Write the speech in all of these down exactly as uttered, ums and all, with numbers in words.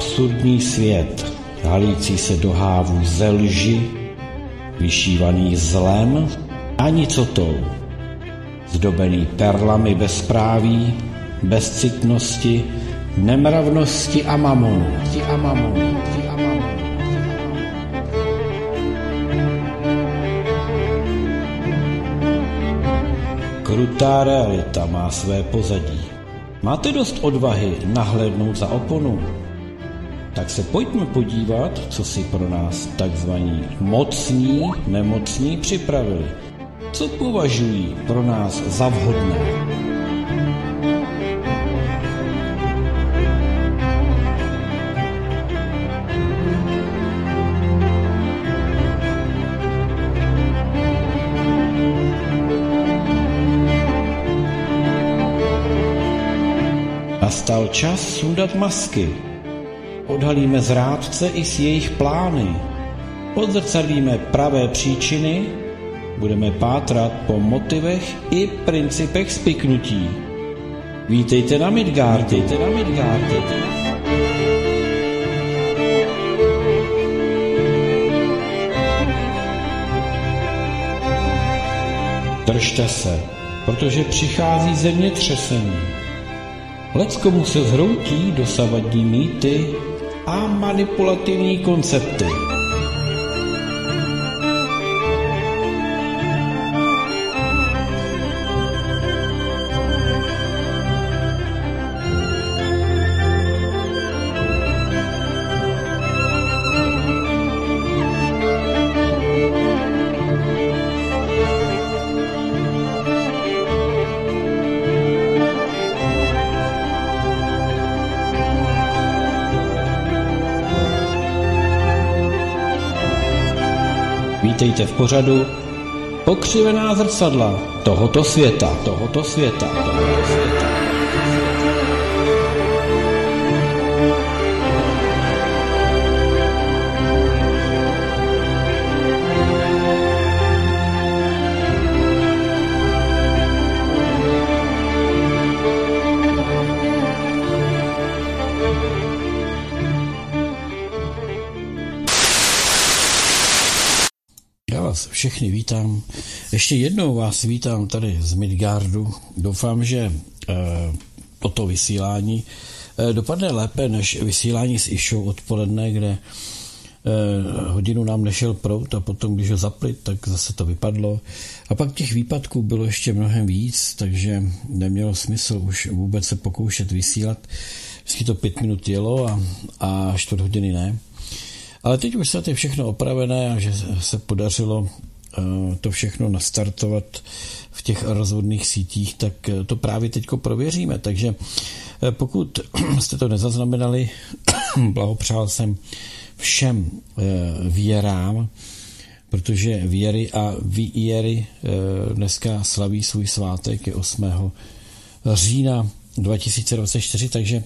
absurdní svět, halící se do hávů ze lži, vyšívaný zlem a nicotou, zdobený perlami bezpráví, bezcitnosti, nemravnosti a mamonu. A mamonu. A mamonu. Krutá realita má své pozadí. Máte dost odvahy nahlédnout za oponu? Tak se pojďme podívat, co si pro nás takzvaní mocní nemocní připravili. Co považují pro nás za vhodné? Nastal čas sundat masky. Odhalíme zrádce i s jejich plány. Odzrcadlíme pravé příčiny. Budeme pátrat po motivech i principech spiknutí. Vítejte na Midgardu. Vítejte na Midgardu. Držte se, protože přichází zemětřesení. Leckomu se zhroutí dosavadní mýty a manipulativní koncepty. Vítejte v pořadu Pokřivená zrcadla tohoto světa, tohoto světa, tohoto světa. Všechny vítám. Ještě jednou vás vítám tady z Midgardu. Doufám, že e, toto vysílání e, dopadne lépe než vysílání s Išou odpoledne, kde e, hodinu nám nešel proud a potom, když ho zapli, tak zase to vypadlo. A pak těch výpadků bylo ještě mnohem víc, takže nemělo smysl už vůbec se pokoušet vysílat. Vždycky to pět minut jelo a, a čtvrt hodiny ne. Ale teď už se to je všechno opravené a že se podařilo to všechno nastartovat v těch rozvodných sítích, tak to právě teďko prověříme. Takže pokud jste to nezaznamenali, blahopřál jsem všem věrám, protože věry a víry dneska slaví svůj svátek, je osmého října dva tisíce dvacet čtyři, takže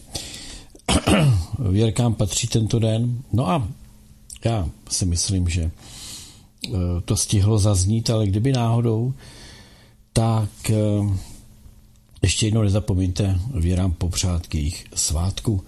věrkám patří tento den. No a já si myslím, že to stihlo zaznít, ale kdyby náhodou, tak ještě jednou nezapomeňte věrám popřát k jejich svátku.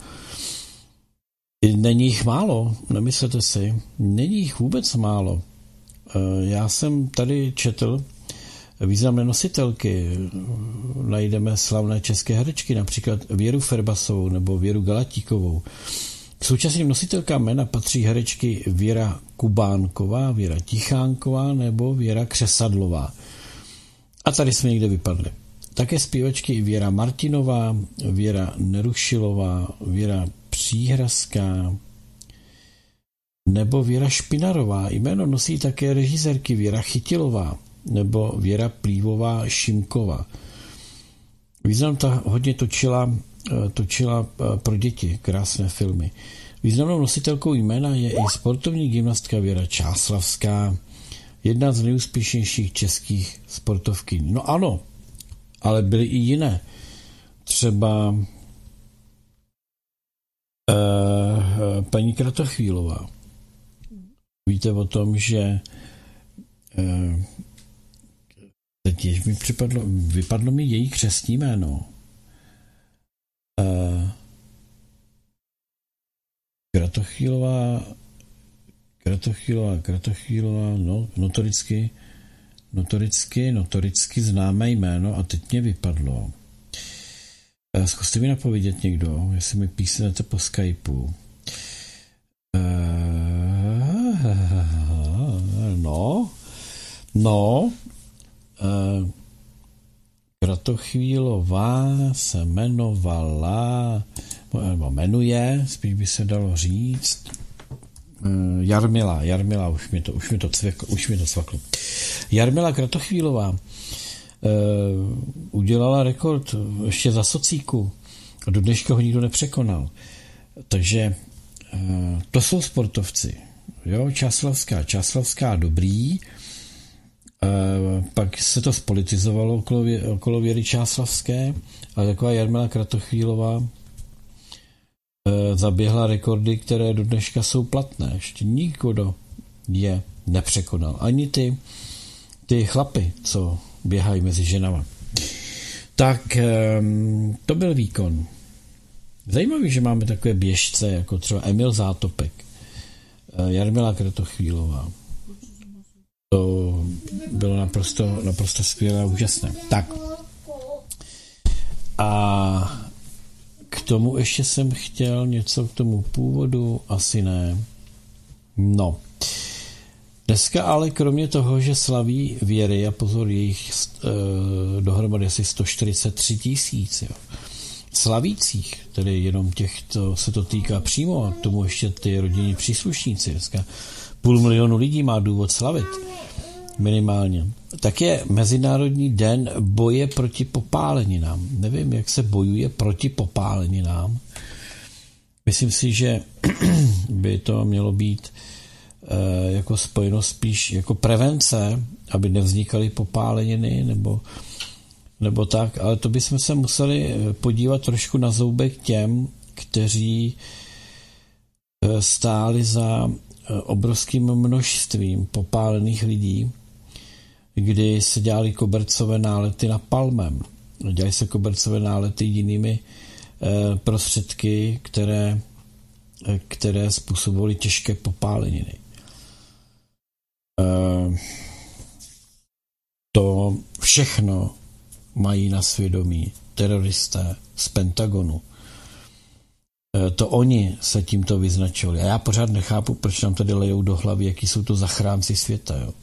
Není jich málo, nemyslete si, není jich vůbec málo. Já jsem tady četl významné nositelky, najdeme slavné české herečky, například Věru Ferbasovou nebo Věru Galatíkovou. K současným nositelkám jména patří herečky Věra Kubánková, Věra Tichánková nebo Věra Křesadlová. A tady jsme někde vypadli. Také zpěvačky Věra Martinová, Věra Nerušilová, Věra Příhrazská nebo Věra Špinarová. Jméno nosí také režisérky Věra Chytilová nebo Věra Plívová Šimková. Význam ta hodně točila točila pro děti krásné filmy. Významnou nositelkou jména je i sportovní gymnastka Věra Čáslavská, jedna z nejúspěšnějších českých sportovkyň. No ano, ale byly i jiné. Třeba eh, paní Kratochvílová. Víte o tom, že eh, teď mi připadlo, vypadlo mi její křestní jméno. Kratochvílová, Kratochvílová, Kratochvílová, no, notoricky, notoricky, notoricky známé jméno a teď mě vypadlo. Zkuste mi napovědět někdo, jestli mi písnete po Skypeu. No, no, Kratochvílová se jmenovala, nebo jmenuje, spíš by se dalo říct, Jarmila, Jarmila, už mi to, už mi to, cvěklo, už mi to cvaklo. Jarmila Kratochvílová uh, udělala rekord ještě za socíku a do dneška ho nikdo nepřekonal. Takže uh, to jsou sportovci. Jo, Čáslavská, Čáslavská dobrý, uh, pak se to spolitizovalo okolo, okolo Věry Čáslavské, ale taková Jarmila Kratochvílová zaběhla rekordy, které do dneška jsou platné. Ještě nikdo je nepřekonal. Ani ty, ty chlapy, co běhají mezi ženama. Tak to byl výkon. Zajímavý, že máme takové běžce, jako třeba Emil Zátopek, Jarmila Kratochvílová. To bylo naprosto, naprosto skvělé a úžasné. Tak. A k tomu ještě jsem chtěl něco k tomu původu, asi ne. No. Dneska ale kromě toho, že slaví věry, a pozor, jejich eh, dohromady asi sto čtyřicet tři tisíc, jo, slavících, tedy jenom těch, to se to týká přímo, a tomu ještě ty rodinní příslušníci. Dneska půl milionu lidí má důvod slavit. Minimálně. Tak je Mezinárodní den boje proti popáleninám. Nevím, jak se bojuje proti popáleninám. Myslím si, že by to mělo být e, jako spojeno spíš jako prevence, aby nevznikaly popáleniny nebo, nebo tak, ale to bychom se museli podívat trošku na zoubek těm, kteří stáli za obrovským množstvím popálených lidí, kdy se dělali kobercové nálety na palmem. Dělaly se kobercové nálety jinými e, prostředky, které, e, které způsobovaly těžké popáleniny. E, to všechno mají na svědomí teroristé z Pentagonu. E, to oni se tímto vyznačovali. A já pořád nechápu, proč nám tady lejou do hlavy, jaký jsou to zachránci světa. Jo?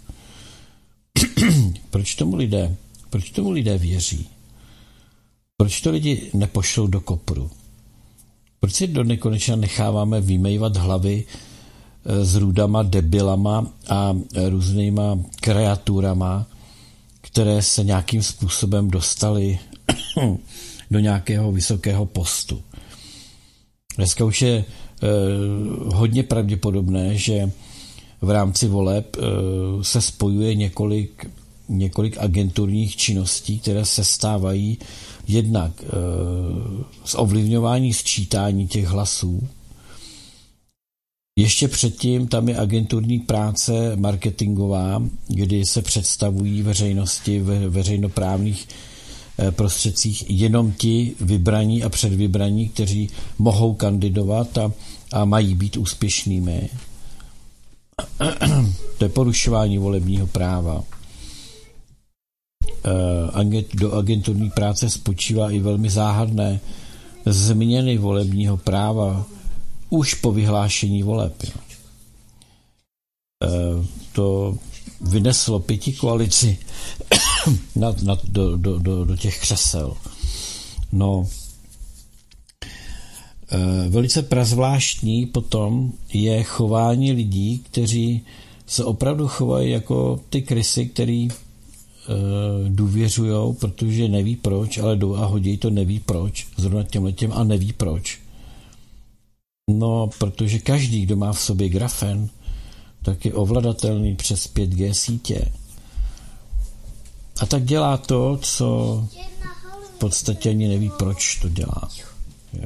Proč tomu lidé, proč tomu lidé věří? Proč to lidi nepošlou do kopru? Proč si do nekonečna necháváme vymejvat hlavy s růdama, debilama a různýma kreaturama, které se nějakým způsobem dostaly do nějakého vysokého postu? Dneska už je eh, hodně pravděpodobné, že v rámci voleb se spojuje několik, několik agenturních činností, které se stávají jednak z ovlivňování sčítání těch hlasů. Ještě předtím tam je agenturní práce marketingová, kdy se představují veřejnosti ve veřejnoprávních prostředcích jenom ti vybraní a předvybraní, kteří mohou kandidovat a, a mají být úspěšnými. To je porušování volebního práva. Do agenturní práce spočívá i velmi záhadné změny volebního práva už po vyhlášení voleb. To vyneslo pěti koalici nad, nad, do, do, do, do těch křesel. No, velice prazvláštní potom je chování lidí, kteří se opravdu chovají jako ty krysy, který e, důvěřujou, protože neví proč, ale jdou a hodí to neví proč, zrovna těmhletěm a neví proč. No, protože každý, kdo má v sobě grafen, tak je ovladatelný přes pět G sítě. A tak dělá to, co v podstatě ani neví, proč to dělá. Je.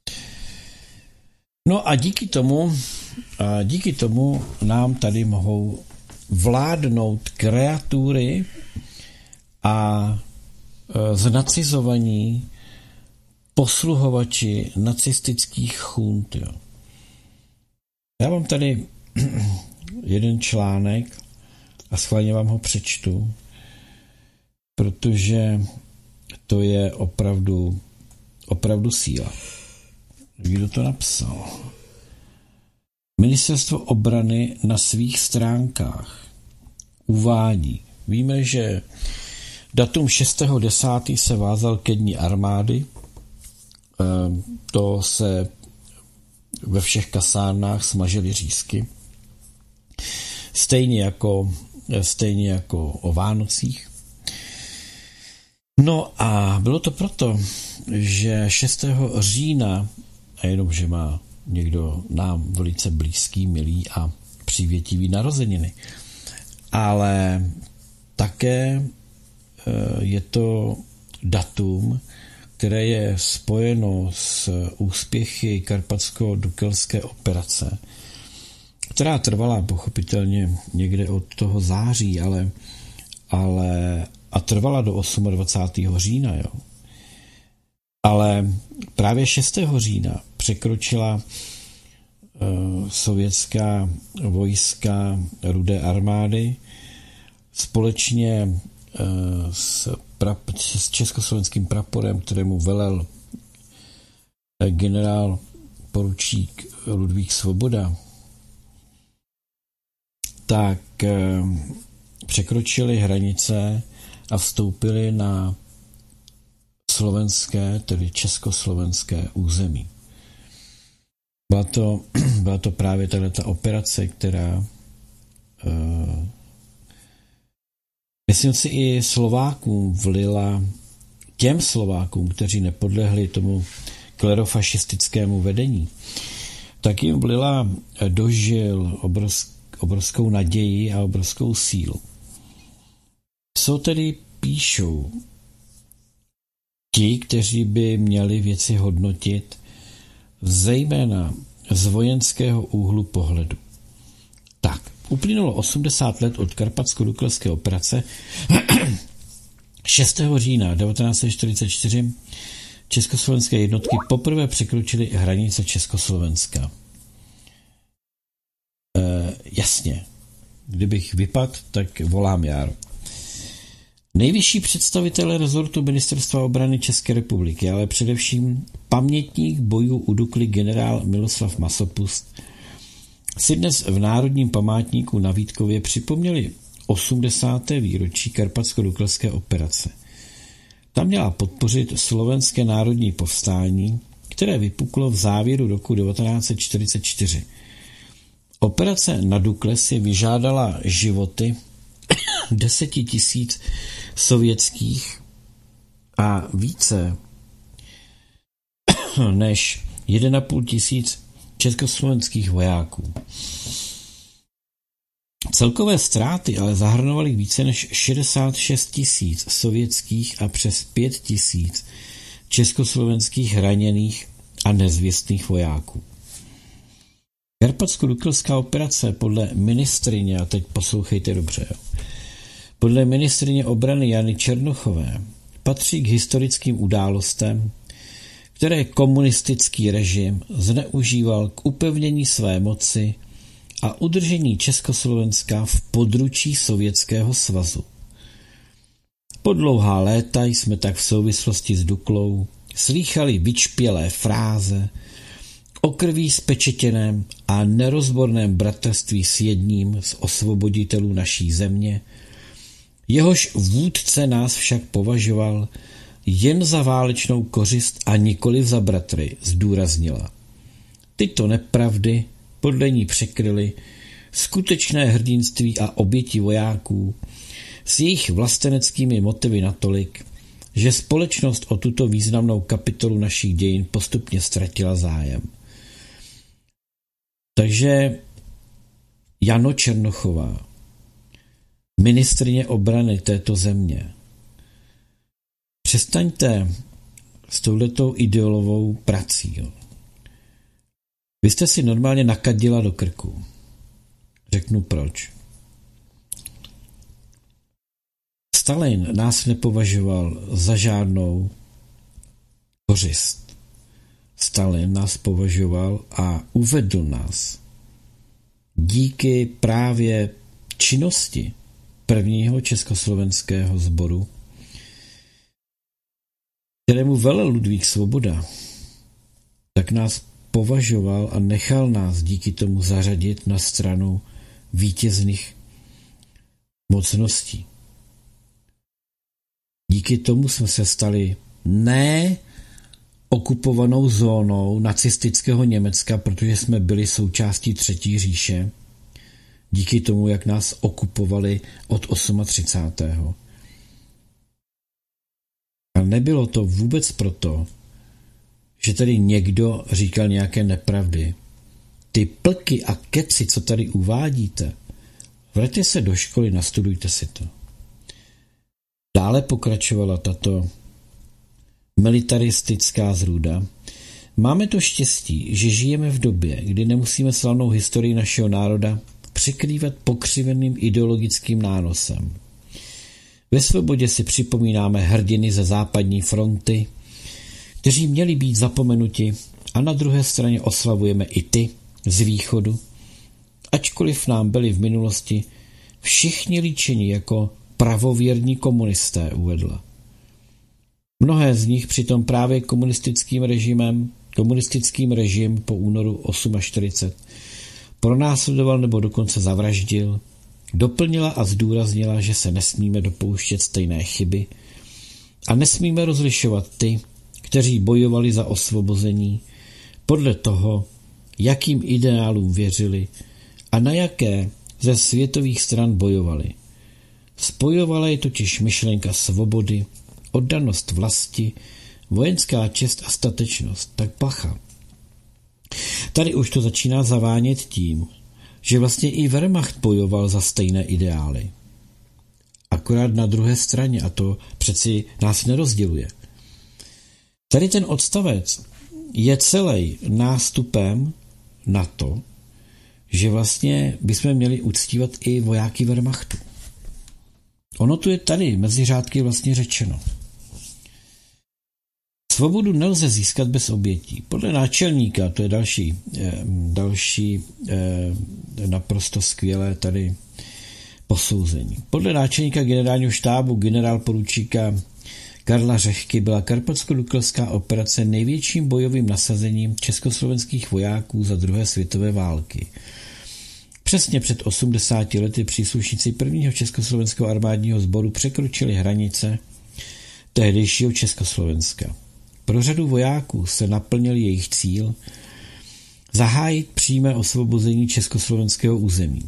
No a díky tomu, a díky tomu nám tady mohou vládnout kreatury a e, znacizovaní posluhovači nacistických chunt. Jo. Já mám tady jeden článek a schválně vám ho přečtu, protože to je opravdu, opravdu síla. Kdo to napsal? Ministerstvo obrany na svých stránkách uvádí. Víme, že datum šestého desátého se vázal ke dní armády. To se ve všech kasárnách smažily řízky. Stejně jako, stejně jako o Vánocích. No a bylo to proto, že šestého října, a jenom, že má někdo nám velice blízký, milý a přívětivý narozeniny, ale také je to datum, které je spojeno s úspěchy karpatsko-dukelské operace, která trvala pochopitelně někde od toho září, ale, ale a trvala do dvacátého osmého října. Jo. Ale právě šestého října překročila uh, sovětská vojska Rudé armády společně uh, s, prap, s československým praporem, kterému velel generál poručík Ludvík Svoboda, tak uh, překročili hranice a vstoupili na slovenské, tedy československé území. Byla to, byla to právě tato operace, která uh, myslím si i Slovákům vlila, těm Slovákům, kteří nepodlehli tomu klerofašistickému vedení, tak jim vlila do žil obrovsk, obrovskou naději a obrovskou sílu. Co tedy píšou ti, kteří by měli věci hodnotit, zejména z vojenského úhlu pohledu? Tak, uplynulo osmdesát let od karpatsko-dukelské operace. šestého října devatenáct set čtyřicet čtyři československé jednotky poprvé překročily hranice Československa. E, jasně, kdybych vypadl, tak volám Járu. Nejvyšší představitelé rezortu Ministerstva obrany České republiky, ale především pamětník bojů u Dukly generál Miloslav Masopust, si dnes v Národním památníku na Vítkově připomněli osmdesáté výročí karpatsko-dukelské operace. Ta měla podpořit slovenské národní povstání, které vypuklo v závěru roku devatenáct set čtyřicet čtyři. Operace na Dukle si vyžádala životy deseti tisíc sovětských a více než jeden a půl tisíc československých vojáků. Celkové ztráty ale zahrnovaly více než šedesát šest tisíc sovětských a přes pět tisíc československých raněných a nezvěstných vojáků. Karpatsko-dukelská operace podle ministryně, a teď poslouchejte dobře, jo, podle ministryně obrany Jany Černochové patří k historickým událostem, které komunistický režim zneužíval k upevnění své moci a udržení Československa v područí Sovětského svazu. Po dlouhá léta jsme tak v souvislosti s Duklou slýchali vyčpělé fráze o krví spečetěném a nerozborném bratrství s jedním z osvoboditelů naší země, jehož vůdce nás však považoval jen za válečnou kořist a nikoliv za bratry, zdůraznila. Tyto nepravdy podle ní překryly skutečné hrdinství a oběti vojáků s jejich vlasteneckými motivy natolik, že společnost o tuto významnou kapitolu našich dějin postupně ztratila zájem. Takže Jano Černochová, ministryně obrany této země, přestaňte s touhletou ideolovou prací. Jo. Vy jste si normálně nakadila do krku. Řeknu proč. Stalin nás nepovažoval za žádnou kořist. Stalin nás považoval a uvedl nás díky právě činnosti prvního československého sboru, kterému velel Ludvík Svoboda, tak nás považoval a nechal nás díky tomu zařadit na stranu vítězných mocností. Díky tomu jsme se stali ne okupovanou zónou nacistického Německa, protože jsme byli součástí Třetí říše, díky tomu, jak nás okupovali od třicátého osmého A nebylo to vůbec proto, že tady někdo říkal nějaké nepravdy. Ty plky a keci, co tady uvádíte, vraťte se do školy, nastudujte si to. Dále pokračovala tato militaristická zrůda. Máme to štěstí, že žijeme v době, kdy nemusíme slavnou historii našeho národa překrývat pokřiveným ideologickým nánosem. Ve Svobodě si připomínáme hrdiny ze západní fronty, kteří měli být zapomenuti, a na druhé straně oslavujeme i ty z východu, ačkoliv nám byli v minulosti všichni líčeni jako pravověrní komunisté, uvedla. Mnohé z nich přitom právě komunistickým režimem, komunistickým režim po únoru čtyřicátého osmého pronásledoval nebo dokonce zavraždil, doplnila a zdůraznila, že se nesmíme dopouštět stejné chyby a nesmíme rozlišovat ty, kteří bojovali za osvobození, podle toho, jakým ideálům věřili a na jaké ze světových stran bojovali. Spojovala je totiž myšlenka svobody, oddanost vlasti, vojenská čest a statečnost. Tak bacha. Tady už to začíná zavánět tím, že vlastně i Wehrmacht bojoval za stejné ideály. Akorát na druhé straně, a to přeci nás nerozděluje. Tady ten odstavec je celý nástupem na to, že vlastně bychom měli uctívat i vojáky Wehrmachtu. Ono tu je tady mezi řádky vlastně řečeno. Svobodu nelze získat bez obětí. Podle náčelníka, to je další, eh, další eh, naprosto skvělé tady posouzení. Podle náčelníka generálního štábu generál poručíka Karla Řehky byla karpatsko-duklská operace největším bojovým nasazením československých vojáků za druhé světové války. Přesně před osmdesáti lety příslušníci prvního československého armádního sboru překročili hranice tehdejšího Československa. Pro řadu vojáků se naplnil jejich cíl zahájit přímé osvobození československého území.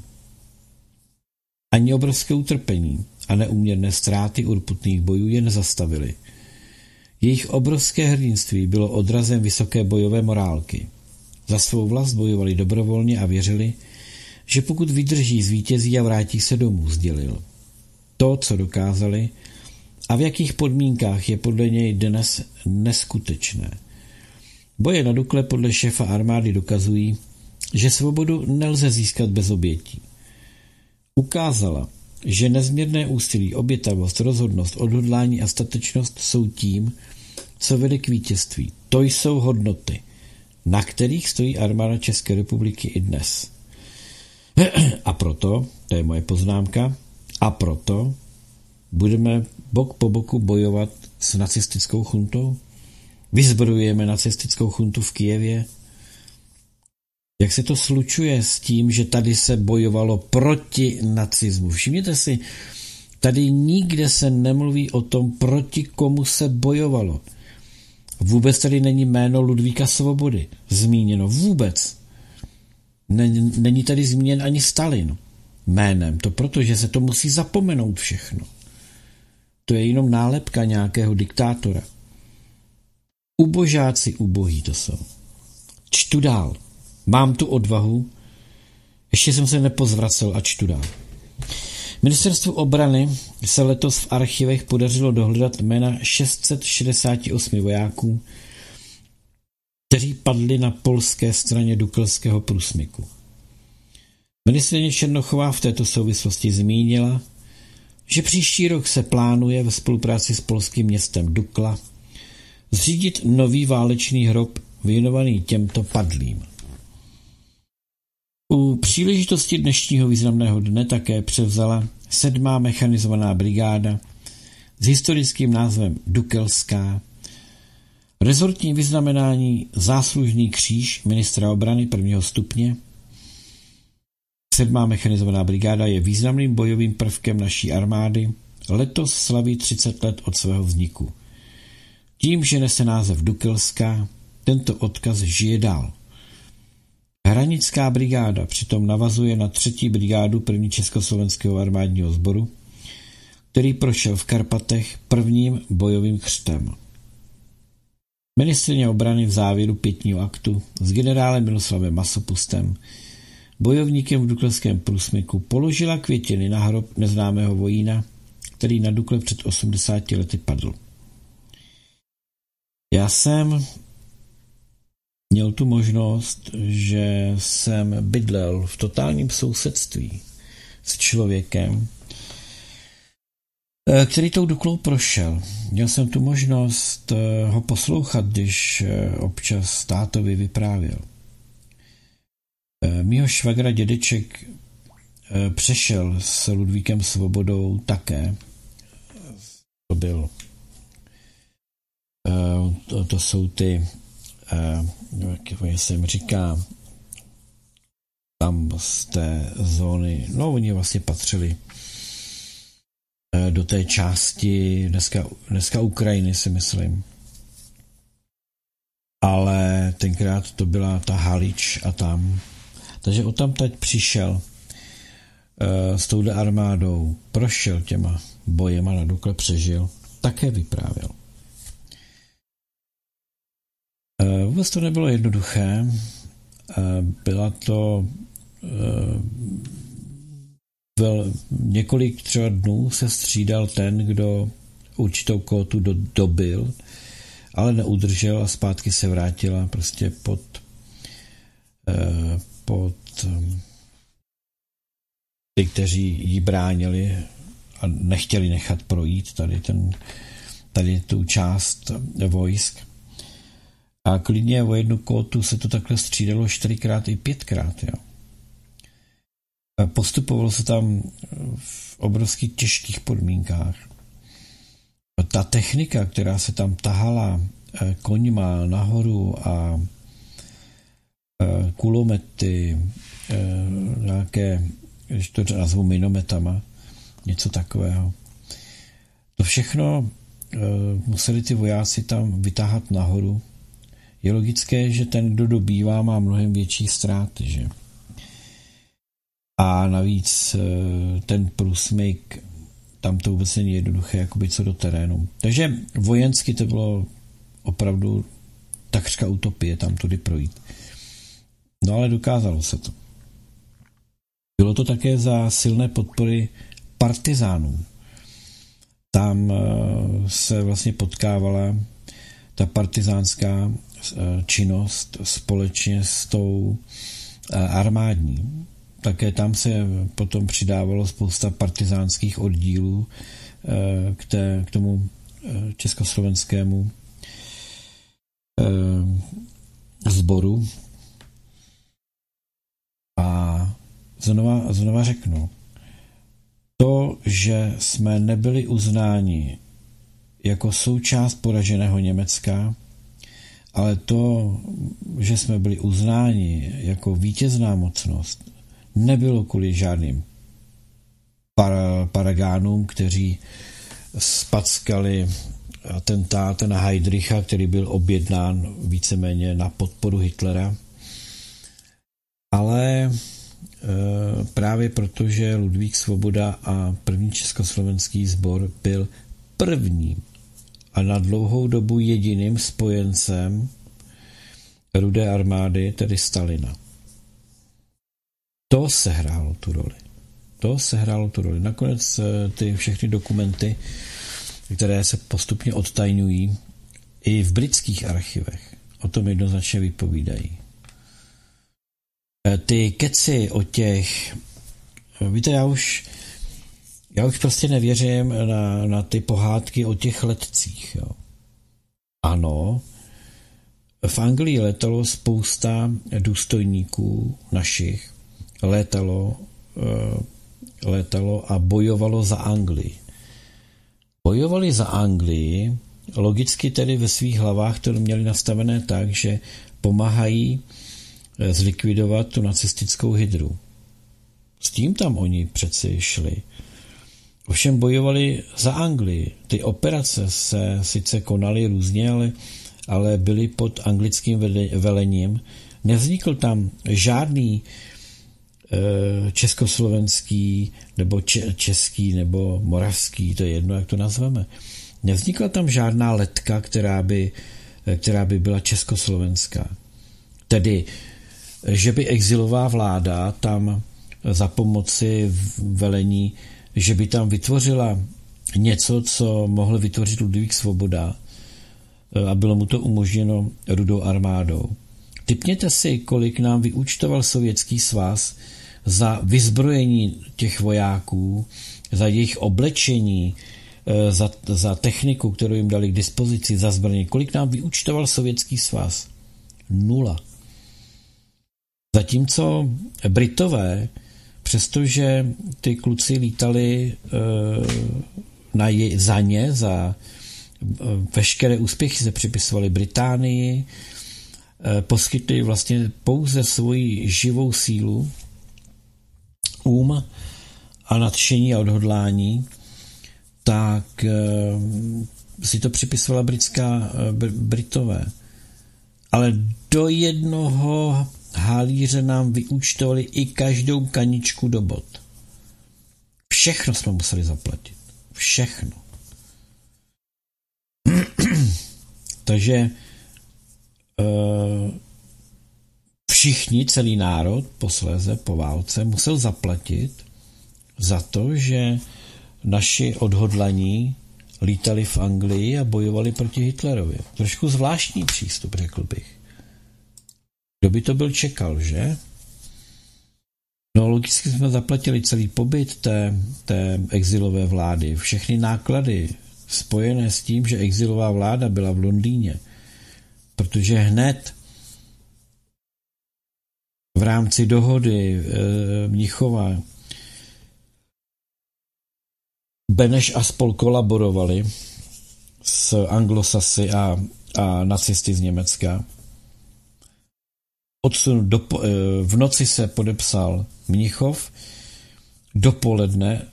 Ani obrovské utrpení a neúměrné ztráty urputných bojů je nezastavily. Jejich obrovské hrdinství bylo odrazem vysoké bojové morálky. Za svou vlast bojovali dobrovolně a věřili, že pokud vydrží, zvítězí a vrátí se domů, sdělil. To, co dokázali a v jakých podmínkách, je podle něj dnes neskutečné. Boje na Dukle podle šéfa armády dokazují, že svobodu nelze získat bez obětí. Ukázala, že nezměrné úsilí, obětavost, rozhodnost, odhodlání a statečnost jsou tím, co vede k vítězství. To jsou hodnoty, na kterých stojí armáda České republiky i dnes. A proto, to je moje poznámka, a proto budeme bok po boku bojovat s nacistickou chuntou? Vyzbrojujeme nacistickou chuntu v Kyjevě? Jak se to slučuje s tím, že tady se bojovalo proti nacismu? Všimněte si, tady nikde se nemluví o tom, proti komu se bojovalo. Vůbec tady není jméno Ludvíka Svobody zmíněno. Vůbec. Není tady zmíněn ani Stalin jménem. To proto, že se to musí zapomenout všechno. To je jenom nálepka nějakého diktátora. Ubožáci ubohý to jsou. Čtu dál. Mám tu odvahu. Ještě jsem se nepozvracel a čtu dál. Ministerstvu obrany se letos v archivech podařilo dohledat jména šest set šedesát osm vojáků, kteří padli na polské straně Dukelského průsmyku. Ministryně Černochová v této souvislosti zmínila, že příští rok se plánuje ve spolupráci s polským městem Dukla zřídit nový válečný hrob věnovaný těmto padlým. U příležitosti dnešního významného dne také převzala sedmá mechanizovaná brigáda s historickým názvem Dukelská rezortní vyznamenání Záslužný kříž ministra obrany prvního stupně. Sedmá mechanizovaná brigáda je významným bojovým prvkem naší armády. Letos slaví třicet let od svého vzniku. Tím, že nese název Dukelská, tento odkaz žije dál. Hranická brigáda přitom navazuje na třetí brigádu první československého armádního sboru, který prošel v Karpatech prvním bojovým křtem. Ministryně obrany v závěru pětního aktu s generálem Miloslavem Masopustem, bojovníkem v Dukelském průsmyku, položila květiny na hrob neznámého vojína, který na Dukle před osmdesáti lety padl. Já jsem měl tu možnost, že jsem bydlel v totálním sousedství s člověkem, který tou Duklou prošel. Měl jsem tu možnost ho poslouchat, když občas tátovi vyprávěl. Mýho švagra dědeček přešel s Ludvíkem Svobodou také. To byl to, to jsou ty jak se jim říká tam z té zóny, no oni vlastně patřili do té části dneska, dneska Ukrajiny, si myslím. Ale tenkrát to byla ta Halič a tam. Takže odtamtud přišel uh, s touhle armádou, prošel těma bojema na Dukle, přežil, také vyprávěl. Uh, vůbec to nebylo jednoduché. Uh, byla to uh, Vel, několik třeba dnů se střídal ten, kdo určitou kótu do, dobil, ale neudržel a zpátky se vrátila prostě pod, eh, pod eh, ty, kteří jí bránili a nechtěli nechat projít tady, ten, tady tu část vojsk. A klidně o jednu kótu se to takhle střídalo čtyřikrát i pětkrát, jo. Postupovalo se tam v obrovsky těžkých podmínkách. Ta technika, která se tam tahala koňma nahoru a kulomety, nějaké, když to nazvu minometama, něco takového. To všechno museli ty vojáci tam vytáhat nahoru. Je logické, že ten, kdo dobývá, má mnohem větší ztráty, že? A navíc ten průsmyk, tam to vůbec není jednoduché, jakoby co do terénu. Takže vojensky to bylo opravdu takřka utopie tam tudy projít. No ale dokázalo se to. Bylo to také za silné podpory partizánů. Tam se vlastně potkávala ta partizánská činnost společně s tou armádní. Také tam se potom přidávalo spousta partizánských oddílů k, té, k tomu československému sboru. A znova, znova řeknu, to, že jsme nebyli uznáni jako součást poraženého Německa, ale to, že jsme byli uznáni jako vítězná mocnost, nebylo kvůli žádným para, paragánům, kteří spackali atentát na Heydricha, který byl objednán víceméně na podporu Hitlera. Ale e, právě proto, že Ludvík Svoboda a první československý sbor byl prvním a na dlouhou dobu jediným spojencem Rudé armády, tedy Stalina. To sehrálo tu roli. To sehrálo tu roli. Nakonec ty všechny dokumenty, které se postupně odtajňují, i v britských archivech o tom jednoznačně vypovídají. Ty keci o těch... Víte, já už já už prostě nevěřím na, na ty pohádky o těch letcích. Jo. Ano, v Anglii letalo spousta důstojníků našich létalo, létalo a bojovalo za Anglii. Bojovali za Anglii, logicky tedy ve svých hlavách to měli nastavené tak, že pomáhají zlikvidovat tu nacistickou hydru. S tím tam oni přeci šli. Ovšem bojovali za Anglii. Ty operace se sice konaly různě, ale, ale byly pod anglickým velením. Nevznikl tam žádný e, československý nebo če, český nebo moravský, to je jedno, jak to nazveme. Nevznikla tam žádná letka, která by, která by byla československá. Tedy, že by exilová vláda tam za pomoci velení, že by tam vytvořila něco, co mohl vytvořit Ludvík Svoboda a bylo mu to umožněno Rudou armádou. Tipněte si, kolik nám vyúčtoval Sovětský svaz za vyzbrojení těch vojáků, za jejich oblečení, za, za techniku, kterou jim dali k dispozici, za zbraně. Kolik nám vyúčtoval Sovětský svaz? Nula. Zatímco Britové, přestože ty kluci lítali e, na je, za ně, za e, veškeré úspěchy se připisovali Británii, e, poskytli vlastně pouze svoji živou sílu, um a nadšení a odhodlání, tak e, si to připisovala britská e, Britové. Ale do jednoho halíře nám vyúčtovali i každou kaničku do bot. Všechno jsme museli zaplatit. Všechno. Takže všichni, celý národ posléze po válce musel zaplatit za to, že naši odhodlaní lítali v Anglii a bojovali proti Hitlerovi. Trošku zvláštní přístup, řekl bych. Kdo by to byl čekal, že? No logicky jsme zaplatili celý pobyt té, té exilové vlády, všechny náklady spojené s tím, že exilová vláda byla v Londýně, protože hned v rámci dohody e, Mnichova Beneš a spol kolaborovali s anglosasy a, a nacisty z Německa. Odsun do, v noci se podepsal Mnichov, dopoledne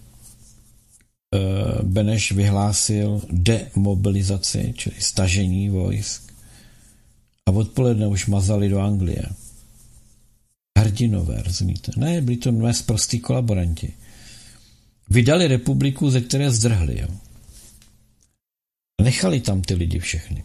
Beneš vyhlásil demobilizaci, čili stažení vojsk, a odpoledne už mazali do Anglie. Hrdinové, rozumíte? Ne, byli to dnes prostý kolaboranti. Vydali republiku, ze které zdrhli. Jo. Nechali tam ty lidi všechny.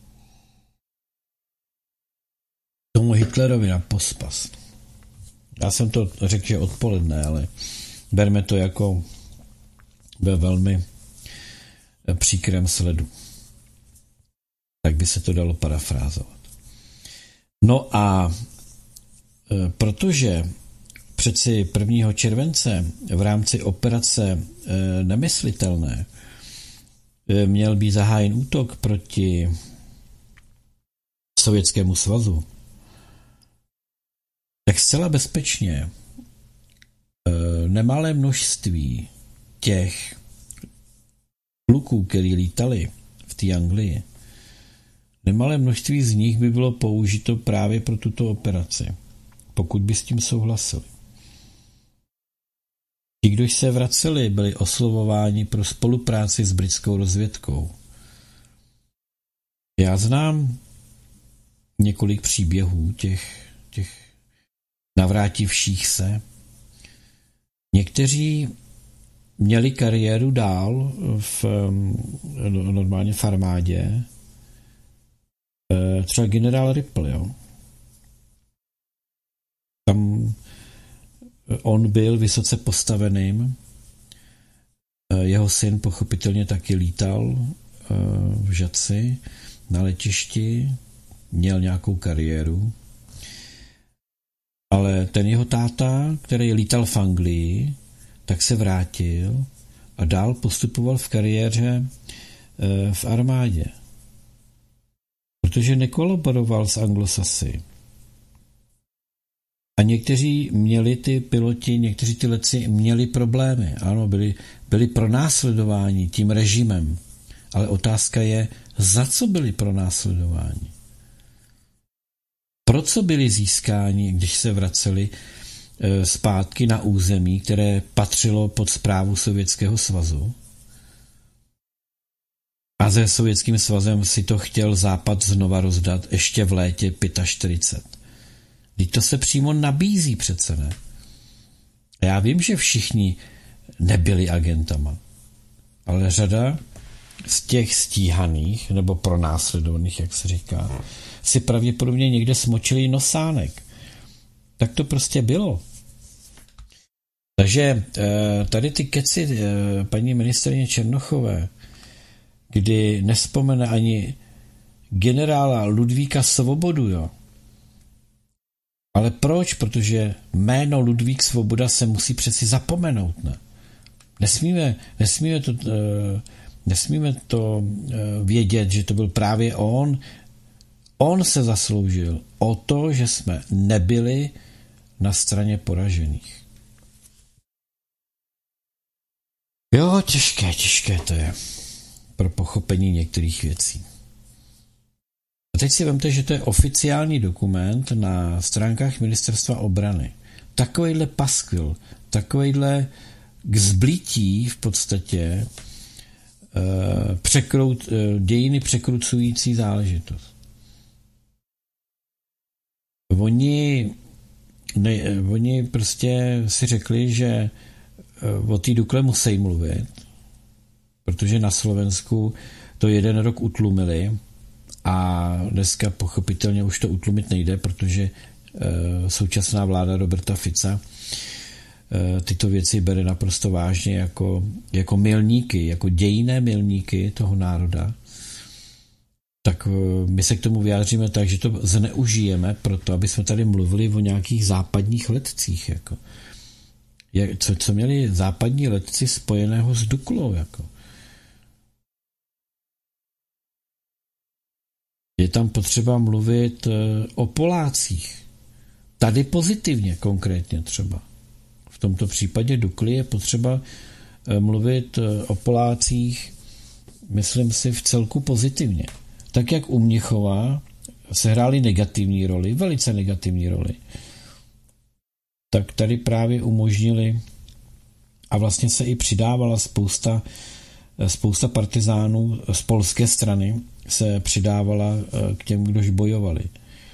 Tomu Hitlerovi na pospas. Já jsem to řekl, že odpoledne, ale berme to jako ve velmi příkrém sledu. Tak by se to dalo parafrázovat. No a e, protože přeci prvního července v rámci operace e, Nemyslitelné e, měl být zahájen útok proti Sovětskému svazu, tak zcela bezpečně e, nemalé množství těch kluků, který lítali v té Anglii, nemalé množství z nich by bylo použito právě pro tuto operaci, pokud by s tím souhlasili. Ti, kdo se vraceli, byli oslovováni pro spolupráci s britskou rozvědkou. Já znám několik příběhů těch, těch navrátivších se. Někteří měli kariéru dál v normálně v armádě. Třeba generál Ripple, jo. Tam on byl vysoce postaveným. Jeho syn pochopitelně taky lítal v Žatci na letišti, měl nějakou kariéru. Ale ten jeho táta, který lítal v Anglii, tak se vrátil a dál postupoval v kariéře v armádě. Protože nekolaboroval s anglosasy. A někteří měli ty piloti, někteří ty letci měli problémy. Ano, byli, byli pronásledováni tím režimem. Ale otázka je, za co byli pronásledováni? Pro co byli získáni, když se vraceli e, zpátky na území, které patřilo pod správu Sovětského svazu? A se Sovětským svazem si to chtěl Západ znova rozdat ještě v létě čtyřicet pět. Teď to se přímo nabízí přece, ne? A já vím, že všichni nebyli agentama, ale řada z těch stíhaných nebo pronásledovaných, jak se říká, si pravděpodobně někde smočili nosánek. Tak to prostě bylo. Takže tady ty keci paní ministryně Černochové, kdy nespomene ani generála Ludvíka Svobodu, jo. Ale proč? Protože jméno Ludvík Svoboda se musí přeci zapomenout, ne? Nesmíme, nesmíme to, nesmíme to vědět, že to byl právě on. On se zasloužil o to, že jsme nebyli na straně poražených. Jo, těžké, těžké to je pro pochopení některých věcí. A teď si vemte, že to je oficiální dokument na stránkách Ministerstva obrany. Takovejhle paskvil, takovejhle k zblítí v podstatě e, překrout, e, dějiny překrucující záležitost. Oni, ne, oni prostě si řekli, že e, o té Dukle musí mluvit, protože na Slovensku to jeden rok utlumili a dneska pochopitelně už to utlumit nejde, protože e, současná vláda Roberta Fica e, tyto věci bere naprosto vážně jako, jako milníky, jako dějinné milníky toho národa. Tak e, my se k tomu vyjádříme tak, že to zneužijeme proto, aby jsme tady mluvili o nějakých západních letcích. Jako. Jak, co, co měli západní letci spojeného s Duklou, jako. Je tam potřeba mluvit o Polácích. Tady pozitivně konkrétně třeba. V tomto případě Dukly je potřeba mluvit o Polácích, myslím si, v celku pozitivně. Tak jak u Mnichova sehráli negativní roli, velice negativní roli, tak tady právě umožnili a vlastně se i přidávala spousta, spousta partizánů z polské strany, se přidávala k těm, kdož bojovali.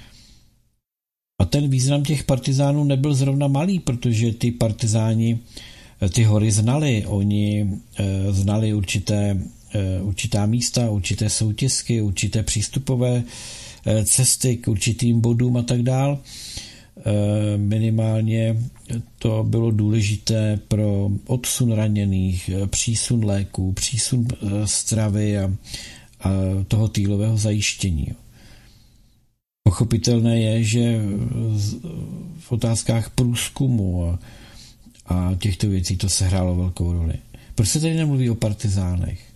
A ten význam těch partizánů nebyl zrovna malý, protože ty partizáni ty hory znali. Oni znali určité, určitá místa, určité soutisky, určité přístupové cesty k určitým bodům a tak dál. Minimálně to bylo důležité pro odsun raněných, přísun léků, přísun stravy a a toho týlového zajištění. Pochopitelné je, že v otázkách průzkumu a, a těchto věcí to sehrálo velkou roli. Proč se tady nemluví o partizánech?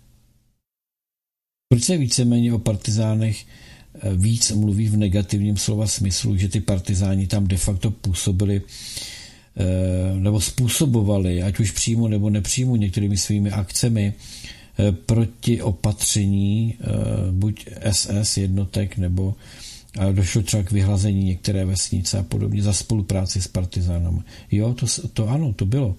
Proč se víceméně o partizánech víc mluví v negativním slova smyslu, že ty partizáni tam de facto působili nebo způsobovali, ať už přímo nebo nepřímo některými svými akcemi proti opatření buď S S jednotek, nebo došlo třeba k vyhlazení některé vesnice a podobně za spolupráci s partizánami. Jo, to, to ano, to bylo.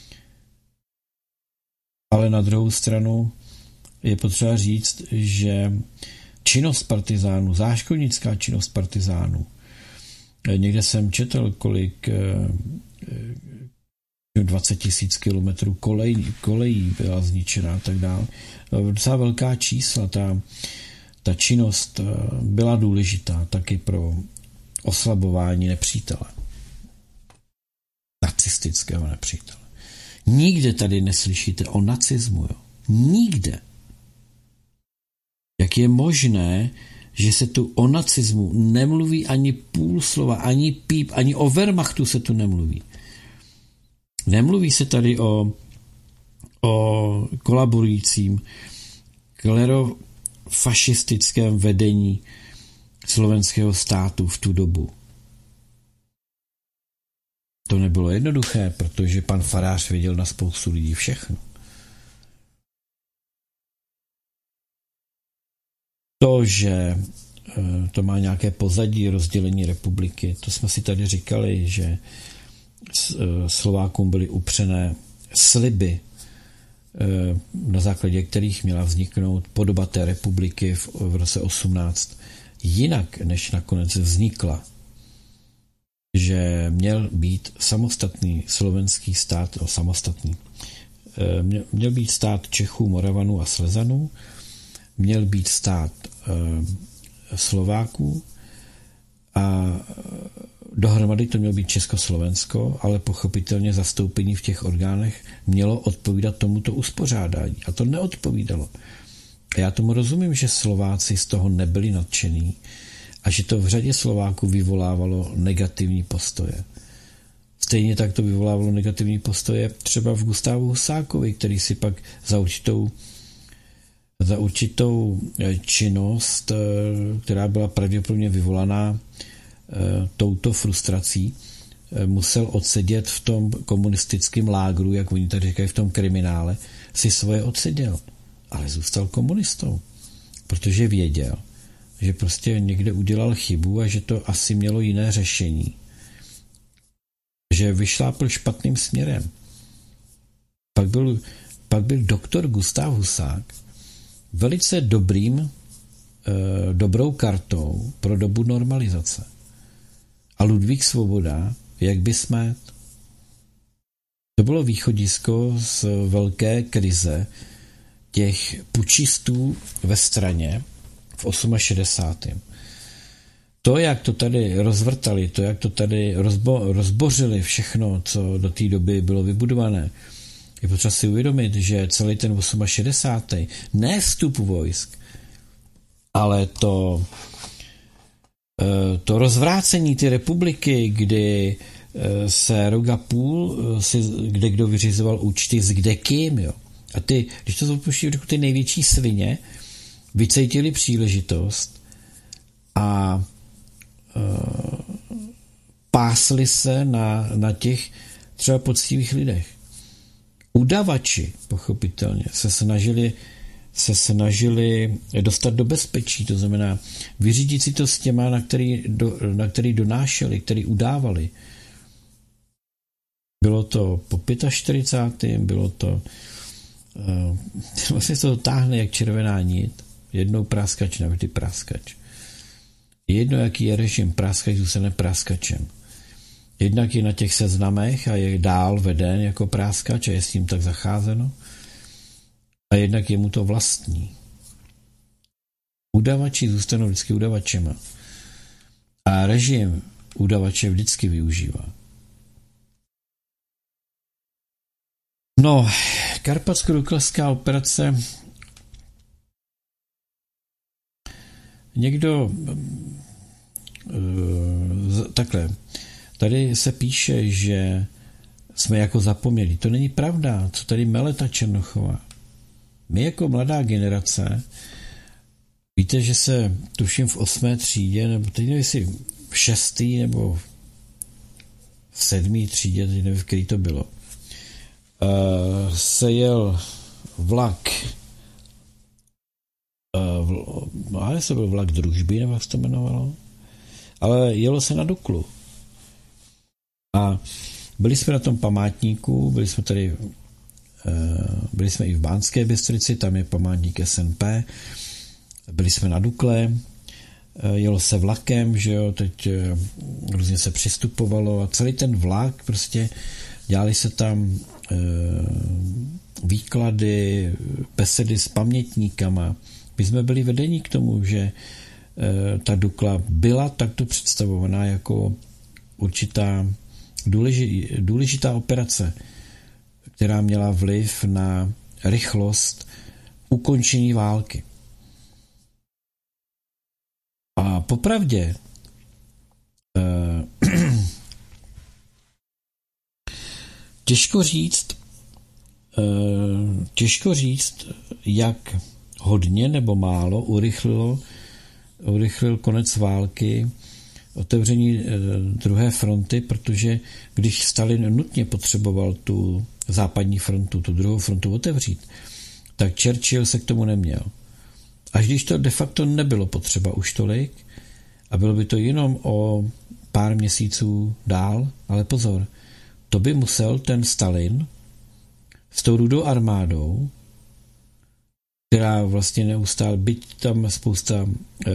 Ale na druhou stranu je potřeba říct, že činnost partizánů, záškodnická činnost partizánů, někde jsem četl, kolik dvacet tisíc kilometrů kolejí, kolejí byla zničená a tak dále. Docela velká čísla. Ta, ta činnost byla důležitá taky pro oslabování nepřítele. Nacistického nepřítele. Nikde tady neslyšíte o nacismu. Jo? Nikde. Jak je možné, že se tu o nacismu nemluví ani půl slova, ani píp, ani o Wehrmachtu se tu nemluví. Nemluví se tady o, o kolaborujícím klerofašistickém vedení slovenského státu v tu dobu. to nebylo jednoduché, protože pan farář věděl na spoustu lidí všechno. To, že to má nějaké pozadí rozdělení republiky, to jsme si tady říkali, že Slovákům byly upřené sliby, na základě kterých měla vzniknout podoba té republiky v, v roce osmnáct jinak, než nakonec vznikla. Že měl být samostatný slovenský stát, no, samostatný, měl, měl být stát Čechů, Moravanů a Slezanů, měl být stát e, Slováků a dohromady to mělo být Československo, ale pochopitelně zastoupení v těch orgánech mělo odpovídat tomuto uspořádání. A to neodpovídalo. A já tomu rozumím, že Slováci z toho nebyli nadšení a že to v řadě Slováků vyvolávalo negativní postoje. Stejně tak to vyvolávalo negativní postoje třeba v Gustávu Husákovi, který si pak za určitou, za určitou činnost, která byla pravděpodobně vyvolaná touto frustrací, musel odsedět v tom komunistickém lágru, jak oni tady říkají, v tom kriminále, si svoje odseděl. Ale zůstal komunistou, protože věděl, že prostě někde udělal chybu a že to asi mělo jiné řešení. Že vyšlápl špatným směrem. Pak byl, pak byl doktor Gustav Husák velice dobrým, e, dobrou kartou pro dobu normalizace. A Ludvík Svoboda, jak by smet. To bylo východisko z velké krize těch pučistů ve straně v šedesátém osmém To, jak to tady rozvrtali, to, jak to tady rozbo, rozbořili všechno, co do té doby bylo vybudované, je potřeba si uvědomit, že celý ten šedesátý osmý ne vstup vojsk, ale to to rozvrácení ty republiky, kdy se rok a půl, kde kdo vyřizoval účty s kde kým, jo. A ty, když to zapuští, ty největší svině vycítili příležitost a uh, pásli se na, na těch třeba poctivých lidech. Udavači, pochopitelně, se snažili se snažili dostat do bezpečí, to znamená vyřídit si to s těma, na který, do, na který donášeli, který udávali. Bylo to po čtyřicátém bylo to uh, vlastně to táhne jak červená nit, jednou práskač, navždy práskač. Jedno, jaký je režim, práskač zůstane práskačem. Jednak je na těch seznamech a je dál veden jako práskač a je s ním tak zacházeno. A jednak je mu to vlastní. Udavači zůstanou vždycky udavačema. A režim udavače vždycky využívá. No, karpatsko-duklská operace. Někdo takhle. Tady se píše, že jsme jako zapomněli. To není pravda, co tady mele ta Černochová. My jako mladá generace, víte, že se tuším v osmé třídě, nebo teď nevím, jestli v šestý nebo v sedmý třídě, teď nevím, v který to bylo, uh, se jel vlak, uh, no ale to byl vlak družby, nebo jak se to jmenovalo, ale jelo se na Duklu. A byli jsme na tom památníku, byli jsme tady byli jsme i v Banské Bystrici, tam je památník S N P, byli jsme na Dukle, jelo se vlakem, že jo, teď různě se přistupovalo a celý ten vlak prostě, dělali se tam e, výklady, besedy s pamětníkama. My jsme byli vedení k tomu, že e, ta Dukla byla takto představovaná jako určitá důležitá, důležitá operace, která měla vliv na rychlost ukončení války. A popravdě eh, těžko říct, eh, těžko říct, jak hodně nebo málo urychlilo, urychlil konec války otevření druhé fronty, protože když Stalin nutně potřeboval tu západní frontu, tu druhou frontu otevřít, tak Churchill se k tomu neměl. Až když to de facto nebylo potřeba už tolik a bylo by to jenom o pár měsíců dál, ale pozor, to by musel ten Stalin s tou rudou armádou, která vlastně neustále, byť tam spousta e,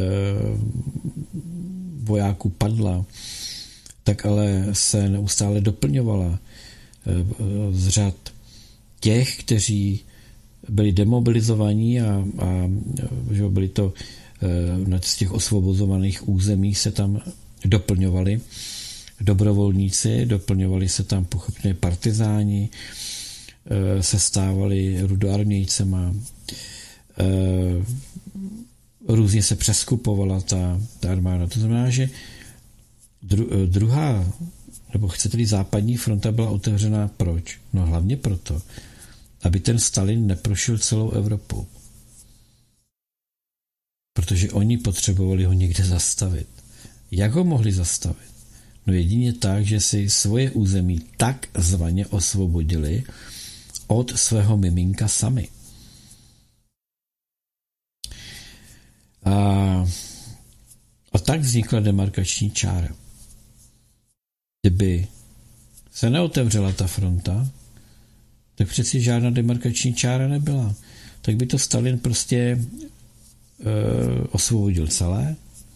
vojáků padla, tak ale se neustále doplňovala e, z řad těch, kteří byli demobilizovaní a, a že byli to e, z těch osvobozovaných území se tam doplňovali dobrovolníci, doplňovali se tam pochopně partizáni, e, se stávali rudoarmějcema, e, různě se přeskupovala ta, ta armáda. To znamená, že dru, druhá, nebo chcete-li západní fronta byla otevřená proč? No hlavně proto, aby ten Stalin neprošel celou Evropu. Protože oni potřebovali ho někde zastavit. Jak ho mohli zastavit? No jedině tak, že si svoje území takzvaně osvobodili od svého miminka sami. A, a tak vznikla demarkační čára. Kdyby se neotevřela ta fronta, tak přeci žádná demarkační čára nebyla. Tak by to Stalin prostě e, osvobodil celé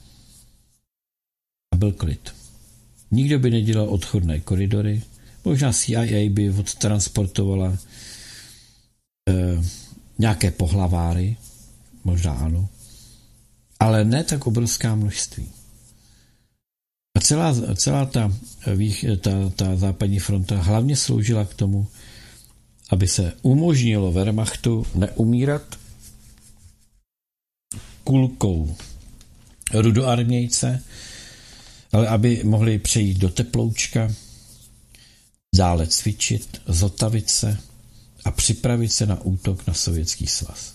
a byl klid. Nikdo by nedělal odchodné koridory, možná C I A by odtransportovala e, nějaké pohlaváry, možná ano, ale ne tak obrovská množství. A celá, celá ta, ta, ta západní fronta hlavně sloužila k tomu, aby se umožnilo Wehrmachtu neumírat kulkou rudoarmějce, ale aby mohli přejít do teploučka, dále cvičit, zotavit se a připravit se na útok na Sovětský svaz.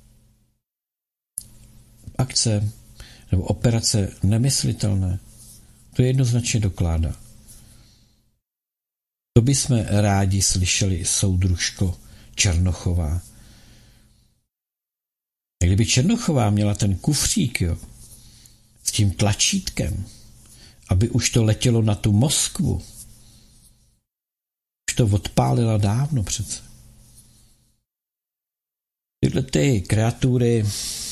Akce nebo operace nemyslitelné, to jednoznačně dokládá. To bychom rádi slyšeli, soudružko Černochová. A kdyby Černochová měla ten kufřík, jo, s tím tlačítkem, aby už to letělo na tu Moskvu, už to odpálila dávno přece. Tyhle ty kreatury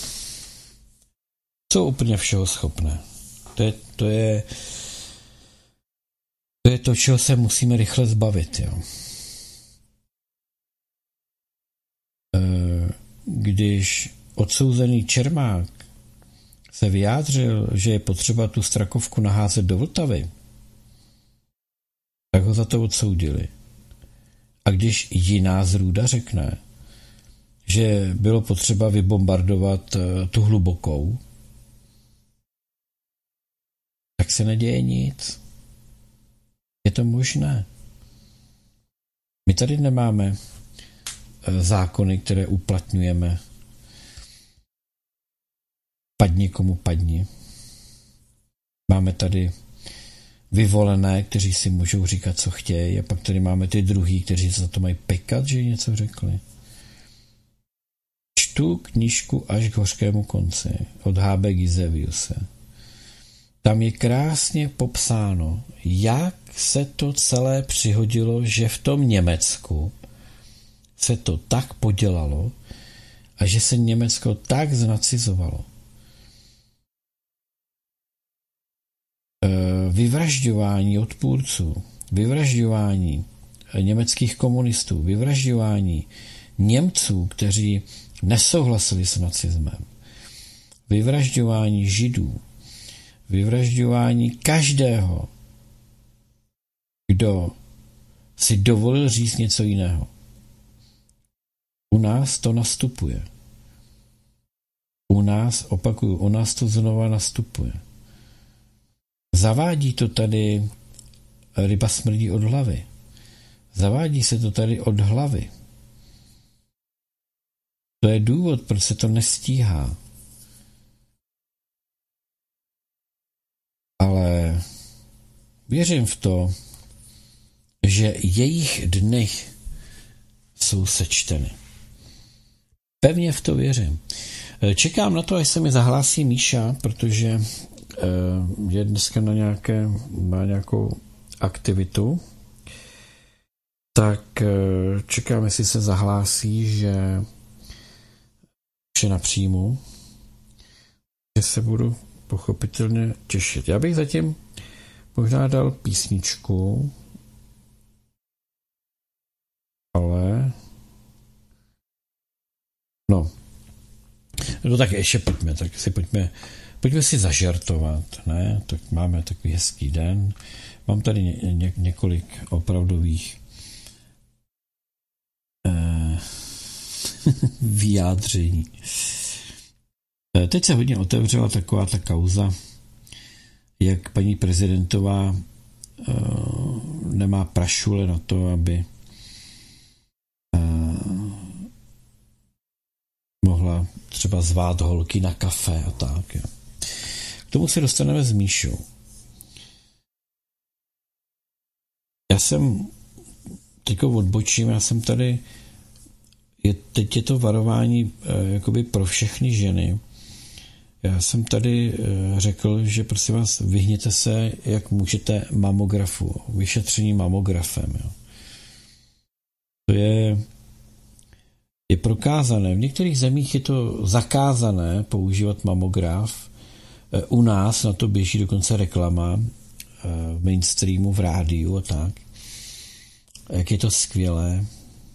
jsou úplně všeho schopné. To je, to je To je to, čeho se musíme rychle zbavit. Jo. Když odsouzený Čermák se vyjádřil, že je potřeba tu Strakovku naházet do Vltavy, tak ho za to odsoudili. A když jiná zrůda řekne, že bylo potřeba vybombardovat tu Hlubokou, tak se neděje nic. Je to možné. My tady nemáme zákony, které uplatňujeme. Padni komu padni. Máme tady vyvolené, kteří si můžou říkat, co chtějí, a pak tady máme ty druhý, kteří za to mají pekat, že něco řekli. Čtu knížku Až k hořkému konci od H B Giseviuse. Tam je krásně popsáno, jak se to celé přihodilo, že v tom Německu se to tak podělalo a že se Německo tak znacizovalo. Vyvražďování odpůrců, vyvražďování německých komunistů, vyvražďování Němců, kteří nesouhlasili s nacismem, vyvražďování Židů, vyvražďování každého, kdo si dovolil říct něco jiného. U nás to nastupuje. U nás, opakuju, u nás to znova nastupuje. Zavádí to tady ryba smrdí od hlavy. Zavádí se to tady od hlavy. To je důvod, proč se to nestíhá. Ale Věřím v to, že jejich dny jsou sečteny. Pevně v to věřím. Čekám na to, až se mi zahlásí Míša, protože je dneska na nějaké, má nějakou aktivitu, tak čekám, jestli se zahlásí, že vše napříjmu, že se budu pochopitelně těšit. Já bych zatím možná dal písničku, ale no, no tak ještě pojďme, tak si pojďme, pojďme si zažartovat, ne? Tak máme takový hezký den. Mám tady ně, ně, několik opravdových eh, vyjádření. Teď se hodně otevřela taková ta kauza, jak paní prezidentová eh, nemá prašule na to, aby mohla třeba zvát holky na kafe a tak. Jo. K tomu se dostaneme s Míšou. Já jsem teďko odbočím, já jsem tady, je, teď je to varování eh, jakoby pro všechny ženy. Já jsem tady eh, řekl, že prosím vás, vyhněte se, jak můžete mamografu, vyšetření mamografem. Jo. To je Je prokázané. V některých zemích je to zakázané používat mamograf. U nás na to běží dokonce reklama v mainstreamu, v rádiu a tak. Jak je to skvělé.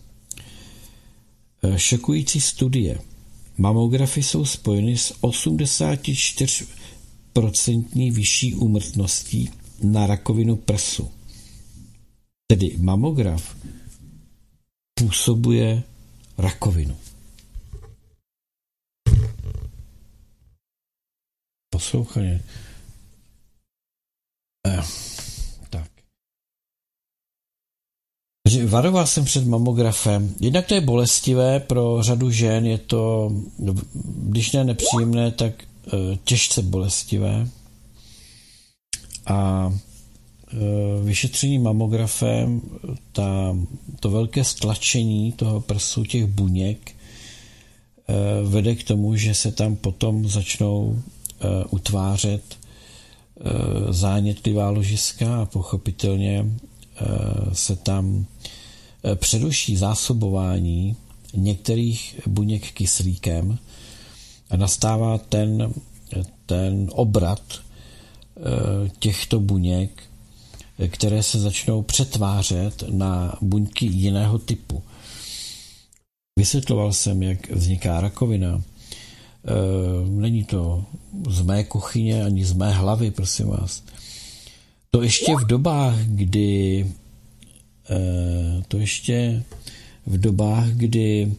Šokující studie. Mamografy jsou spojeny s osmdesát čtyři procent vyšší úmrtností na rakovinu prsu. Tedy mamograf působuje rakovinu. Poslouchej. Eh, tak. Varoval jsem před mamografem. Jednak to je bolestivé pro řadu žen, je to, když ne nepříjemné, tak eh, těžce bolestivé. A vyšetření mamografem, ta, to velké stlačení toho prsu, těch buněk, vede k tomu, že se tam potom začnou utvářet zánětlivá ložiska a pochopitelně se tam přeruší zásobování některých buněk kyslíkem a nastává ten, ten obrat těchto buněk, které se začnou přetvářet na buňky jiného typu. Vysvětloval jsem, jak vzniká rakovina. Není to z mé kuchyně ani z mé hlavy, prosím vás. To ještě v dobách, kdy to ještě v dobách, kdy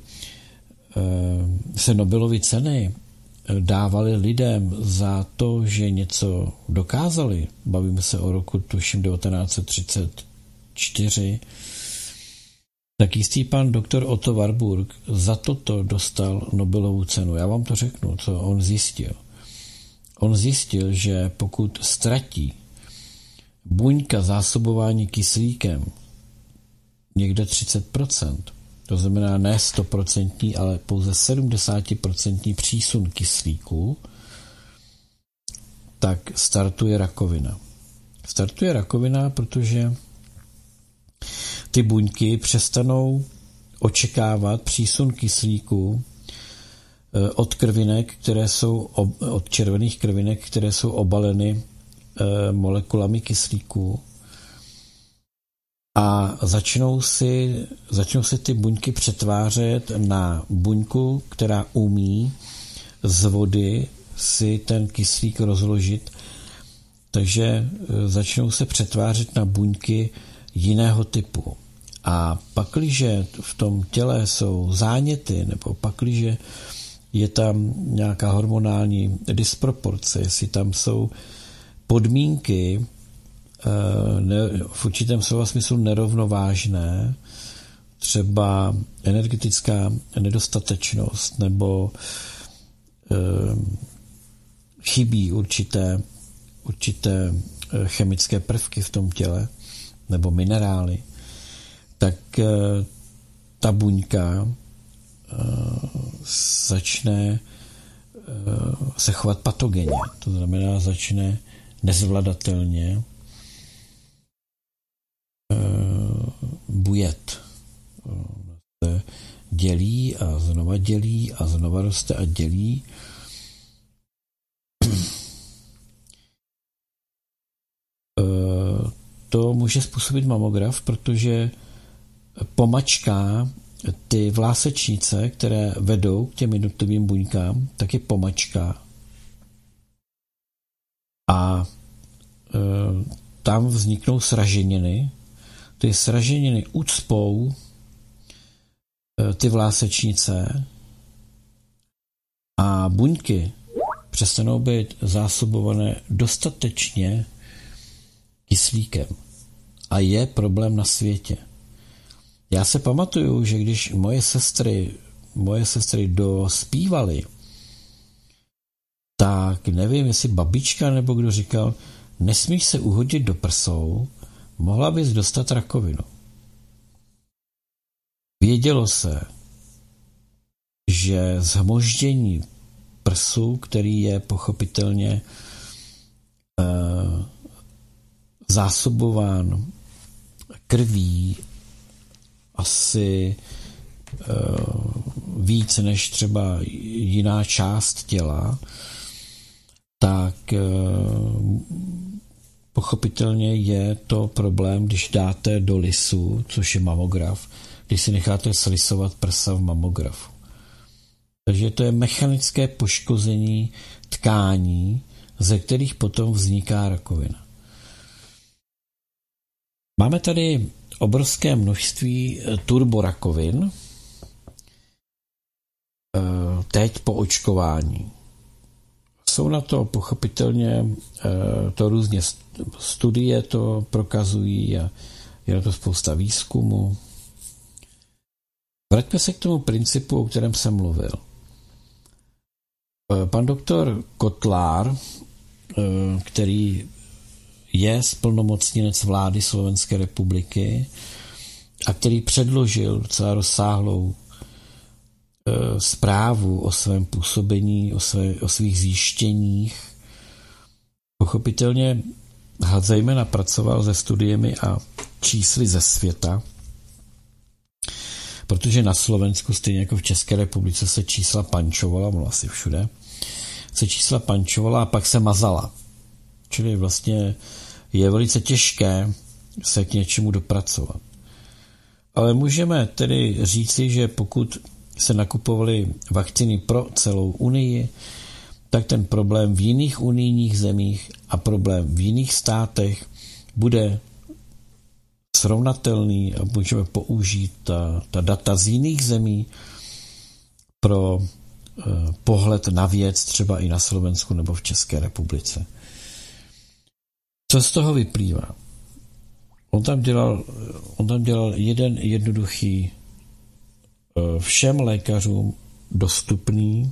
se Nobelovy ceny dávali lidem za to, že něco dokázali. Bavíme se o roku, tuším, devatenáct set třicet čtyři. Tak jistý pan doktor Otto Warburg za toto dostal Nobelovu cenu. Já vám to řeknu, co on zjistil. On zjistil, že pokud ztratí buňka zásobování kyslíkem někde třicet procent, to znamená ne sto procent, ale pouze sedmdesát procent přísun kyslíku, tak startuje rakovina. Startuje rakovina, protože ty buňky přestanou očekávat přísun kyslíku od krvinek, které jsou od červených krvinek, které jsou obaleny molekulami kyslíku, a začnou si, začnou si ty buňky přetvářet na buňku, která umí z vody si ten kyslík rozložit, takže začnou se přetvářet na buňky jiného typu. A pakliže v tom těle jsou záněty, nebo pakliže je tam nějaká hormonální disproporce, jestli tam jsou podmínky v určitém slova smyslu nerovnovážné, třeba energetická nedostatečnost, nebo chybí určité, určité chemické prvky v tom těle nebo minerály, tak ta buňka začne se chovat patogenně. To znamená, začne nezvladatelně bujet. Se dělí a znova dělí a znova roste a dělí. To může způsobit mamograf, protože pomačká ty vlásečnice, které vedou k těm jednotlivým buňkám, tak je pomačká. A e, tam vzniknou sraženiny. Ty sraženiny ucpou e, ty vlásečnice a buňky přestanou být zásobované dostatečně kyslíkem. A je problém na světě. Já se pamatuju, že když moje sestry, moje sestry dospívaly, tak nevím, jestli babička nebo kdo říkal, nesmíš se uhodit do prsou, mohla bys dostat rakovinu. Vědělo se, že zhmoždění prsu, který je pochopitelně eh, zásobován krví asi uh, víc než třeba jiná část těla, tak uh, pochopitelně je to problém, když dáte do lisu, což je mamograf, když si necháte slisovat prsa v mamografu. Takže to je mechanické poškození tkání, ze kterých potom vzniká rakovina. Máme tady obrovské množství turborakovin teď po očkování. Jsou na to pochopitelně to různě studie to prokazují a je na to spousta výzkumu. Vraťme se k tomu principu, o kterém jsem mluvil. Pan doktor Kotlár, který je splnomocněnec vlády Slovenské republiky a který předložil docela rozsáhlou e, zprávu o svém působení, o, své, o svých zjištěních. Pochopitelně zejména pracoval se studiemi a čísly ze světa, protože na Slovensku, stejně jako v České republice, se čísla pančovala, no asi všude, se čísla pančovala a pak se mazala. Čili vlastně je velice těžké se k něčemu dopracovat. Ale můžeme tedy říci, že pokud se nakupovaly vakcíny pro celou Unii, tak ten problém v jiných unijních zemích a problém v jiných státech bude srovnatelný a můžeme použít ta, ta data z jiných zemí pro eh, pohled na věc třeba i na Slovensku nebo v České republice. Co z toho vyplývá? On tam dělal, on tam dělal jeden jednoduchý, všem lékařům dostupný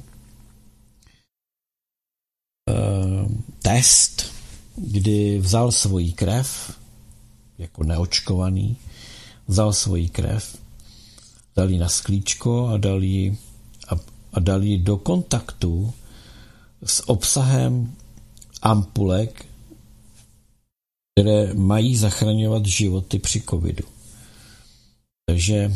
test, kdy vzal svoji krev, jako neočkovaný, vzal svoji krev, dal ji na sklíčko a dal ji, a, a dal ji do kontaktu s obsahem ampulek, které mají zachraňovat životy při covidu. Takže e,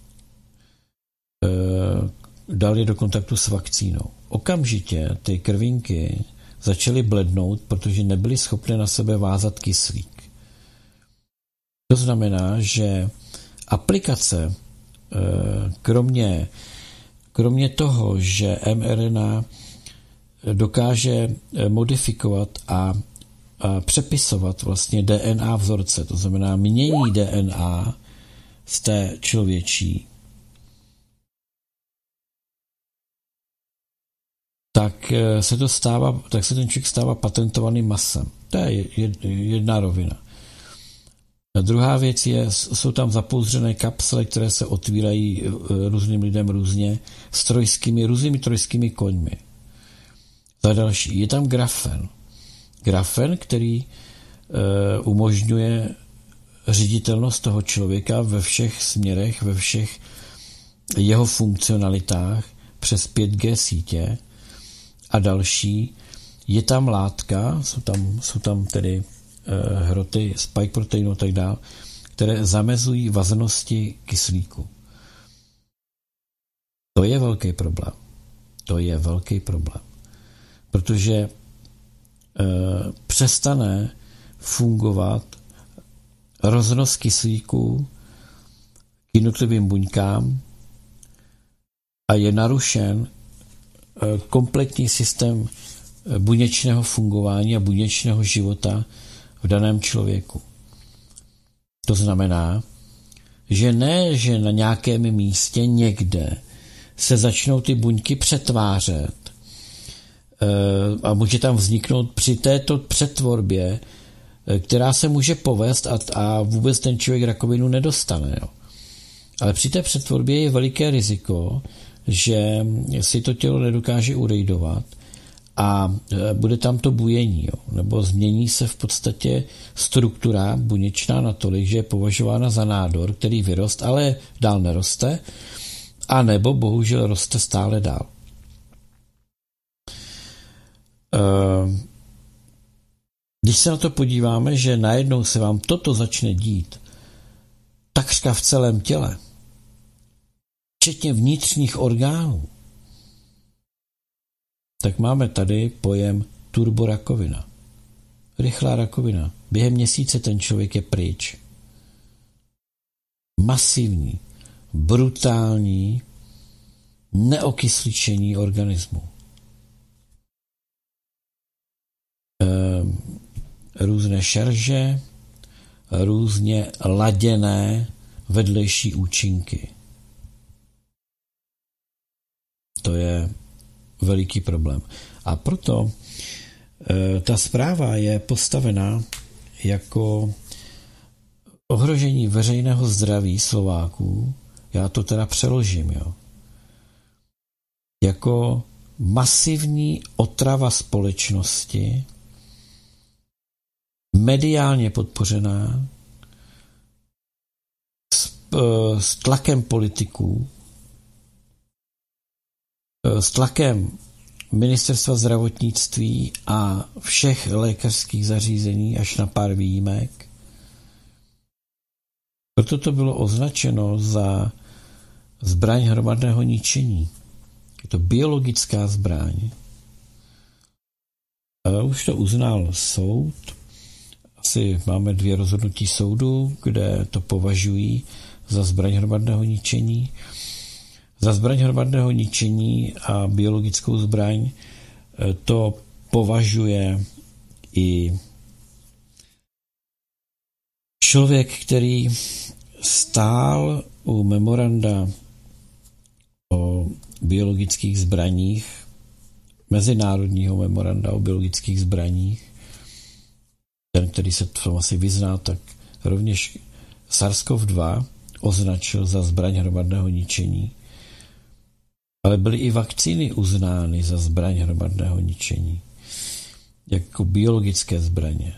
dal je do kontaktu s vakcínou. Okamžitě ty krvinky začaly blednout, protože nebyly schopné na sebe vázat kyslík. To znamená, že aplikace, e, kromě, kromě toho, že mRNA dokáže modifikovat a a přepisovat vlastně D N A vzorce, to znamená mění D N A z té člověčí, tak se to stává, tak se ten člověk stává patentovaným masem. To je jedna rovina. A druhá věc je, jsou tam zapouzřené kapsle, které se otvírají různým lidem různě s trojskými, různými trojskými koňmi. Za další, je tam grafen. Grafen, který umožňuje ředitelnost toho člověka ve všech směrech, ve všech jeho funkcionalitách přes pět G sítě a další. Je tam látka, jsou tam, jsou tam tedy eh, hroty, spike proteinu a tak dále, které zamezují vaznosti kyslíku. To je velký problém. To je velký problém. Protože eh, přestane fungovat roznos kyslíku k jednotlivým buňkám a je narušen kompletní systém buněčného fungování a buněčného života v daném člověku. To znamená, že ne, že na nějakém místě někde se začnou ty buňky přetvářet a může tam vzniknout při této přetvorbě, která se může povést a, a vůbec ten člověk rakovinu nedostane. Jo. Ale při té přetvorbě je veliké riziko, že si to tělo nedokáže urejdovat a bude tam to bujení, jo. Nebo změní se v podstatě struktura buněčná natolik, že je považována za nádor, který vyrost, ale dál neroste, a nebo bohužel roste stále dál. Když se na to podíváme, že najednou se vám toto začne dít takřka v celém těle, včetně vnitřních orgánů, tak máme tady pojem turborakovina. Rychlá rakovina. Během měsíce ten člověk je pryč. Masivní, brutální neokysličení organismu. Ehm, různé šarže, různě laděné vedlejší účinky. To je veliký problém. A proto e, ta zpráva je postavená jako ohrožení veřejného zdraví Slováků, já to teda přeložím, jo, jako masivní otrava společnosti, mediálně podpořená, s, e, s tlakem politiků, s tlakem Ministerstva zdravotnictví a všech lékařských zařízení až na pár výjimek. Proto to bylo označeno za zbraň hromadného ničení. Je to biologická zbraň. A už to uznal soud. Asi máme dvě rozhodnutí soudu, kde to považují za zbraň hromadného ničení. Za zbraň hromadného ničení a biologickou zbraň to považuje i člověk, který stál u memoranda o biologických zbraních, mezinárodního memoranda o biologických zbraních. Ten, který se v tom asi vyzná, tak rovněž SARS-CoV dva označil za zbraň hromadného ničení. Ale byly i vakcíny uznány za zbraň hromadného ničení, jako biologické zbraně.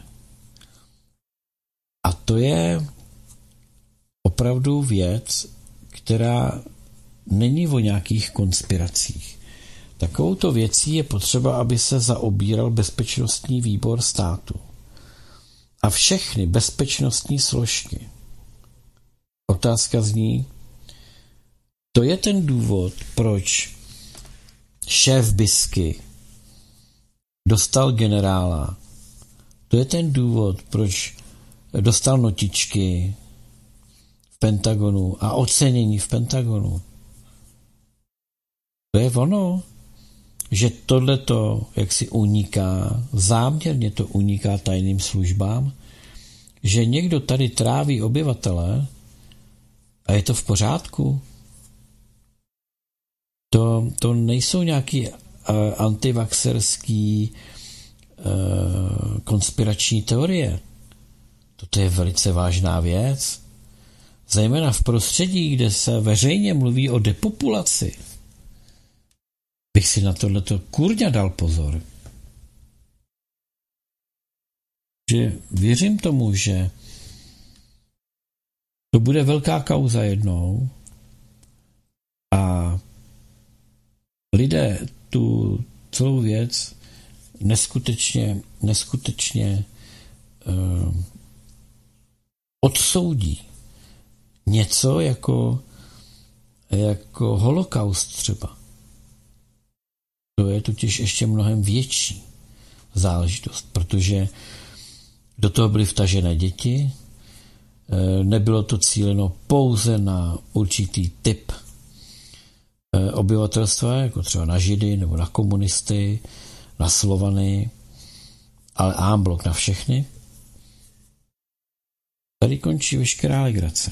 A to je opravdu věc, která není o nějakých konspiracích. Takovouto věcí je potřeba, aby se zaobíral bezpečnostní výbor státu a všechny bezpečnostní složky. Otázka zní, to je ten důvod, proč šéf Bisky dostal generála. To je ten důvod, proč dostal notičky v Pentagonu a ocenění v Pentagonu. To je ono, že tohleto jaksi uniká, záměrně to uniká tajným službám, že někdo tady tráví obyvatele a je to v pořádku. To, to nejsou nějaký uh, antivaxerský uh, konspirační teorie. Toto je velice vážná věc. Zejména v prostředí, kde se veřejně mluví o depopulaci. Bych si na tohleto kurňa dal pozor. že věřím tomu, že to bude velká kauza jednou a lidé tu celou věc neskutečně, neskutečně uh, odsoudí. Něco jako, jako holokaust třeba. To je totiž ještě mnohem větší záležitost, protože do toho byly vtažené děti, nebylo to cíleno pouze na určitý typ obyvatelstva, jako třeba na Židy nebo na komunisty, na Slovany, ale en bloc na všechny. Tady končí veškerá legrace.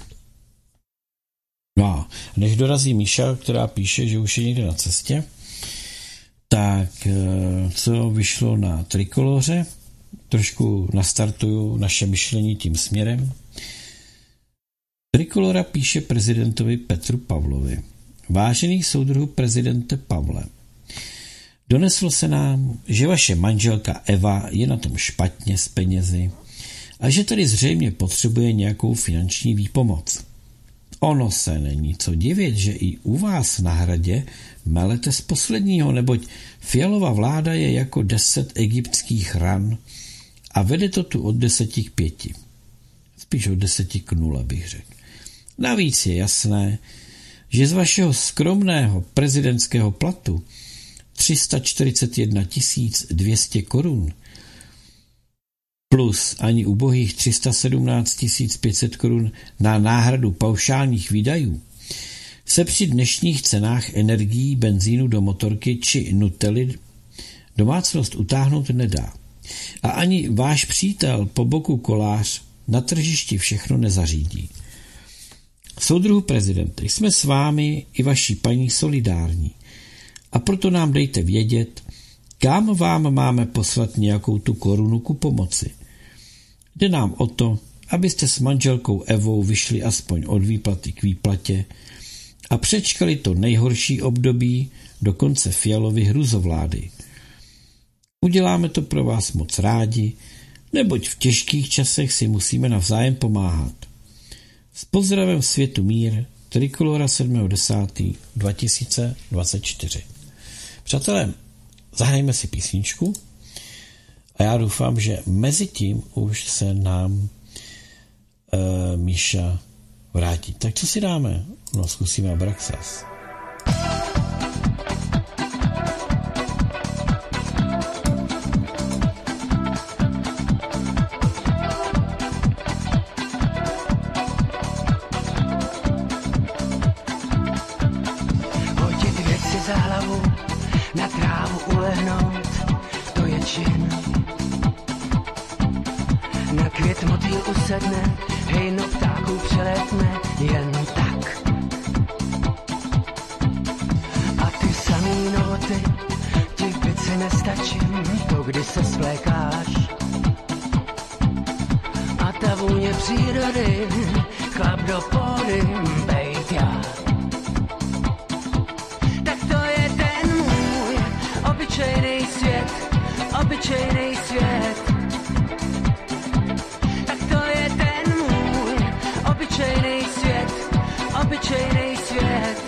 No a než dorazí Míša, která píše, že už je někde na cestě, tak co vyšlo na Trikoloře, trošku nastartuju naše myšlení tím směrem. Trikolora píše prezidentovi Petru Pavlovi. Vážený soudruhu prezidente Pavle, doneslo se nám, že vaše manželka Eva je na tom špatně s penězi a že tedy zřejmě potřebuje nějakou finanční výpomoc. Ono se není co divit, že i u vás na hradě melete z posledního, neboť Fialova vláda je jako deset egyptských ran a vede to tu od deseti k pěti. Spíš od deseti k nule, bych řekl. Navíc je jasné, že z vašeho skromného prezidentského platu tři sta čtyřicet jedna tisíc dvě stě korun plus ani ubohých tři sta sedmnáct tisíc pět set korun na náhradu paušálních výdajů se při dnešních cenách energií, benzínu do motorky či Nutelly domácnost utáhnout nedá. A ani váš přítel po boku Kolář na tržišti všechno nezařídí. Soudruhu prezidente, jsme s vámi i vaší paní solidární a proto nám dejte vědět, kam vám máme poslat nějakou tu korunu ku pomoci. Jde nám o to, abyste s manželkou Evou vyšli aspoň od výplaty k výplatě a přečkali to nejhorší období do konce Fialovy hrůzovlády. Uděláme to pro vás moc rádi, neboť v těžkých časech si musíme navzájem pomáhat. S pozdravem světu mír, Trikolora sedmého desátého dva tisíce dvacet čtyři. Přátelé, zahrajme si písničku a já doufám, že mezi tím už se nám e, Míša vrátí. Tak co si dáme? No, zkusíme Abraxas. Za hlavu, na trávu ulehnout, to je čin. Na květ motýl usedne, hejno ptáků přelétne, jen tak. A ty samý novoty, ti v pici nestačím, to kdy se svlékáš. A ta vůně přírody, chlap do pódy, bejt já. Obyčejnej svět, obyčejnej svět. Tak to je ten můj obyčejnej svět, obyčejnej svět.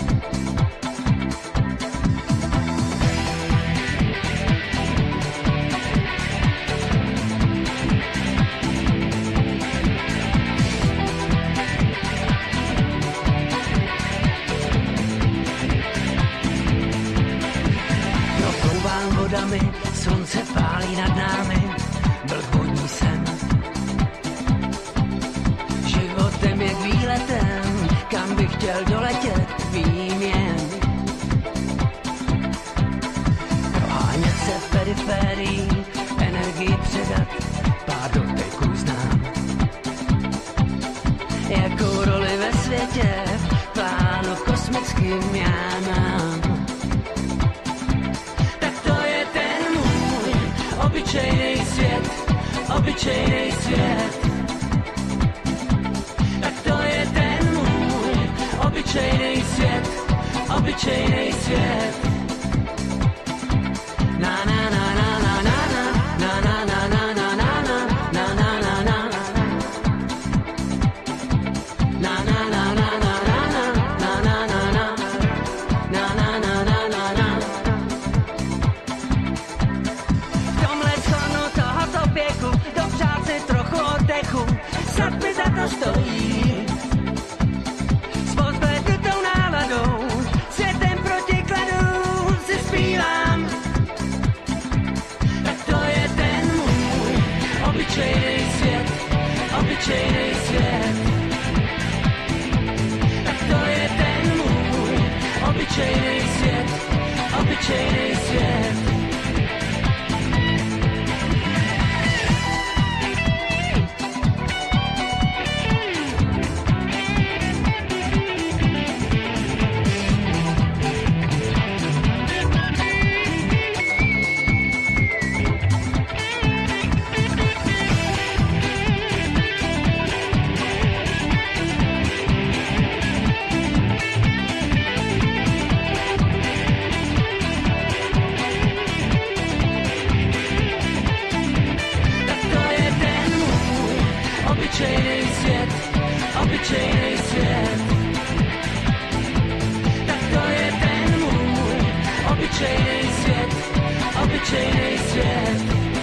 Slunce pálí nad námi, blbodní sen. Životem je výletem, kam bych chtěl doletět, vím jen. Prohánět se v periferii, energii předat, pár doteků znám. Jakou roli ve světě, plánu kosmickým já mám. Obyčejnej svět, obyčejnej svět. Tak to je ten můj obyčejnej svět, obyčejnej svět. Na na na na na na na na na na na na snad mi za to stojí. S pozvednutou náladou, světem protikladů si zpívám. Tak to je ten můj obyčejný svět, obyčejný svět. Tak to je ten můj obyčejný svět, obyčejný svět. Obyčejný svět, obyčejný svět. Tak to je ten můj obyčejný svět, obyčejný svět.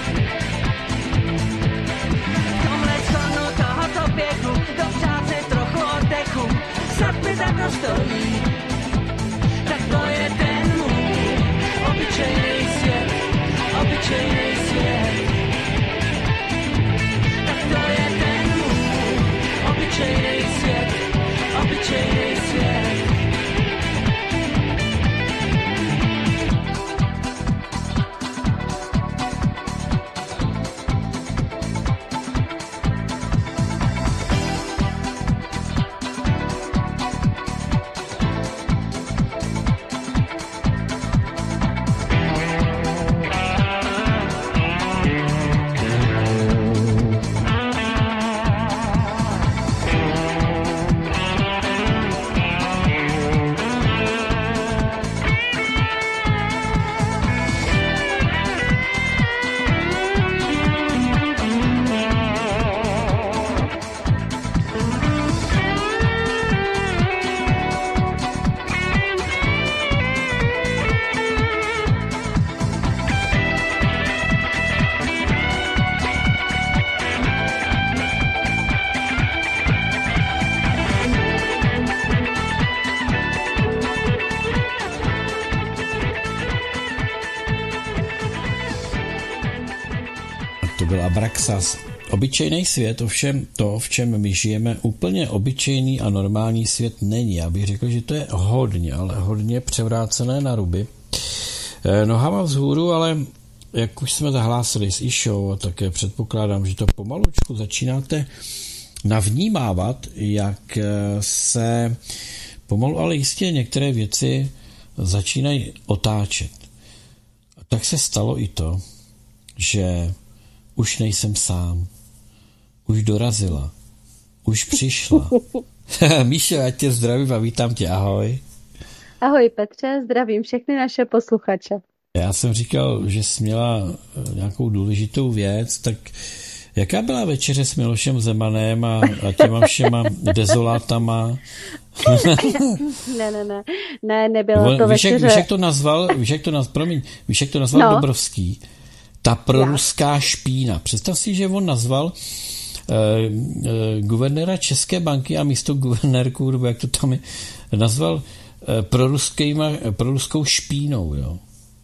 V tomhle skonu tohoto běhu dopřát si trochu oddechu, snad mi za to stojí. Tak to je ten můj obyčejný svět, obyčejný svět. Obyčejný svět, obyčejný svět. Abraxas. Obyčejný svět, ovšem to, v čem my žijeme, úplně obyčejný a normální svět není. Já bych řekl, že to je hodně, ale hodně převrácené na ruby. Nohama vzhůru, ale jak už jsme zahlásili s Išou, a také předpokládám, že to pomalučku začínáte navnímávat, jak se pomalu, ale jistě některé věci začínají otáčet. A tak se stalo i to, že už nejsem sám. Už dorazila. Už přišla. Míšo, já tě zdravím a vítám tě. Ahoj. Ahoj Petře, zdravím všechny naše posluchače. Já jsem říkal, že jsi měla nějakou důležitou věc, tak jaká byla večeře s Milošem Zemanem a, a těma všema dezolátama? ne, ne, ne, ne, nebylo Nebo, to víš, večeře. Jak, víš, jak to nazval, víš, jak to nazval, promiň, víš, jak to nazval no. Dobrovský? Ta proruská špína. Představ si, že on nazval uh, uh, guvernéra České banky a místo guvernérku, nebo jak to tam je, nazval uh, proruskýma, proruskou špínou, jo.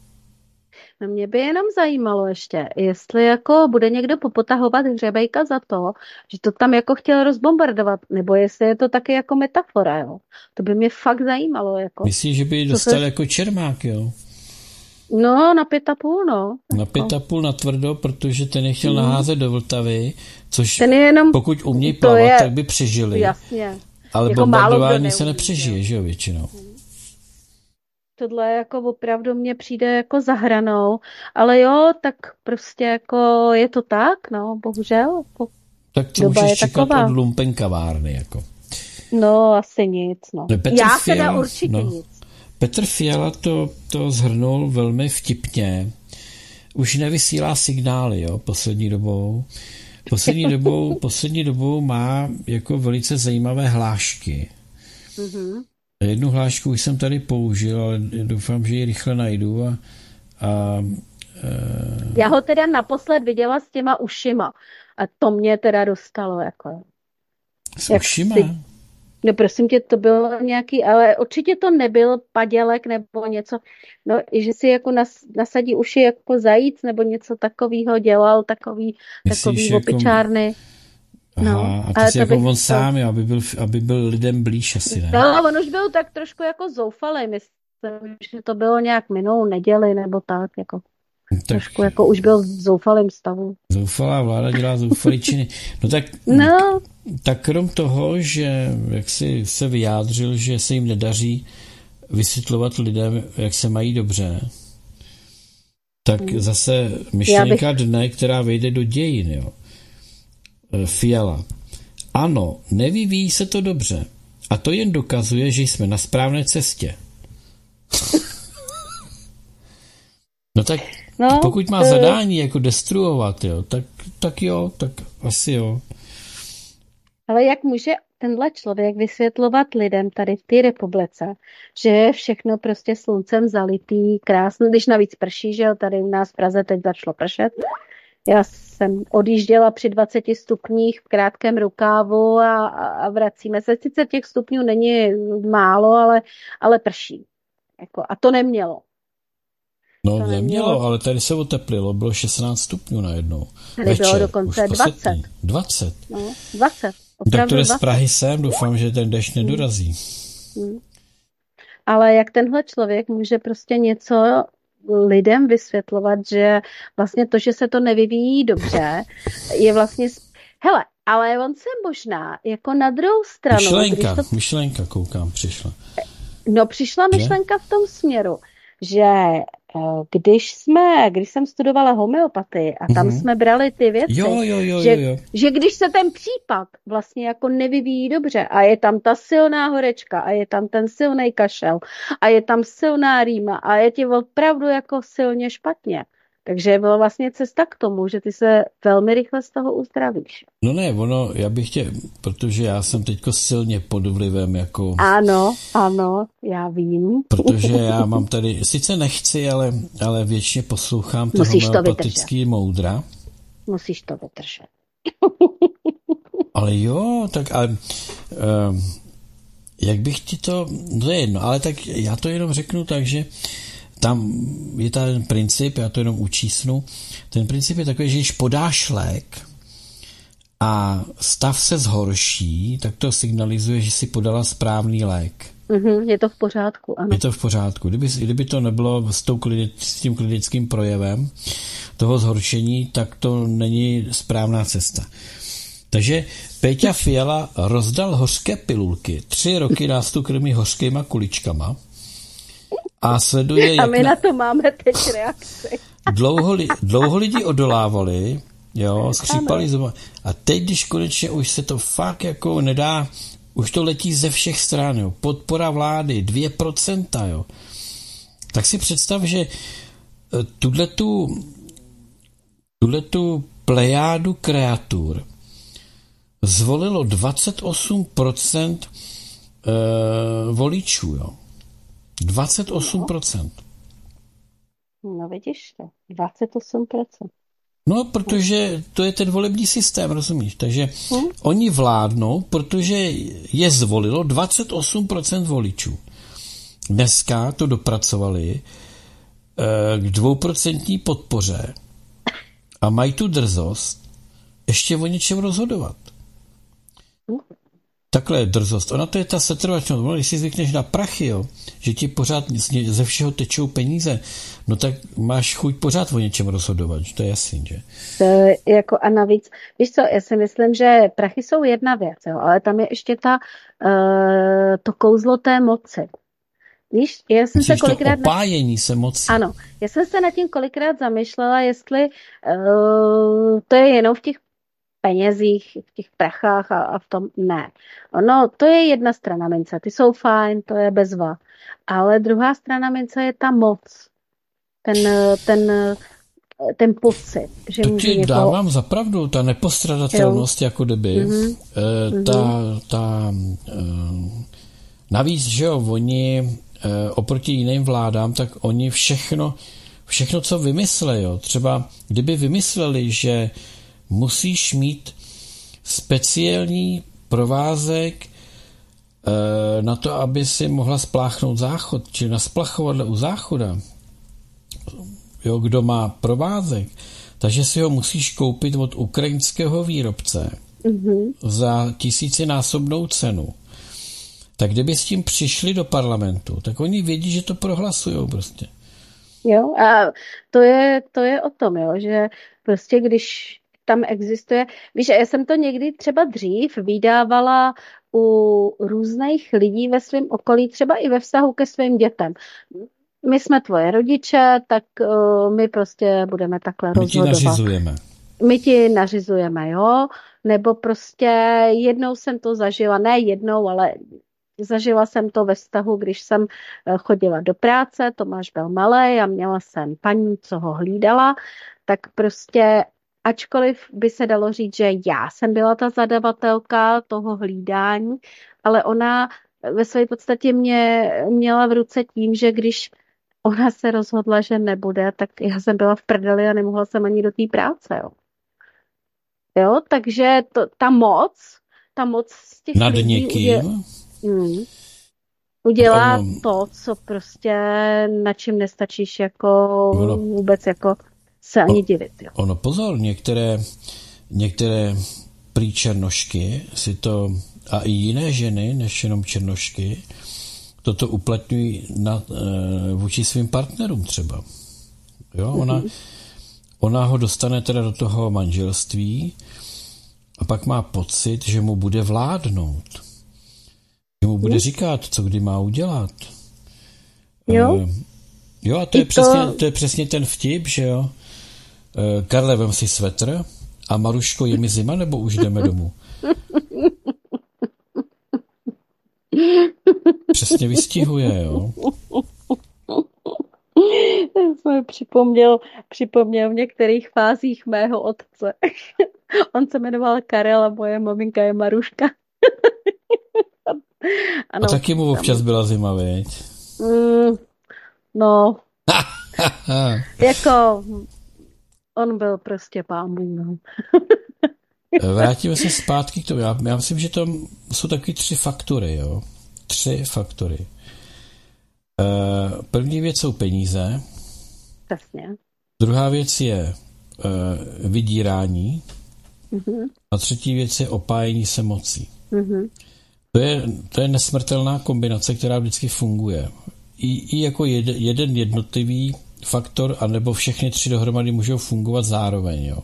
No mě by jenom zajímalo ještě, jestli jako bude někdo popotahovat Hřebejka za to, že to tam jako chtěl rozbombardovat, nebo jestli je to taky jako metafora, jo. To by mě fakt zajímalo, jako. Myslíš, že by ji dostal se... jako Čermák, jo? No, na pět a půl, no. Na pět a půl na tvrdo, protože ten je chtěl mm. naházet do Vltavy, což jenom, pokud umějí plavat, je, tak by přežili. Jasně. Ale jako bombardování se nepřežije, že jo, většinou. Tohle jako opravdu mně přijde jako za hranou, ale jo, tak prostě jako je to tak, no, bohužel. Jako tak co můžeš čekat taková. Od lumpenkavárny, jako? No, asi nic, no. no Já Fiala, teda určitě no. nic. Petr Fiala to, to zhrnul velmi vtipně. Už nevysílá signály, jo, poslední dobou. Poslední dobou, poslední dobou má jako velice zajímavé hlášky. Mm-hmm. Jednu hlášku už jsem tady použil, ale doufám, že ji rychle najdu. A, a, e... Já ho teda naposled viděla s těma ušima a to mě teda dostalo, jako. S ušima? Si... No prosím tě, to bylo nějaký, ale určitě to nebyl padělek nebo něco, no, že si jako nas, nasadí uši jako zajíc nebo něco takového dělal, takový, Myslíš, takový jako... opičárny. Aha, No, a to si jako on to... sám, jo, aby byl, aby byl lidem blíž asi, ne? No, on už byl tak trošku jako zoufalý, myslím, že to bylo nějak minulou neděli nebo tak, jako. Tak, trošku jako už byl v zoufalém stavu. Zoufalá vláda dělá zoufalý činy. No tak, no. tak krom toho, že jak si se vyjádřil, že se jim nedaří vysvětlovat lidem, jak se mají dobře, tak hmm. zase myšlenka bych... dne, která vejde do dějin, jo. Fiala. Ano, nevyvíjí se to dobře. A to jen dokazuje, že jsme na správné cestě. No tak no, pokud má to... zadání jako destruovat, jo, tak, tak jo, tak asi jo. Ale jak může tenhle člověk vysvětlovat lidem tady v té republice, že je všechno prostě sluncem zalitý, krásný, když navíc prší, že jo, tady u nás v Praze teď začalo pršet. Já jsem odjížděla při dvaceti stupních v krátkém rukávu a, a vracíme se. Sice těch stupňů není málo, ale, ale prší. Jako, a to nemělo. No to nemělo, nemělo, ale tady se oteplilo, bylo šestnáct stupňů najednou. Tady večer, bylo dokonce dvacet. dvacet. No, dvacet. Tak to je z Prahy sem, doufám, že ten dešť nedorazí. Hmm. Hmm. Ale jak tenhle člověk může prostě něco lidem vysvětlovat, že vlastně to, že se to nevyvíjí dobře, je vlastně... Hele, ale on se možná jako na druhou stranu... Myšlenka, to... myšlenka, koukám, přišla. No, přišla myšlenka že? v tom směru, že když jsme, když jsem studovala homeopatii a tam mm-hmm. jsme brali ty věci, jo, jo, jo, že, jo, jo. že když se ten případ vlastně jako nevyvíjí dobře a je tam ta silná horečka a je tam ten silný kašel a je tam silná rýma a je ti opravdu jako silně špatně, takže byla vlastně cesta k tomu, že ty se velmi rychle z toho uzdravíš. No ne, ono, já bych tě, protože já jsem teďko silně pod vlivem jako... Ano, ano, já vím. Protože já mám tady, sice nechci, ale, ale věčně poslouchám ty homeopatický moudra. Musíš to vydržet. Ale jo, tak ale... Um, jak bych ti to... No to je jedno, ale tak já to jenom řeknu tak, že tam je ten princip, já to jenom učísnu, ten princip je takový, že když podáš lék a stav se zhorší, tak to signalizuje, že si podala správný lék. Mm-hmm, je to v pořádku, ano. Je to v pořádku. Kdyby, kdyby to nebylo s, tou klinic, s tím klinickým projevem toho zhoršení, tak to není správná cesta. Takže Péťa Fiala rozdal hořké pilulky. Tři roky nás tu krmí hořkýma kuličkama. A sleduje, jak a my na... na to máme teď reakci. dlouho, li, dlouho lidi odolávali, jo, skřípali zuby. A teď, když konečně už se to fakt jako nedá, už to letí ze všech stran, jo. Podpora vlády, dvě procenta, jo. Tak si představ, že tuhletu, tuhletu plejádu kreatur zvolilo dvacet osm procent uh, voličů, jo. dvacet osm procent. No, no vidíš to, dvacet osm procent. No, protože to je ten volební systém, rozumíš? Takže hmm. oni vládnou, protože je zvolilo dvacet osm procent voličů. Dneska to dopracovali eh, k dvouprocentní podpoře a mají tu drzost ještě o něčem rozhodovat. Hmm. Takhle je drzost. Ona to je ta setrvačnost. No, když si zvykneš na prachy, jo, že ti pořád ze všeho tečou peníze, no tak máš chuť pořád o něčem rozhodovat. To je jasný, že? To je jako a navíc, víš co, já si myslím, že prachy jsou jedna věc, jo, ale tam je ještě ta, uh, to kouzlo té moci. Víš, já jsem Myslíš se kolikrát... to opájení se moci. Ano, já jsem se nad tím kolikrát zamýšlela, jestli uh, to je jenom v těch penězích, v těch prachách a, a v tom ne. Ono, to je jedna strana mince, ty jsou fajn, to je bezva. Ale druhá strana mince je ta moc. Ten, ten, ten pocit, že to může ti někoho... dávám za pravdu, ta nepostradatelnost, jo. Jako kdyby. Mm-hmm. E, ta, mm-hmm. ta e, navíc, že jo, oni e, oproti jiným vládám, tak oni všechno, všechno, co vymysleli, jo. Třeba kdyby vymysleli, že musíš mít speciální provázek e, na to, aby si mohla spláchnout záchod, či na splachovadle u záchoda. Jo, kdo má provázek, takže si ho musíš koupit od ukrajinského výrobce mm-hmm. za tisícinásobnou cenu. Tak kdyby s tím přišli do parlamentu, tak oni vědí, že to prohlasujou prostě. Jo, a to je, to je o tom, jo, že prostě když tam existuje, víš, já jsem to někdy třeba dřív vydávala u různých lidí ve svém okolí, třeba i ve vztahu ke svým dětem. My jsme tvoje rodiče, tak uh, my prostě budeme takhle my rozhodovat. My ti nařizujeme. My ti nařizujeme, jo, nebo prostě jednou jsem to zažila, ne jednou, ale zažila jsem to ve vztahu, když jsem chodila do práce, Tomáš byl malý a měla jsem paní, co ho hlídala, tak prostě ačkoliv by se dalo říct, že já jsem byla ta zadavatelka toho hlídání, ale ona ve své podstatě mě měla v ruce tím, že když ona se rozhodla, že nebude, tak já jsem byla v prdeli a nemohla jsem ani do té práce. Jo. Jo, takže to, ta moc, ta moc z těch nad lidí někým udělá, hmm, udělá ono, to, co prostě na čím nestačíš jako ono, vůbec jako se ani divit. Jo. Ono pozor, některé, některé prý černošky si to, a i jiné ženy, než jenom černošky, toto uplatňují na, vůči svým partnerům třeba. Jo, ona, mm-hmm. ona ho dostane teda do toho manželství a pak má pocit, že mu bude vládnout. Že mu bude mm. říkat, co kdy má udělat. Jo, uh, jo a to je, to... Přesně, to je přesně ten vtip, že jo. Uh, Karle, vem si svetr a Maruško, je mi zima, nebo už jdeme domů? Přesně vystihuje, jo. Jsem připomněl, připomněl v některých fázích mého otce. On se jmenoval Karel a moje maminka je Maruška. Ano, a taky mu občas byla zima, viď? Mm, no. Jako on byl prostě pán Bůh, no. Vrátíme se zpátky k tomu. Já, já myslím, že to jsou taky tři faktory, jo. Tři faktory. Uh, první věc jsou peníze. Přesně. Druhá věc je uh, vydírání. Mm-hmm. A třetí věc je opájení se mocí. Mm-hmm. To je, to je nesmrtelná kombinace, která vždycky funguje. I, i jako jed, jeden jednotlivý faktor, anebo všechny tři dohromady můžou fungovat zároveň, jo.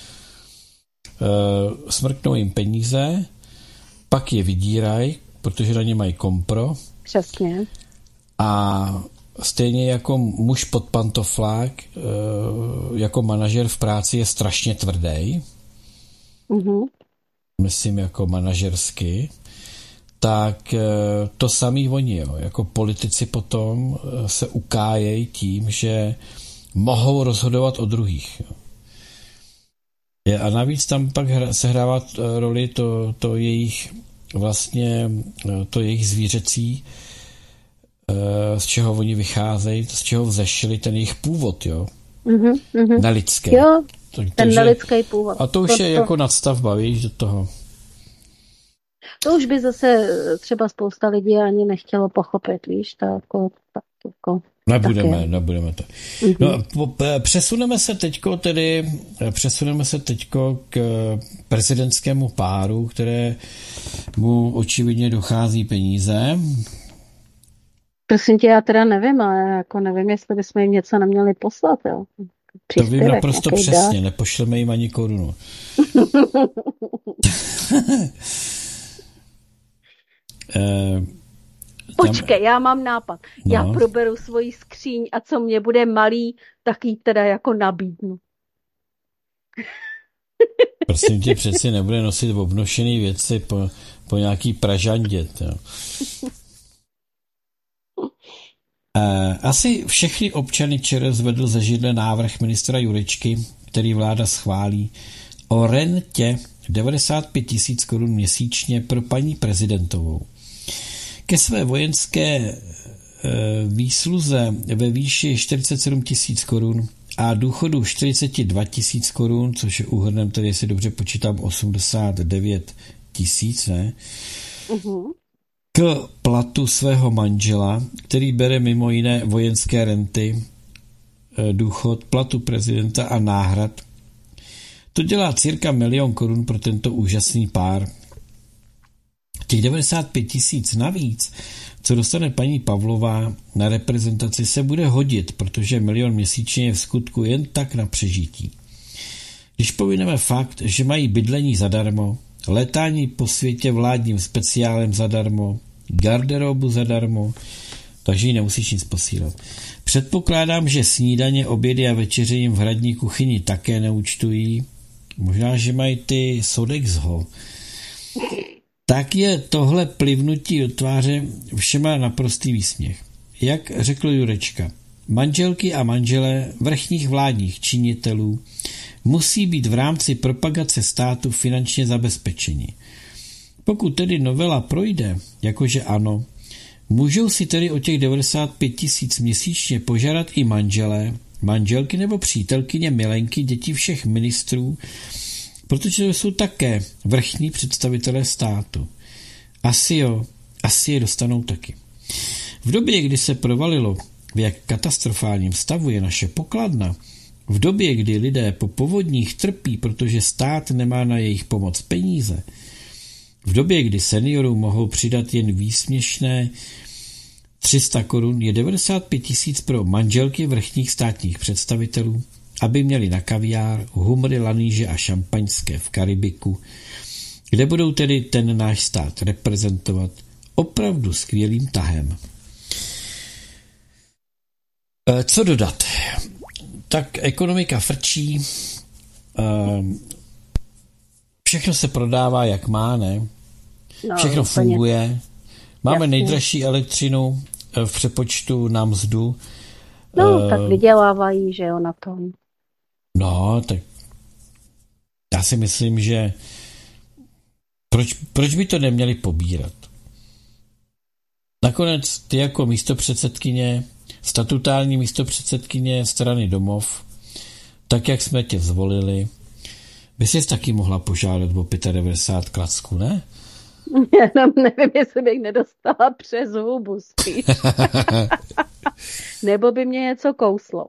Uh, smrknou jim peníze, pak je vydírají, protože na ně mají kompro. Přesně. A stejně jako muž pod pantoflák, uh, jako manažer v práci je strašně tvrdý. Mm-hmm. Myslím jako manažersky. Tak uh, to samý oni, jo. Jako politici potom uh, se ukájejí tím, že mohou rozhodovat o druhých, jo. A navíc tam pak sehrává roli to, to jejich vlastně to jejich zvířecí, z čeho oni vycházejí, z čeho vzešli ten jejich původ, jo. Mm-hmm, mm-hmm. Nelidský. Jo, tak, ten takže, nelidský původ. A to už to, je to. Jako nadstavba, víš, do toho. To už by zase třeba spousta lidí ani nechtělo pochopit, víš, to jako, tak jako Nebudeme, nebudeme to. Mm-hmm. No, po, přesuneme se teďko tedy, přesuneme se teďko k prezidentskému páru, které mu očividně dochází peníze. Prosím tě, já teda nevím, ale jako nevím, jestli bychom jim něco neměli poslat, jo. To vím naprosto přesně, dá. Nepošleme jim ani korunu. eh, Počkej, já mám nápad. No. Já proberu svoji skříň a co mě bude malý, tak jí teda jako nabídnu. Prosím tě, přeci nebude nosit obnošený věci po, po nějaký pražandě. Asi všechny občany ČR zvedl ze židle návrh ministra Jurečky, který vláda schválí, o rentě devadesát pět tisíc korun měsíčně pro paní prezidentovou. Ke své vojenské výsluze ve výši čtyřicet sedm tisíc korun a důchodu čtyřicet dva tisíc korun, což je úhrnem, tedy si dobře počítám, osmdesát devět tisíc, ne? Uh-huh. K platu svého manžela, který bere mimo jiné vojenské renty, důchod, platu prezidenta a náhrad. To dělá cirka milion korun pro tento úžasný pár. Těch devadesát pět tisíc navíc, co dostane paní Pavlová na reprezentaci, se bude hodit, protože milion měsíčně je v skutku jen tak na přežití. Když povineme fakt, že mají bydlení zadarmo, letání po světě vládním speciálem zadarmo, garderobu zadarmo, takže ji nemusíš nic posílat. Předpokládám, že snídaně, obědy a večeře jim v hradní kuchyni také neúčtují. Možná, že mají ty Sodexho. Tak je tohle plivnutí do tváře všema naprostý výsměch. Jak řekl Jurečka, manželky a manželé vrchních vládních činitelů musí být v rámci propagace státu finančně zabezpečeni. Pokud tedy novela projde, jakože ano, můžou si tedy o těch devadesát pět tisíc měsíčně požádat i manželé, manželky nebo přítelkyně, milenky, děti všech ministrů, protože to jsou také vrchní představitelé státu. Asi jo, asi je dostanou taky. V době, kdy se provalilo, v jak katastrofálním stavu je naše pokladna, v době, kdy lidé po povodních trpí, protože stát nemá na jejich pomoc peníze, v době, kdy seniorům mohou přidat jen výsměšné tři sta korun, je devadesát pět tisíc pro manželky vrchních státních představitelů, aby měli na kaviár, humry, laníže a šampaňské v Karibiku, kde budou tedy ten náš stát reprezentovat opravdu skvělým tahem. Co dodat? Tak ekonomika frčí, všechno se prodává, jak má, ne? Všechno no, funguje. Máme jasně. nejdražší elektřinu v přepočtu na mzdu. No, uh, tak vydělávají, že jo, na tom. No, tak já si myslím, že proč, proč by to neměli pobírat? Nakonec ty jako místopředsedkyně, statutární místopředsedkyně strany Domov, tak jak jsme tě zvolili, by jsi taky mohla požádat o devadesát pět klacků, ne? Jenom nevím, jestli bych nedostala přes hubu spíš. Nebo by mě něco kouslo.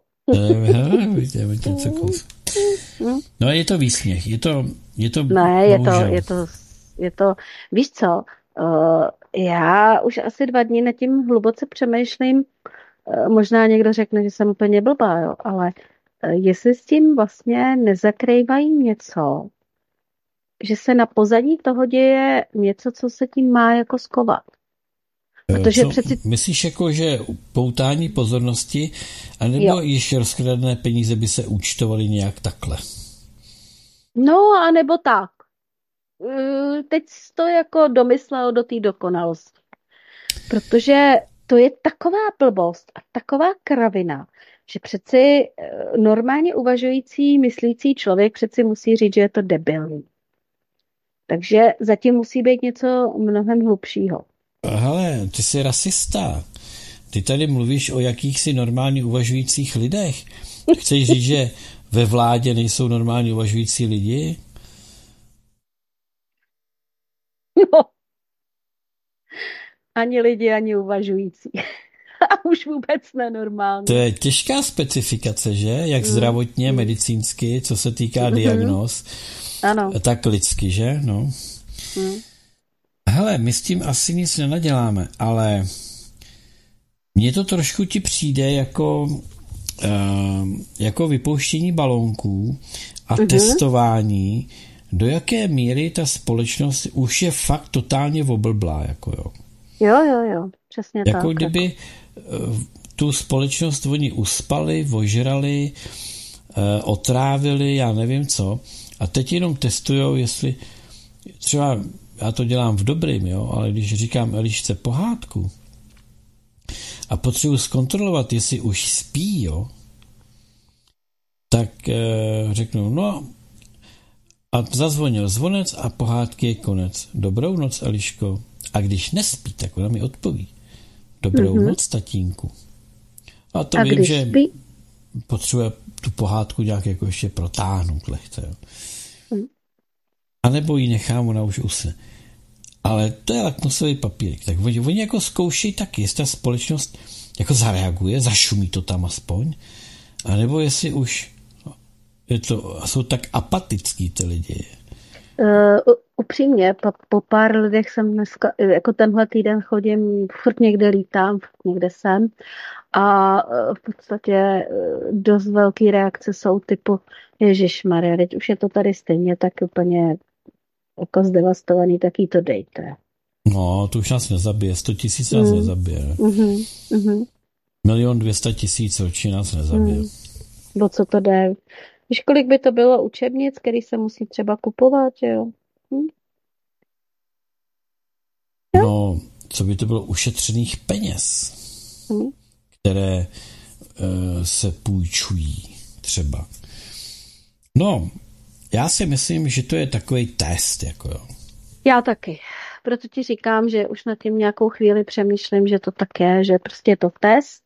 No je to výsměch, je to, je to ne, je to, je to, je to, víš co, uh, já už asi dva dny nad tím hluboce přemýšlím, uh, možná někdo řekne, že jsem úplně blbá, jo, ale uh, jestli s tím vlastně nezakrývají něco, že se na pozadí toho děje něco, co se tím má jako skovat. Protože co, přeci... Myslíš jako, že poutání pozornosti, anebo jo. již rozkradené peníze by se účtovaly nějak takhle? No, anebo tak. Teď to jako domyslel do té dokonalosti. Protože to je taková blbost a taková kravina, že přeci normálně uvažující, myslící člověk přeci musí říct, že je to debilní. Takže zatím musí být něco mnohem hlubšího. Hele, ty jsi rasista. Ty tady mluvíš o jakýchsi normálně uvažujících lidech. Chceš říct, že ve vládě nejsou normálně uvažující lidi? No. Ani lidi, ani uvažující. A už vůbec nenormální. To je těžká specifikace, že? Jak zdravotně, mm. medicínsky, co se týká mm-hmm. diagnóz. Ano. Tak lidsky, že? No. Mm. Hele, my s tím asi nic nenaděláme, ale mně to trošku ti přijde jako, uh, jako vypouštění balónků a mm-hmm. testování, do jaké míry ta společnost už je fakt totálně oblblá. Jako jo. jo, jo, jo, přesně jako tak. Jako kdyby uh, tu společnost oni uspali, ožrali, uh, otrávili, já nevím co, a teď jenom testujou, jestli třeba já to dělám v dobrým, jo, ale když říkám Elišce pohádku a potřebuji zkontrolovat, jestli už spí, jo, tak e, řeknu, no a zazvonil zvonec a pohádky je konec. Dobrou noc, Eliško. A když nespí, tak ona mi odpoví. Dobrou mm-hmm. noc, tatínku. A to a vím, že spí? Potřebuje tu pohádku nějak jako ještě protáhnout lehce, jo. Mm. A nebo ji nechám, ona už usne. Ale to je lakmusový papírek. Tak oni, oni jako zkoušejí taky, jestli ta společnost jako zareaguje, zašumí to tam aspoň, anebo jestli už je to, jsou tak apatický ty lidi. Uh, upřímně, po, po pár lidech jsem dneska, jako tenhle týden chodím, furt někde lítám, furt někde jsem a uh, v podstatě uh, dost velký reakce jsou typu Ježišmarja, teď už je to tady stejně tak úplně jako zdevastovaný, tak jí to dejte. No, to už nás nezabije, sto tisíc nás mm. nezabije. Mm-hmm. Mm-hmm. Milion dvěsta tisíc ročně nás nezabije. Mm. Bo co to jde? Víš, kolik by to bylo učebnic, který se musí třeba kupovat, jo? Hm? No, co by to bylo ušetřených peněz, hm? které e, se půjčují třeba. No, já si myslím, že to je takový test, jako jo. Já taky. Proto ti říkám, že už nad tím nějakou chvíli přemýšlím, že to tak je, že prostě je to test.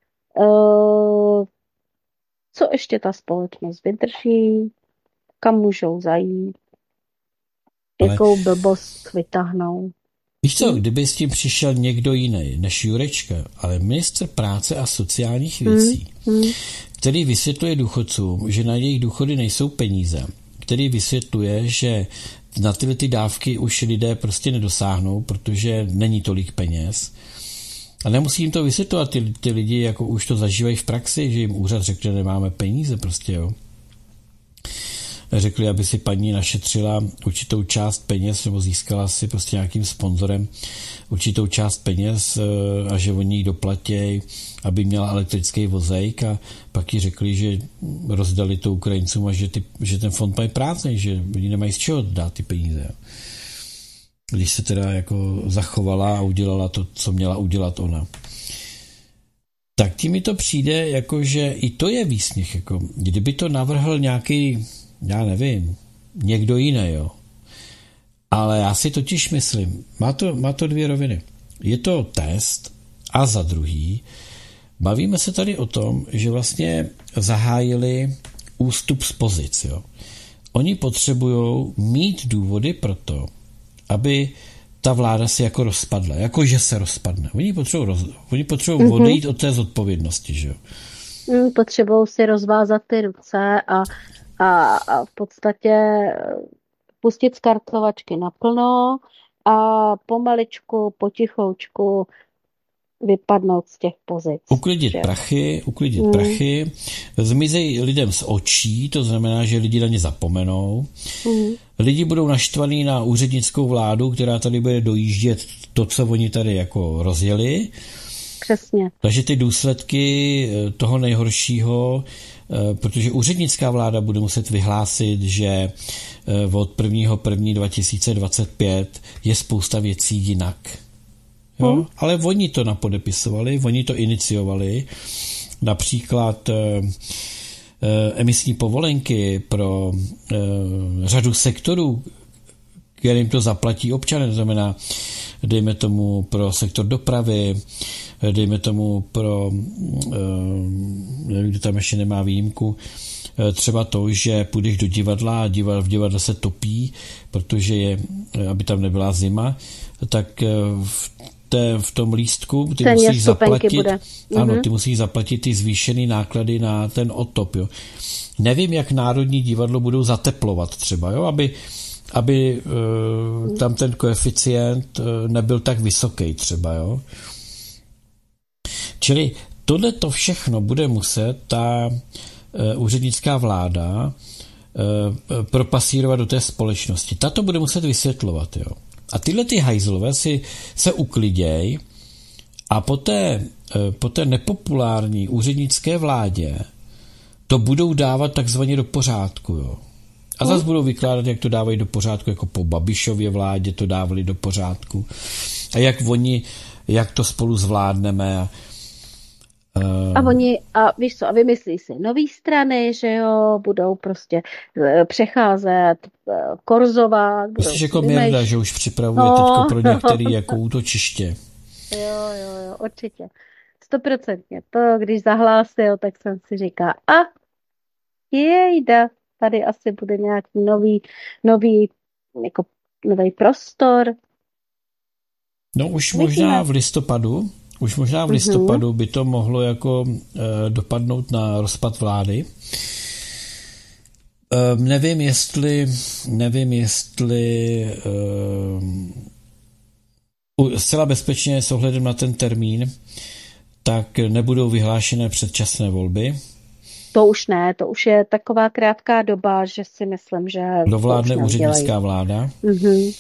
Uh, co ještě ta společnost vydrží, kam můžou zajít, Ale jakou blbost vytáhnou. víš co, kdyby s tím přišel někdo jiný než Jurečka, ale ministr práce a sociálních věcí, Hmm. Hmm. který vysvětluje důchodcům, že na jejich důchody nejsou peníze, který vysvětluje, že na tyhle ty dávky už lidé prostě nedosáhnou, protože není tolik peněz. A nemusí jim to vysvětlovat, ty, ty lidi jako už to zažívají v praxi, že jim úřad řekne, že nemáme peníze prostě, jo. Řekli, aby si paní našetřila určitou část peněz nebo získala si prostě nějakým sponzorem určitou část peněz a že oni jí doplatěj, aby měla elektrický vozejk, a pak jí řekli, že rozdali to Ukrajincům a že, ty, že ten fond mají prázdný, že oni nemají z čeho dát ty peníze. Jo. Když se teda jako zachovala a udělala to, co měla udělat ona. Tak tím mi to přijde, jako že i to je výsměch. Jako, kdyby to navrhl nějaký, já nevím, někdo jiný, jo. Ale já si totiž myslím, má to, má to dvě roviny. Je to test a za druhý bavíme se tady o tom, že vlastně zahájili ústup z pozic, jo. Oni potřebují mít důvody pro to, aby ta vláda se jako rozpadla, jako že se rozpadne. Oni potřebují, roz, oni potřebují mm-hmm. odejít od té zodpovědnosti, že jo? Mm, potřebují si rozvázat ty ruce a, a, a v podstatě pustit skartovačky naplno a pomaličku, potichoučku vypadnout z těch pozic. Uklidit že? prachy, uklidit mm. prachy, zmizej lidem z očí, to znamená, že lidi na ně zapomenou. Mm. Lidi budou naštvaní na úřednickou vládu, která tady bude dojíždět to, co oni tady jako rozjeli. Přesně. Takže ty důsledky toho nejhoršího, protože úřednická vláda bude muset vyhlásit, že od prvního prvního dva tisíce dvacet pět je spousta věcí jinak. Jo? Hmm. Ale oni to napodepisovali, oni to iniciovali. Například eh, eh, emisní povolenky pro eh, řadu sektorů, kterým to zaplatí občané, to znamená, dejme tomu pro sektor dopravy, dejme tomu pro, eh, nevím, kdo tam ještě nemá výjimku, eh, třeba to, že půjdeš do divadla a divadla, v divadle se topí, protože je, aby tam nebyla zima, tak eh, v Te, v tom lístku ty ten musíš zaplatit, bude. ano, Mm-hmm. ty musíš zaplatit ty zvýšený náklady na ten odtop, jo. Nevím, jak Národní divadlo budou zateplovat třeba, jo, aby, aby uh, tam ten koeficient uh, nebyl tak vysoký třeba, jo. Čili tohle to všechno bude muset ta uh, úřednická vláda uh, propasírovat do té společnosti. Ta to bude muset vysvětlovat, jo. A tyhle ty hajzlové si se ukliděj a po té, po té nepopulární úřednické vládě to budou dávat takzvaně do pořádku. Jo. A zase budou vykládat, jak to dávají do pořádku, jako po Babišově vládě to dávali do pořádku. A jak oni, jak to spolu zvládneme. A, a oni, a víš co, a vymyslí si nový strany, že jo, budou prostě přecházet, korzovat. Myslíš jako Mirda, že už připravuje no, teďko pro některý no. jako útočiště. Jo, jo, jo, určitě. Stoprocentně. To, když zahlásil, tak jsem si říká, a jejda, tady asi bude nějaký nový, nový, jako nový prostor, No už možná v listopadu, už možná v listopadu by to mohlo jako e, dopadnout na rozpad vlády. E, nevím, jestli nevím, jestli e, zcela bezpečně s ohledem na ten termín, tak nebudou vyhlášené předčasné volby. To už ne, to už je taková krátká doba, že si myslím, že... Dovládne úřednická vláda. Mhm.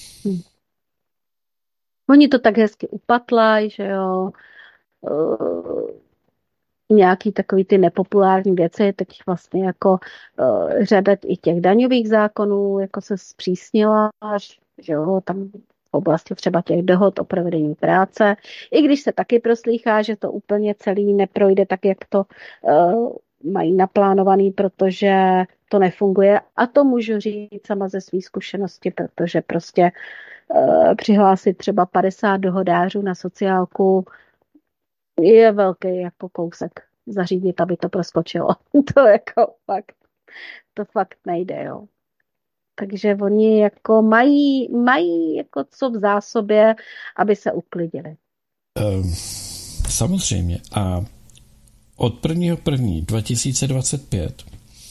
Oni to tak hezky upatlají, že jo, uh, nějaký takový ty nepopulární věci, teď vlastně jako uh, řada i těch daňových zákonů jako se zpřísnila, že jo, tam v oblasti třeba těch dohod o provedení práce, i když se taky proslýchá, že to úplně celý neprojde tak, jak to uh, mají naplánovaný, protože to nefunguje, a to můžu říct sama ze své zkušenosti, protože prostě uh, přihlásit třeba padesát dohodářů na sociálku je velký jako kousek zařídit, aby to proskočilo. To jako fakt, to fakt nejde, jo. Takže oni jako mají, mají jako co v zásobě, aby se uklidili. Um, samozřejmě. A od prvního prvního dva tisíce dvacet pět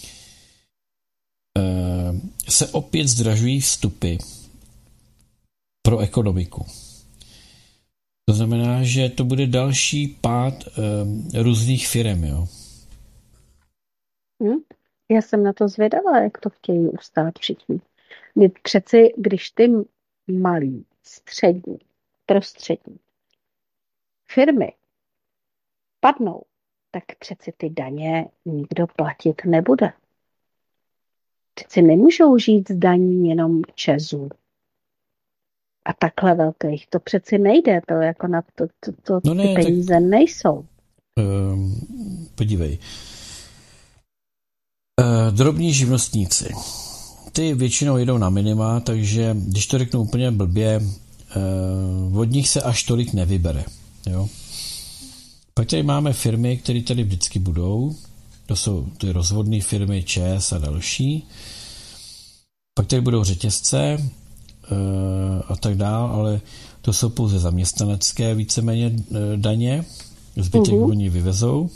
um, se opět zdražují vstupy pro ekonomiku. To znamená, že to bude další pád um, různých firem, jo. Hm? Já jsem na to zvědavá, jak to chtějí ustát všichni. My přeci, když ty malý, střední, prostřední firmy padnou, tak přeci ty daně nikdo platit nebude. Přeci nemůžou žít z daní jenom Česů. A takhle velkých. To přeci nejde, to jako na to, to, to no ne, ty peníze tak, nejsou. Um, podívej. Uh, drobní živnostníci. Ty většinou jedou na minima, takže když to řeknu úplně blbě, uh, od nich se až tolik nevybere. Jo? Pak tady máme firmy, které tady vždycky budou. To jsou ty rozvodné firmy ČEZ a další. Pak tady budou řetězce a tak dál, ale to jsou pouze zaměstnanecké víceméně daně. Zbytek uh-huh. oni vyvezou.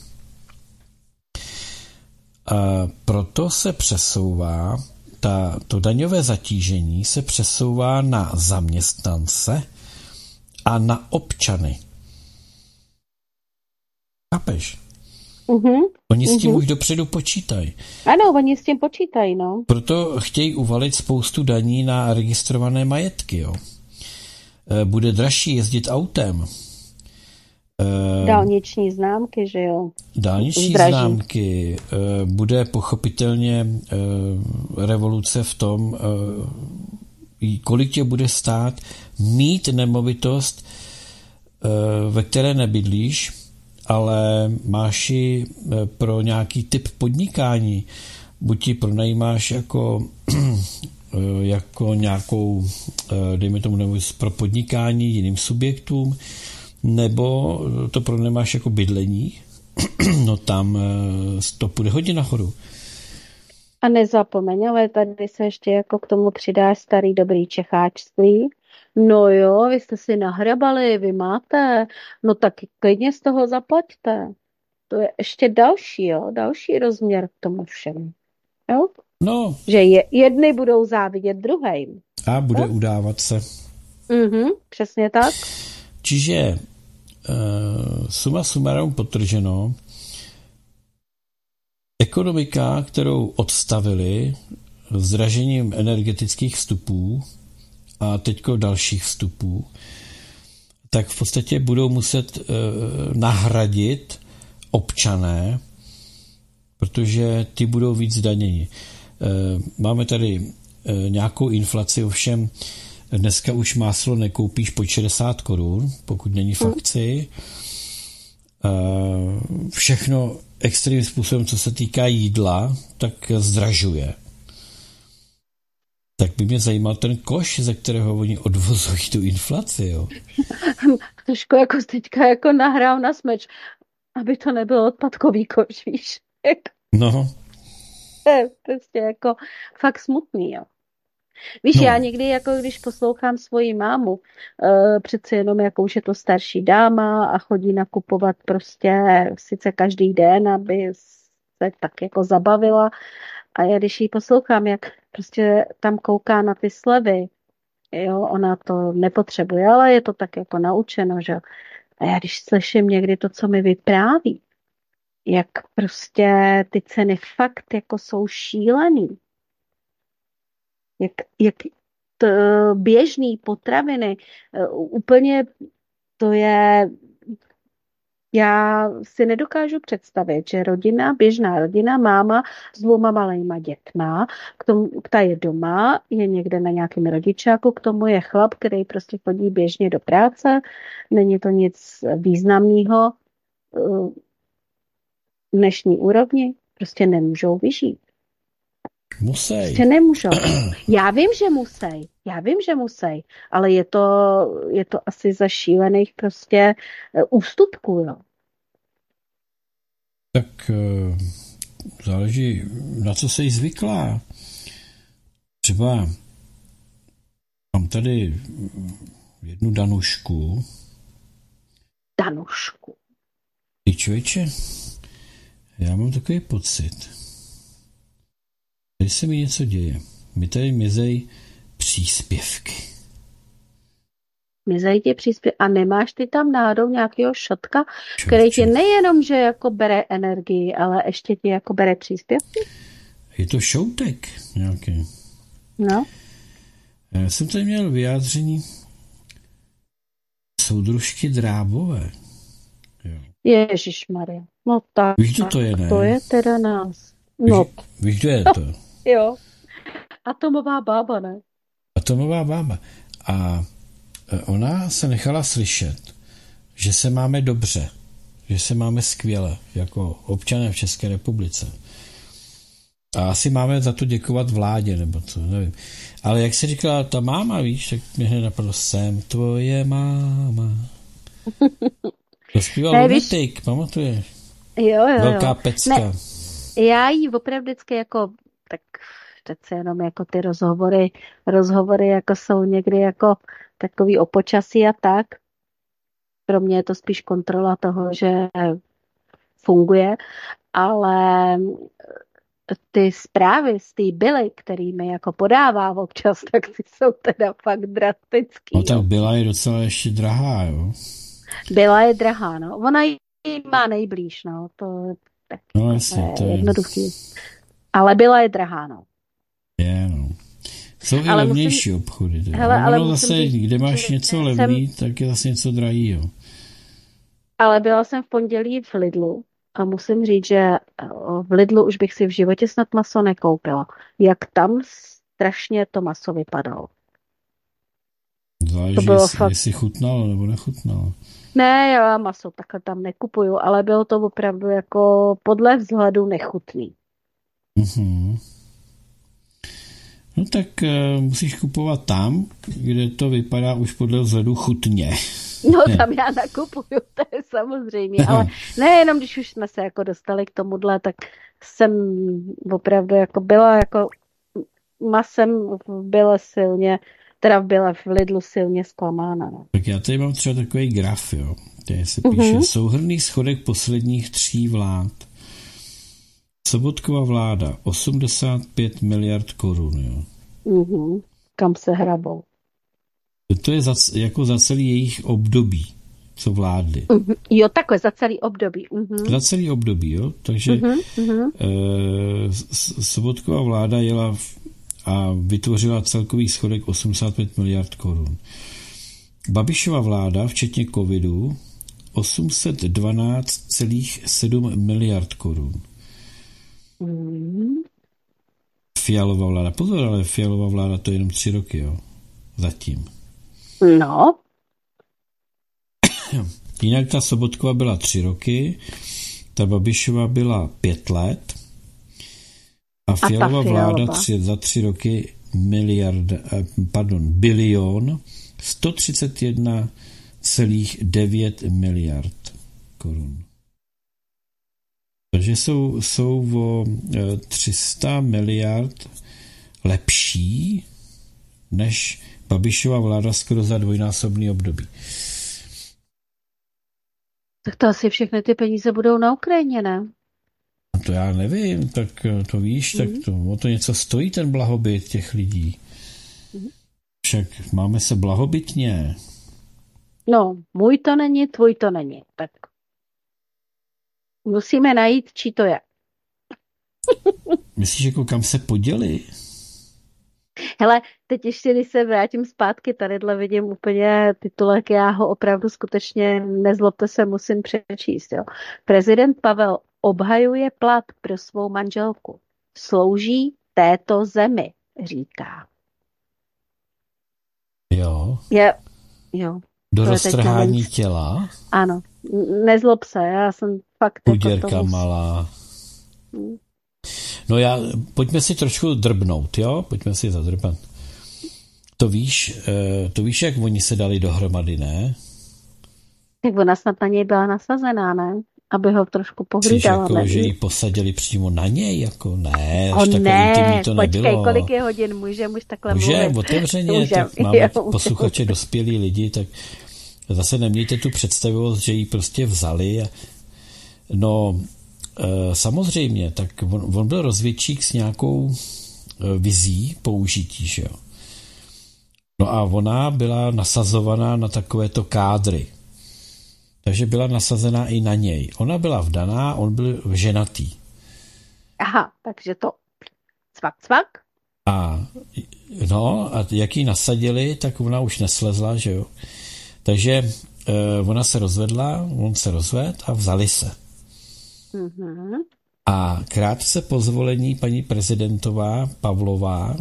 A proto se přesouvá, ta, to daňové zatížení se přesouvá na zaměstnance a na občany. Chápeš? Uh-huh. Oni s tím uh-huh. už dopředu počítají. Ano, oni s tím počítají, no. Proto chtějí uvalit spoustu daní na registrované majetky, jo. Bude dražší jezdit autem. Dálniční známky, že jo. Dálniční Zdraží. známky. Bude pochopitelně revoluce v tom, kolik tě bude stát mít nemovitost, ve které nebydlíš, ale máš ji pro nějaký typ podnikání. Buď ji pronajímáš jako, jako nějakou, dejme tomu, nebo pro podnikání jiným subjektům, nebo to pronajímáš jako bydlení, no tam to půjde hodně nahoru. A nezapomeň, ale tady se ještě jako k tomu přidá starý dobrý čecháčství. No jo, vy jste si nahrabali, vy máte, no tak klidně z toho zaplaťte. To je ještě další, jo, další rozměr k tomu všemu. Jo? No. Že je, jedny budou závidět druhým. A bude no? udávat se. Mhm, přesně tak. Čiže uh, suma sumarum potrženo, ekonomika, kterou odstavili zdražením energetických vstupů a teďko dalších vstupů, tak v podstatě budou muset uh, nahradit občané, protože ty budou víc zdaněni. Uh, máme tady uh, nějakou inflaci, ovšem dneska už máslo nekoupíš po šedesát korun, pokud není v akci. Uh, všechno extrémním způsobem, co se týká jídla, tak zdražuje. Tak by mě zajímal ten koš, ze kterého oni odvozují tu inflaci, jo. Trošku jako teďka jako nahrál na smeč, aby to nebylo odpadkový koš, víš. No. To je prostě jako fakt smutný, jo. Víš, No, já někdy, jako když poslouchám svoji mámu, uh, přece jenom jako už je to starší dáma a chodí nakupovat prostě sice každý den, aby se tak jako zabavila. A já když ji poslouchám, jak prostě tam kouká na ty slevy, jo, ona to nepotřebuje, ale je to tak jako naučeno, že? A já když slyším někdy to, co mi vypráví, jak prostě ty ceny fakt jako jsou šílený, jak, jak to běžný potraviny, uh, úplně to je, já si nedokážu představit, že rodina, běžná rodina, máma s dvouma malejma dětma, k tomu, ta je doma, je někde na nějakém rodičáku, k tomu je chlap, který prostě chodí běžně do práce, není to nic významného v dnešní úrovni, prostě nemůžou vyžít. musej. Prostě nemůžou. Já vím, že musí. Já vím, že musí, ale je to, je to asi za šílených prostě ústupků, jo. Tak uh, záleží, na co jsi zvyklá. Třeba mám tady jednu Danušku. Danušku. Ty člověče, já mám takový pocit, tady se mi něco děje. Mi tady mizejí příspěvky. Mizejí ti příspěvky. A nemáš ty tam náhodou nějakého šotka, který ti nejenom, že jako bere energii, ale ještě ti jako bere příspěvky? Je to šoutek nějaký. No. Já jsem tady měl vyjádření soudružky Drábové. Jo. Ježišmarja. No tak. Víš, kdo to je, ne? To je teda nás. No. Víš, víš, kdo je to? Jo. Atomová bába, ne? Atomová bába. A ona se nechala slyšet, že se máme dobře, že se máme skvěle, jako občané v České republice. A asi máme za to děkovat vládě, nebo co, nevím. Ale jak si říkala ta máma, víš, tak mě hned napadlo, jsem tvoje máma. To zpíval Lunatic, pamatuješ? Jo, jo, Velká jo. pecka. Ne, já jí opravdu vždycky jako, tak přece jenom jako ty rozhovory, rozhovory jako jsou někdy jako takový o počasí a tak. Pro mě je to spíš kontrola toho, že funguje, ale ty zprávy z té Billy, který mi jako podává občas, tak ty jsou teda fakt drastický. No tak Byla je docela ještě drahá, jo? Byla je drahá, no. Ona ji má nejblíž, no. To, tak, no jasně, to to je je jednoduchý. Ale Byla je drahá, no. Je, no. Jsou i ale levnější musím, obchody. hele, ale ono zase, říct, kde máš něco levný, jsem, tak je zase něco drahýho. Ale byla jsem v pondělí v Lidlu a musím říct, že v Lidlu už bych si v životě snad maso nekoupila. Jak tam strašně to maso vypadalo. Záleží, to bylo jestli, fakt... jestli chutnalo nebo nechutnalo. Ne, já maso takhle tam nekupuju, ale bylo to opravdu jako podle vzhledu nechutný. Mhm. No tak uh, musíš kupovat tam, kde to vypadá už podle vzhledu chutně. No tam já nakupuju, to je samozřejmě, ale nejenom když už jsme se jako dostali k tomuhle, tak jsem opravdu jako byla jako masem byla silně, teda byla v Lidlu silně zklamána. No. Tak já tady mám třeba takový graf, jo, kde se píše mm-hmm. souhrnný schodek posledních tří vlád. Sobotkova vláda osmdesát pět miliard korun, jo. Mm-hmm. Kam se hrabou. To je za, jako za celý jejich období, co vládli. Mm-hmm. Jo, takhle, za celý období. Mm-hmm. Za celý období, jo. Takže mm-hmm. e, Sobotkova vláda jela v, a vytvořila celkový schodek osmdesát pět miliard korun. Babišova vláda, včetně covidu, osm set dvanáct celá sedm miliard korun. Mm. Fialová vláda, pozor, ale Fialová vláda to je jenom tři roky, jo. Zatím. No. Jinak ta Sobotkova byla tři roky, ta Babišova byla pět let a Fialová vláda tři, za tři roky miliard, pardon, bilion sto třicet jedna celá devět miliard korun. Takže jsou, jsou o tři sta miliard lepší než Babišova vláda skoro za dvojnásobný období. Tak to asi všechny ty peníze budou na Ukrajině, ne? To já nevím, tak to víš, mm. tak to, o to něco stojí ten blahobyt těch lidí. Mm. Však máme se blahobytně. No, můj to není, tvůj to není. Tak musíme najít, čí to je. Myslíš, jako kam se poděli? Hele, teď ještě, když se vrátím zpátky, tadyhle vidím úplně titulek, já ho opravdu skutečně, nezlobte se, musím přečíst. Jo. Prezident Pavel obhajuje plat pro svou manželku. Slouží této zemi, říká. Jo. Je, jo. Do roztrhání těla? Ano, nezlob se, já jsem fakt... Uděrka jako malá. Hmm. No já, pojďme si trošku drbnout, jo? Pojďme si zadrbat. To víš, to víš, jak oni se dali dohromady, ne? Tak ona snad na něj byla nasazená, ne? Aby ho trošku pohlídala. Jako, že ji posadili přímo na něj, jako ne, až o takové ne, intimní to počkej, nebylo. kolik je hodin, může muž takhle může, mluvit. Otevřeně, může, tak máme jo, posluchače, dospělí lidi, tak zase nemějte tu představivost, že ji prostě vzali. A, no, e, samozřejmě, tak on, on byl rozvědčík s nějakou e, vizí použití, že jo. No a ona byla nasazovaná na takovéto kádry. Takže byla nasazená i na něj. Ona byla vdaná, on byl ženatý. Aha, takže to cvak, cvak. A no, a jak ji nasadili, tak ona už neslezla, že jo. Takže e, ona se rozvedla, on se rozvedl a vzali se. Mm-hmm. A krátce po zvolení paní prezidentová Pavlová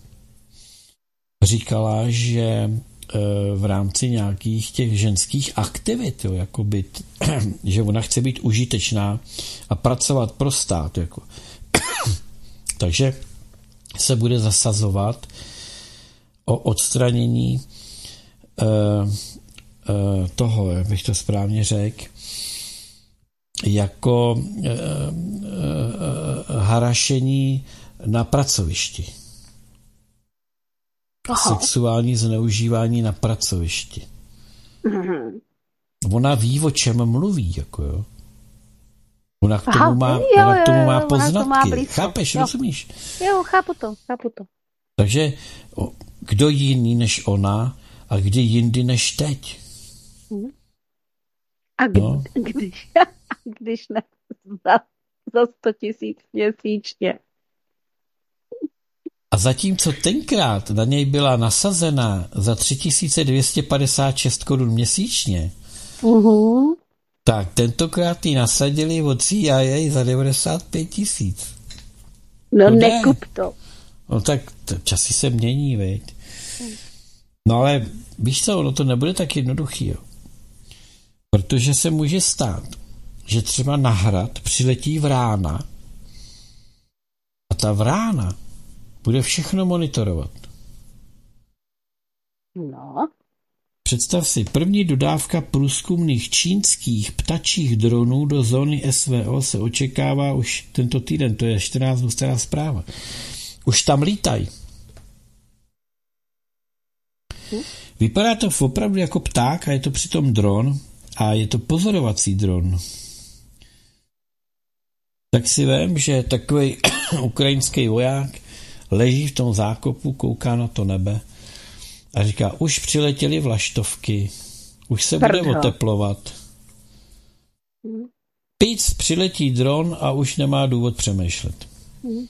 říkala, že v rámci nějakých těch ženských aktivit, jo, jako být, že ona chce být užitečná a pracovat pro stát. Jako. Takže se bude zasazovat o odstranění uh, uh, toho, jak bych to správně řekl, jako uh, uh, harašení na pracovišti. Aha. Sexuální zneužívání na pracovišti. Mm-hmm. Ona ví, o čem mluví, jako jo. Ona k tomu Aha, má, jo, ona k tomu má jo, poznatky. To má Chápeš, jo. rozumíš? Jo, chápu to, chápu to. Takže kdo jiný než ona a kdy jindy než teď? A kdy, no. když, když ne za, za sto tisíc měsíčně. A zatímco tenkrát na něj byla nasazena za tři tisíce dvě stě padesát šest korun měsíčně, uh-huh. tak tentokrát ji nasadili od C I A za devadesát pět tisíc. No, no nekup to. No tak t- časy se mění, veď. No ale víš co, ono to nebude tak jednoduchý, jo. Protože se může stát, že třeba na hrad přiletí vrána a ta vrána bude všechno monitorovat. No. Představ si, první dodávka průzkumných čínských ptačích dronů do zóny S V O se očekává už tento týden, to je čtrnáct dnů stará zpráva. Už tam lítají. Hm? Vypadá to opravdu jako pták a je to přitom dron a je to pozorovací dron. Tak si vem, že takový ukrajinský voják leží v tom zákopu, kouká na to nebe a říká, už přiletěly vlaštovky, už se Prdho. bude oteplovat. Hmm. Pic, přiletí dron a už nemá důvod přemýšlet. Hmm.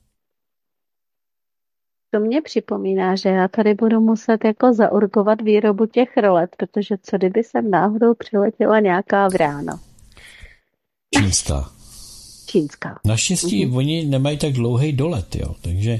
To mě připomíná, že já tady budu muset jako zaurgovat výrobu těch rolet, protože co kdyby sem náhodou přiletěla nějaká vrána. Čínská. Čínská. Naštěstí mm-hmm. oni nemají tak dlouhý dolet, jo, takže...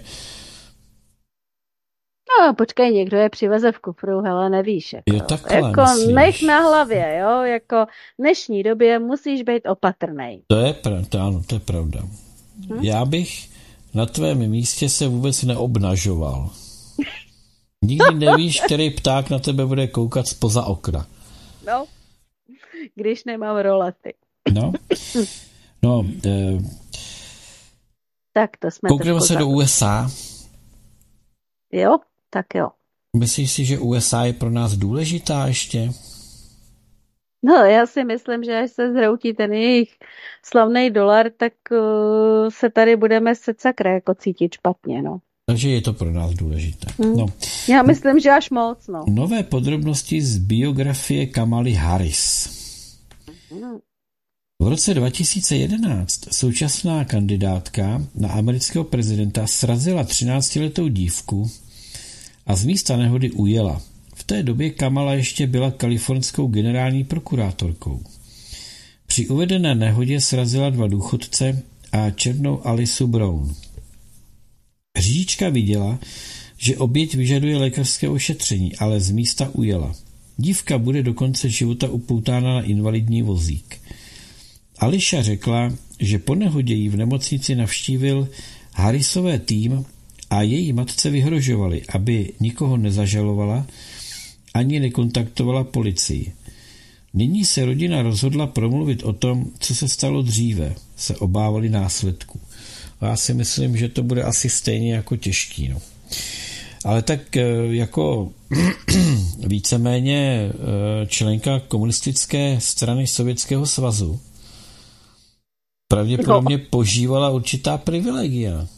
No, počkej, někdo je přiveze v kufru, hele, nevíš, jako, jo, takhle, jako nech na hlavě, jo, jako v dnešní době musíš být opatrnej. To je pravda, ano, to je pravda. Hm? Já bych na tvém místě se vůbec neobnažoval. Nikdy nevíš, který pták na tebe bude koukat spoza okna. No, když nemám rolety. No, no, eh, tak to jsme koukneme se do U S A. Jo, tak jo. Myslíš si, že U S A je pro nás důležitá ještě? No, já si myslím, že až se zhroutí ten jejich slavný dolar, tak uh, se tady budeme secakra jako cítit špatně, no. Takže je to pro nás důležité. Hmm. No. Já myslím, že až moc, no. Nové podrobnosti z biografie Kamaly Harris. Hmm. V roce dva tisíce jedenáct současná kandidátka na amerického prezidenta srazila třináctiletou dívku a z místa nehody ujela. V té době Kamala ještě byla kalifornskou generální prokurátorkou. Při uvedené nehodě srazila dva důchodce a černou Alisu Brown. Řidička viděla, že oběť vyžaduje lékařské ošetření, ale z místa ujela. Dívka bude do konce života upoutána na invalidní vozík. Ališa řekla, že po nehodě jí v nemocnici navštívil Harrisové tým a její matce vyhrožovali, aby nikoho nezažalovala ani nekontaktovala policii. Nyní se rodina rozhodla promluvit o tom, co se stalo dříve. Se obávali následků. Já si myslím, že to bude asi stejně jako těžký. No. Ale tak jako víceméně členka komunistické strany Sovětského svazu pravděpodobně požívala určitá privilegia.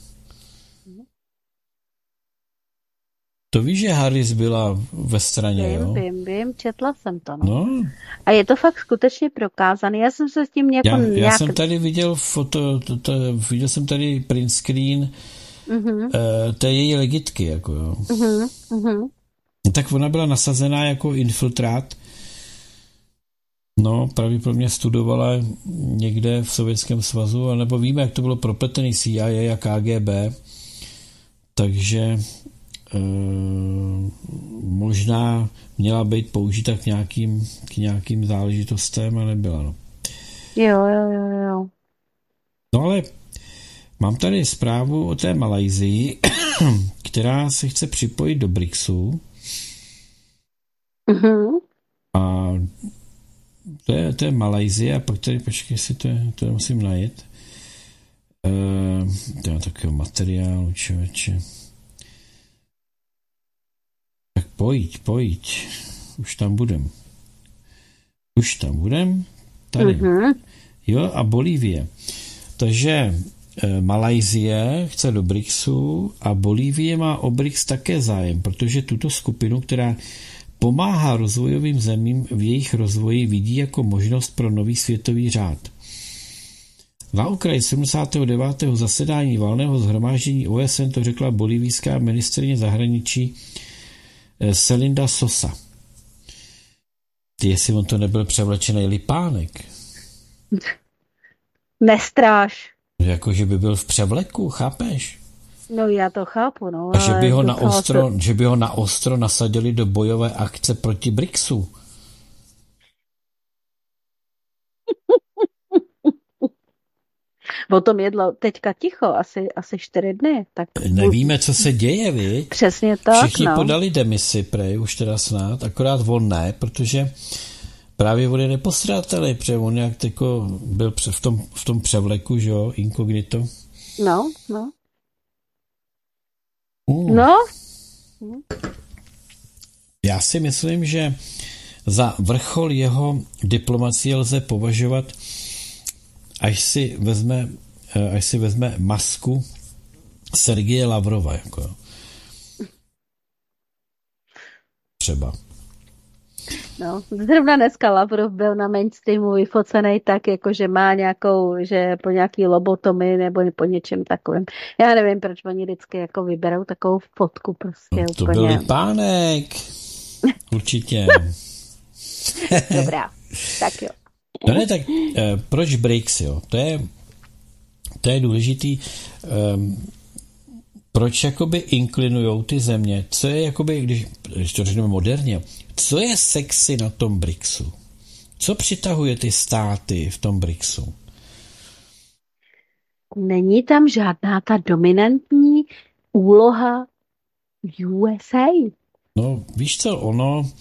To víš, že Harris byla ve straně, vím, jo? Vím, vím, četla jsem to, no. no. A je to fakt skutečně prokázané. Já jsem se s tím jako já, nějak... já jsem tady viděl foto, to, to, viděl jsem tady print screen uh-huh. uh, té její legitky, jako jo. Uh-huh. Uh-huh. Tak ona byla nasazená jako infiltrát. No, pravděpodobně studovala někde v Sovětském svazu, anebo víme, jak to bylo propletený C I A a K G B, takže Uh, možná měla být použita k nějakým, k nějakým záležitostem a nebyla. No. Jo, jo, jo, jo. No ale mám tady zprávu o té Malajsii, která se chce připojit do BRICSu. Uh-huh. A to je, to je Malajsie a pak tady, počkej si, to, je, to musím najít. Uh, to je takového materiálu, člověče. Tak pojď, pojď. Už tam budem. Už tam budem. Tady. Uh-huh. Jo, a Bolívie. Takže e, Malajsie chce do BRICSu a Bolívie má o BRICS také zájem, protože tuto skupinu, která pomáhá rozvojovým zemím v jejich rozvoji, vidí jako možnost pro nový světový řád. Na okraji sedmdesátého devátého zasedání valného shromáždění O S N to řekla bolívijská ministryně zahraničí Selinda Sosa. Ty, jestli on to nebyl převlečený lipánek. Nestráš. Jako, že by byl v převleku, chápeš? No já to chápu, no. A že by ho na ostro, to... že by ho na ostro nasadili do bojové akce proti BRICSu. O tom jedlo teďka ticho, asi, asi čtyři dny. Tak... Nevíme, co se děje, vy? Přesně tak, Všichni no. podali demisi, prej, už teda snad, akorát on ne, protože právě on je nepostradatelný, protože on jak jako byl v tom, v tom převleku, že jo, inkognito. No, no. Uh. No. Já si myslím, že za vrchol jeho diplomacie lze považovat, až si vezme, až si vezme masku Sergeje Lavrova, jako třeba. No, zrovna dneska Lavrov byl na mainstreamu vyfocený tak, jako že má nějakou, že po nějaký lobotomii nebo po něčem takovém. Já nevím, proč oni vždycky jako vyberou takovou fotku prostě No, to úplně. byl Lipánek. Určitě. Dobrá, tak jo. No ne, tak eh, proč BRICS, jo? To je, to je důležitý. Eh, proč jakoby inklinujou ty země? Co je jakoby, když, když to řekneme moderně, co je sexy na tom BRICSu? Co přitahuje ty státy v tom BRICSu? Není tam žádná ta dominantní úloha U S A. No, víš co, ono...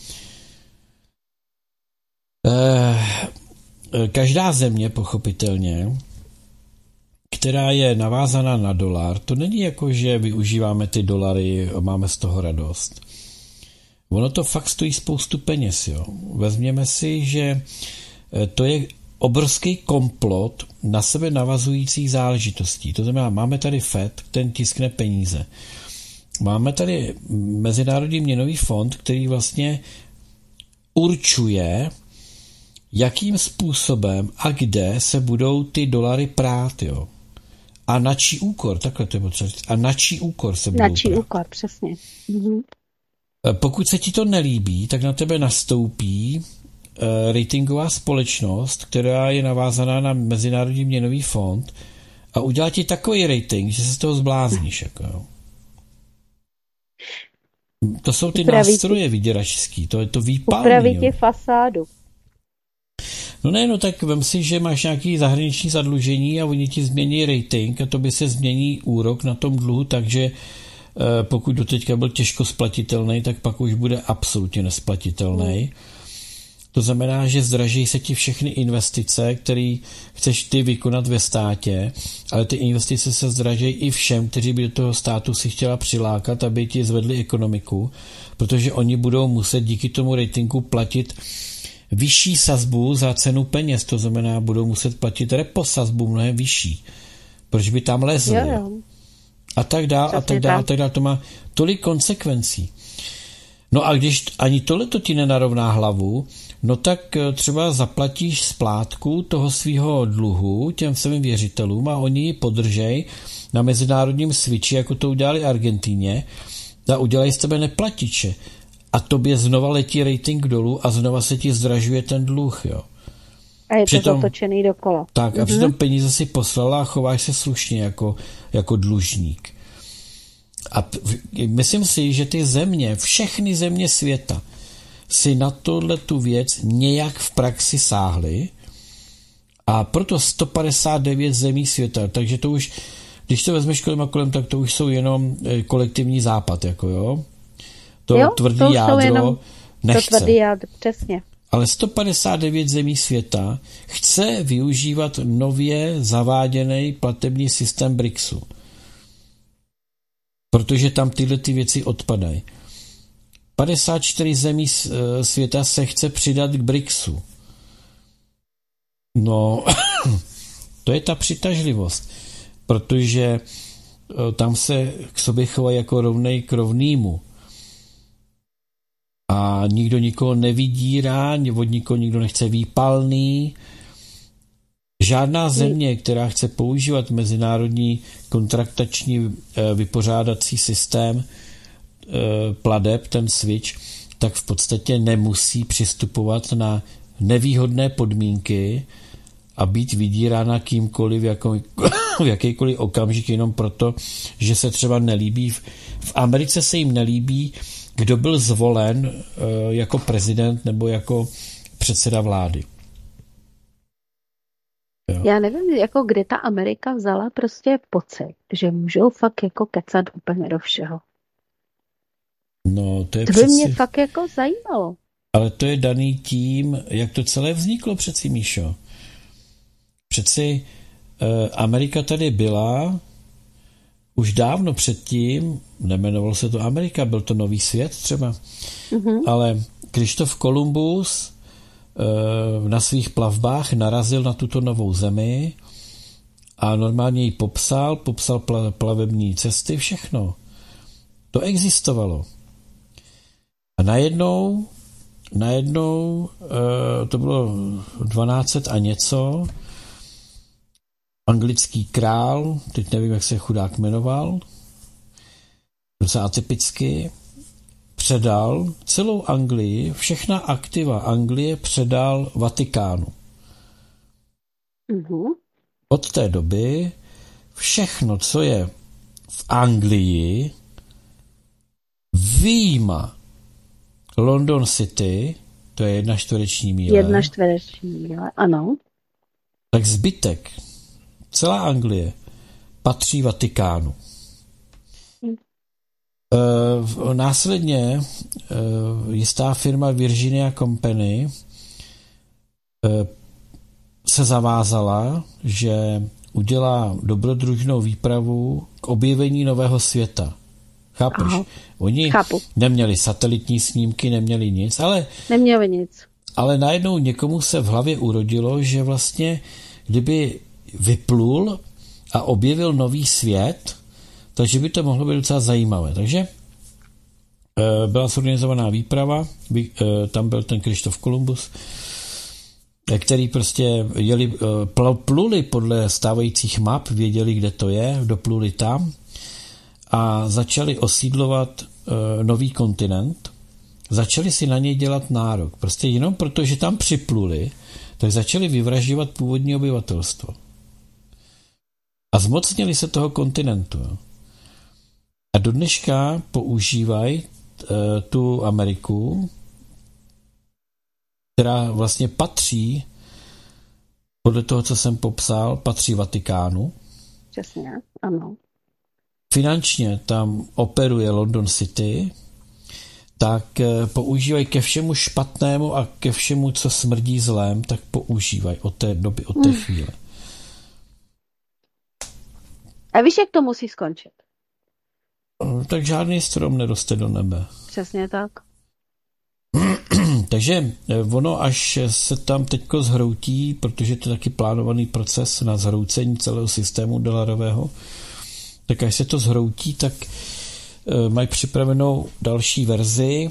Eh, každá země, pochopitelně, která je navázaná na dolar, to není jako, že využíváme ty dolary a máme z toho radost. Ono to fakt stojí spoustu peněz. Jo. Vezměme si, že to je obrovský komplot na sebe navazujících záležitostí. To znamená, máme tady Fed, ten tiskne peníze. Máme tady Mezinárodní měnový fond, který vlastně určuje, jakým způsobem a kde se budou ty dolary prát, jo. A na čí úkor, takhle to je potřeba říct, a na čí úkor se budou Na čí prát. úkor, přesně. Mhm. Pokud se ti to nelíbí, tak na tebe nastoupí uh, ratingová společnost, která je navázaná na Mezinárodní měnový fond a udělá ti takový rating, že se z toho zblázníš. Jako, jo. To jsou ty Upraví nástroje ti, vyděračský, to je to výpalný. upraví ti Jo. fasádu. No ne, no tak vem si, že máš nějaký zahraniční zadlužení a oni ti změní rating a to by se změní úrok na tom dluhu, takže pokud doteďka byl těžko splatitelný, tak pak už bude absolutně nesplatitelný. To znamená, že zdraží se ti všechny investice, které chceš ty vykonat ve státě, ale ty investice se zdraží i všem, kteří by do toho státu si chtěla přilákat, aby ti zvedli ekonomiku, protože oni budou muset díky tomu ratingu platit vyšší sazbu za cenu peněz, to znamená, budou muset platit repo sazbu mnohem vyšší. Proč by tam lezli? Jo, jo. A tak dál, a tak dál, a tak dál. To má tolik konsekvencí. No a když ani tohle to ti nenarovná hlavu, no tak třeba zaplatíš splátku toho svýho dluhu těm svým věřitelům a oni ji podržej na mezinárodním switchi, jako to udělali Argentíně, a udělají z tebe neplatiče. A tobě znova letí rating dolů a znova se ti zdražuje ten dluh, jo. A je přitom, to zatočený dokola. Tak a Mhm. přitom peníze si poslala a chováš se slušně jako, jako dlužník. A p- myslím si, že ty země, všechny země světa si na tohle tu věc nějak v praxi sáhly a proto sto padesát devět zemí světa, takže to už, když to vezmeš kolem a kolem, tak to už jsou jenom kolektivní západ, jako jo. To Jo, tvrdý to už jsou jádro jenom nechce. To tvrdý jádro, přesně. Ale sto padesát devět zemí světa chce využívat nově zaváděný platební systém BRICSu. Protože tam tyhle ty věci odpadají. padesát čtyři zemí světa se chce přidat k BRICSu. No, to je ta přitažlivost. Protože tam se k sobě chovají jako rovnej k rovnýmu. A nikdo nikoho nevydírá, od nikoho nikdo nechce výpalný. Žádná země, která chce používat mezinárodní kontraktační vypořádací systém plateb, ten switch, tak v podstatě nemusí přistupovat na nevýhodné podmínky a být vydírána kýmkoliv jako, v jakýkoliv okamžik jenom proto, že se třeba nelíbí. V, v Americe se jim nelíbí, kdo byl zvolen uh, jako prezident nebo jako předseda vlády. Jo. Já nevím, jako kde ta Amerika vzala prostě pocit, že můžou fakt jako kecat úplně do všeho. No, to je To by přeci... mě fakt jako zajímalo. Ale to je daný tím, jak to celé vzniklo přeci, Míšo. Přeci uh, Amerika tady byla už dávno předtím, nemenovalo se to Amerika, byl to Nový svět třeba, mm-hmm. ale Krištof Kolumbus uh, na svých plavbách narazil na tuto novou zemi a normálně ji popsal, popsal pla- plavební cesty, všechno. To existovalo. A najednou, najednou uh, to bylo dvanáct set a něco, anglický král, teď nevím, jak se chudák jmenoval, docela atypicky, předal celou Anglii, všechna aktiva Anglie předal Vatikánu. Uh-huh. Od té doby všechno, co je v Anglii, vyjma London City, to je jedna čtvereční míle. Jedna čtvereční míle, ano. Tak zbytek, celá Anglie, patří Vatikánu. Hmm. E, následně e, jistá firma Virginia Company e, se zavázala, že udělá dobrodružnou výpravu k objevení nového světa. Chápeš? Aha. Oni Chápu. neměli satelitní snímky, neměli nic, ale, Neměli nic. ale najednou někomu se v hlavě urodilo, že vlastně kdyby vyplul a objevil nový svět, takže by to mohlo být docela zajímavé. Takže byla zorganizovaná výprava, tam byl ten Krištof Kolumbus, který prostě jeli, pluli podle stávajících map, věděli, kde to je, dopluli tam a začali osídlovat nový kontinent. Začali si na něj dělat nárok. Prostě jenom proto, že tam připluli, tak začali vyvražďovat původní obyvatelstvo. A zmocnili se toho kontinentu. A do dneška používají tu Ameriku, která vlastně patří, podle toho, co jsem popsal, patří Vatikánu. Přesně, ano. Finančně tam operuje London City, tak používají ke všemu špatnému a ke všemu, co smrdí zlém, tak používají od té doby, od té chvíle. A víš, jak to musí skončit? Tak žádný strom neroste do nebe. Přesně tak. Takže ono, až se tam teďko zhroutí, protože to je taky plánovaný proces na zhroucení celého systému dolarového, tak až se to zhroutí, tak e, mají připravenou další verzi. E,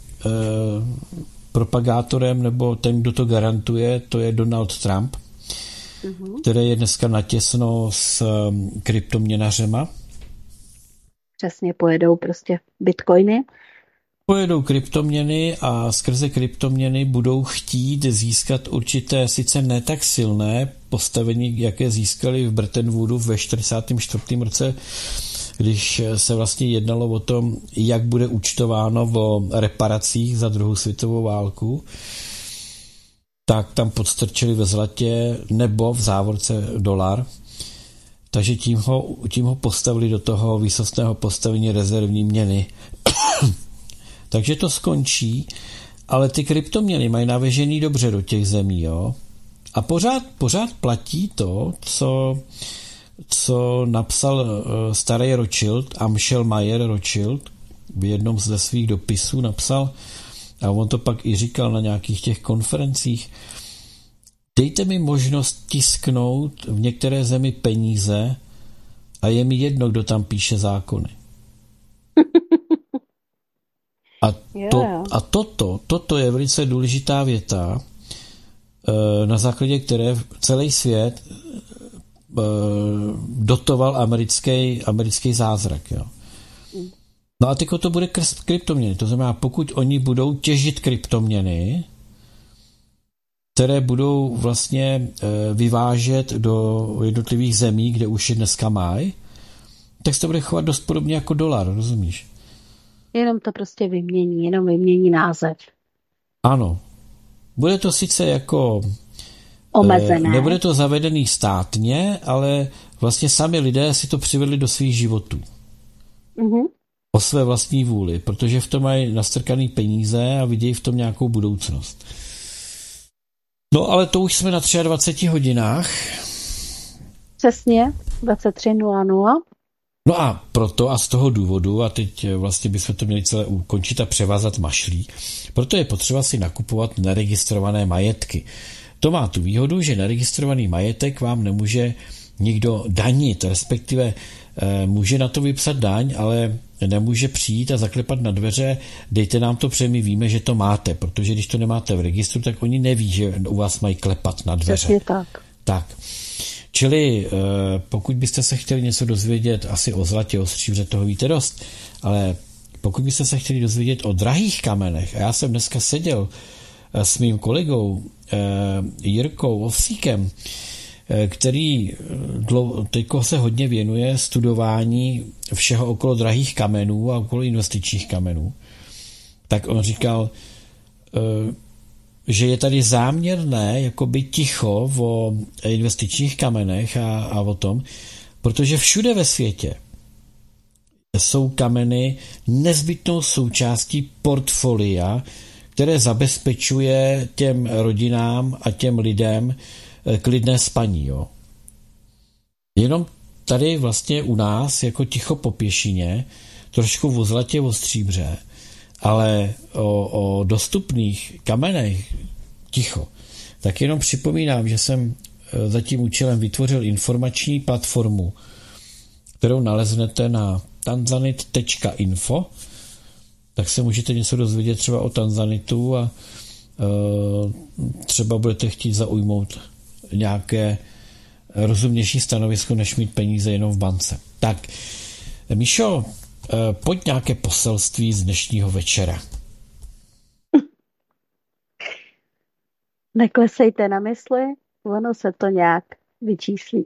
propagátorem nebo ten, kdo to garantuje, to je Donald Trump, mm-hmm. který je dneska natěsno s um, kryptoměnařema. Přesně, pojedou prostě bitcoiny. Pojedou kryptoměny a skrze kryptoměny budou chtít získat určité, sice ne tak silné postavení, jaké získali v Bretton Woodu ve čtyřicátém čtvrtém roce, když se vlastně jednalo o tom, jak bude účtováno o reparacích za druhou světovou válku, tak tam podstrčili ve zlatě nebo v závorce dolar. Takže tím ho, tím ho postavili do toho výsostného postavení rezervní měny. Takže to skončí, ale ty kryptoměny mají navěžený dobře do těch zemí, jo. A pořád, pořád platí to, co, co napsal uh, starý Rothschild, Amschel Mayer Rothschild, v jednom ze svých dopisů napsal, a on to pak i říkal na nějakých těch konferencích, dejte mi možnost tisknout v některé zemi peníze a je mi jedno, kdo tam píše zákony. A, to, a toto, toto je velice důležitá věta, na základě které celý svět dotoval americký, americký zázrak. Jo. No a teď to bude kryptoměny. To znamená, pokud oni budou těžit kryptoměny, které budou vlastně vyvážet do jednotlivých zemí, kde už je dneska mají, tak se to bude chovat dost podobně jako dolar, rozumíš? Jenom to prostě vymění, jenom vymění název. Ano. Bude to sice jako omezené. E, nebude to zavedený státně, ale vlastně sami lidé si to přivedli do svých životů. Mm-hmm. O své vlastní vůli, protože v tom mají nastrkaný peníze a vidějí v tom nějakou budoucnost. No ale to už jsme na dvaceti třech hodinách. Přesně, dvacet tři nula nula. No a proto a z toho důvodu, a teď vlastně bychom to měli celé ukončit a převázat mašlí, proto je potřeba si nakupovat neregistrované majetky. To má tu výhodu, že neregistrovaný majetek vám nemůže nikdo danit, respektive e, může na to vypsat daň, ale nemůže přijít a zaklepat na dveře, dejte nám to, protože my víme, že to máte, protože když to nemáte v registru, tak oni neví, že u vás mají klepat na dveře. Přesně tak. Tak. Čili pokud byste se chtěli něco dozvědět, asi o zlatě, o stříbře, toho víte dost, ale pokud byste se chtěli dozvědět o drahých kamenech, a já jsem dneska seděl s mým kolegou Jirkou Ovsíkem, který teďko se hodně věnuje studování všeho okolo drahých kamenů a okolo investičních kamenů, tak on říkal, že je tady záměrné jakoby ticho o investičních kamenech a, a o tom, protože všude ve světě jsou kameny nezbytnou součástí portfolia, které zabezpečuje těm rodinám a těm lidem klidné spaní. Jo. Jenom tady vlastně u nás jako ticho po pěšině, trošku o zlatě, o stříbře, ale o, o dostupných kamenech ticho. Tak jenom připomínám, že jsem za tím účelem vytvořil informační platformu, kterou naleznete na tanzanit tečka info, tak se můžete něco dozvědět třeba o Tanzanitu a uh, třeba budete chtít zaujmout nějaké rozumnější stanovisko, než mít peníze jenom v bance. Tak, Míšo, uh, pojď nějaké poselství z dnešního večera. Neklesejte na mysli, ono se to nějak vyčíslí.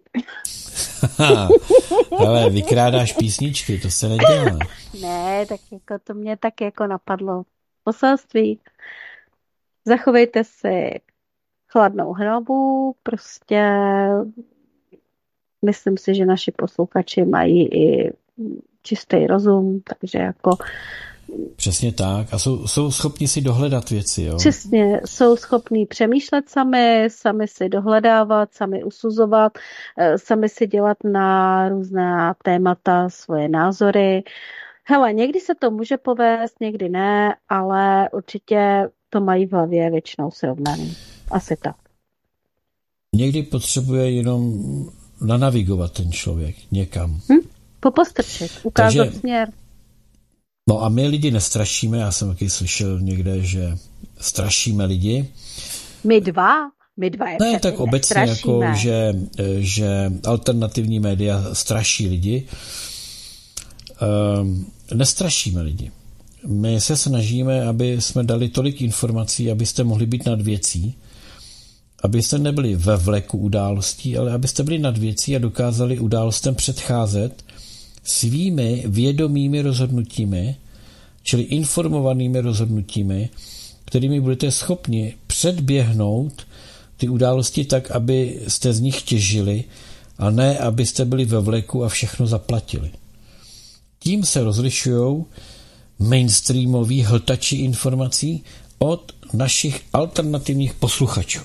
Ale vykrádáš písničky, to se nedělá. Ne, tak jako to mě tak jako napadlo. Poselství. Zachovejte si chladnou hlavu, prostě myslím si, že naši posluchači mají i čistý rozum, takže jako přesně tak. A jsou, jsou schopni si dohledat věci, jo? Přesně, jsou schopní přemýšlet sami, sami si dohledávat, sami usuzovat, sami si dělat na různá témata svoje názory. Hele, někdy se to může povést, někdy ne, ale určitě to mají v hlavě většinou srovnaný. Asi tak. Někdy potřebuje jenom nanavigovat ten člověk někam. Hm? Popostrčit, ukázat Takže... směr. No a my lidi nestrašíme, já jsem taky slyšel někde, že strašíme lidi. My dva? My dva je Ne, tak obecně jako, že, že alternativní média straší lidi. Ehm, nestrašíme lidi. My se snažíme, aby jsme dali tolik informací, abyste mohli být nad věcí, abyste nebyli ve vleku událostí, ale abyste byli nad věcí a dokázali událostem předcházet svými vědomými rozhodnutími, čili informovanými rozhodnutími, kterými budete schopni předběhnout ty události tak, abyste z nich těžili a ne, abyste byli ve vleku a všechno zaplatili. Tím se rozlišují mainstreamoví hltači informací od našich alternativních posluchačů.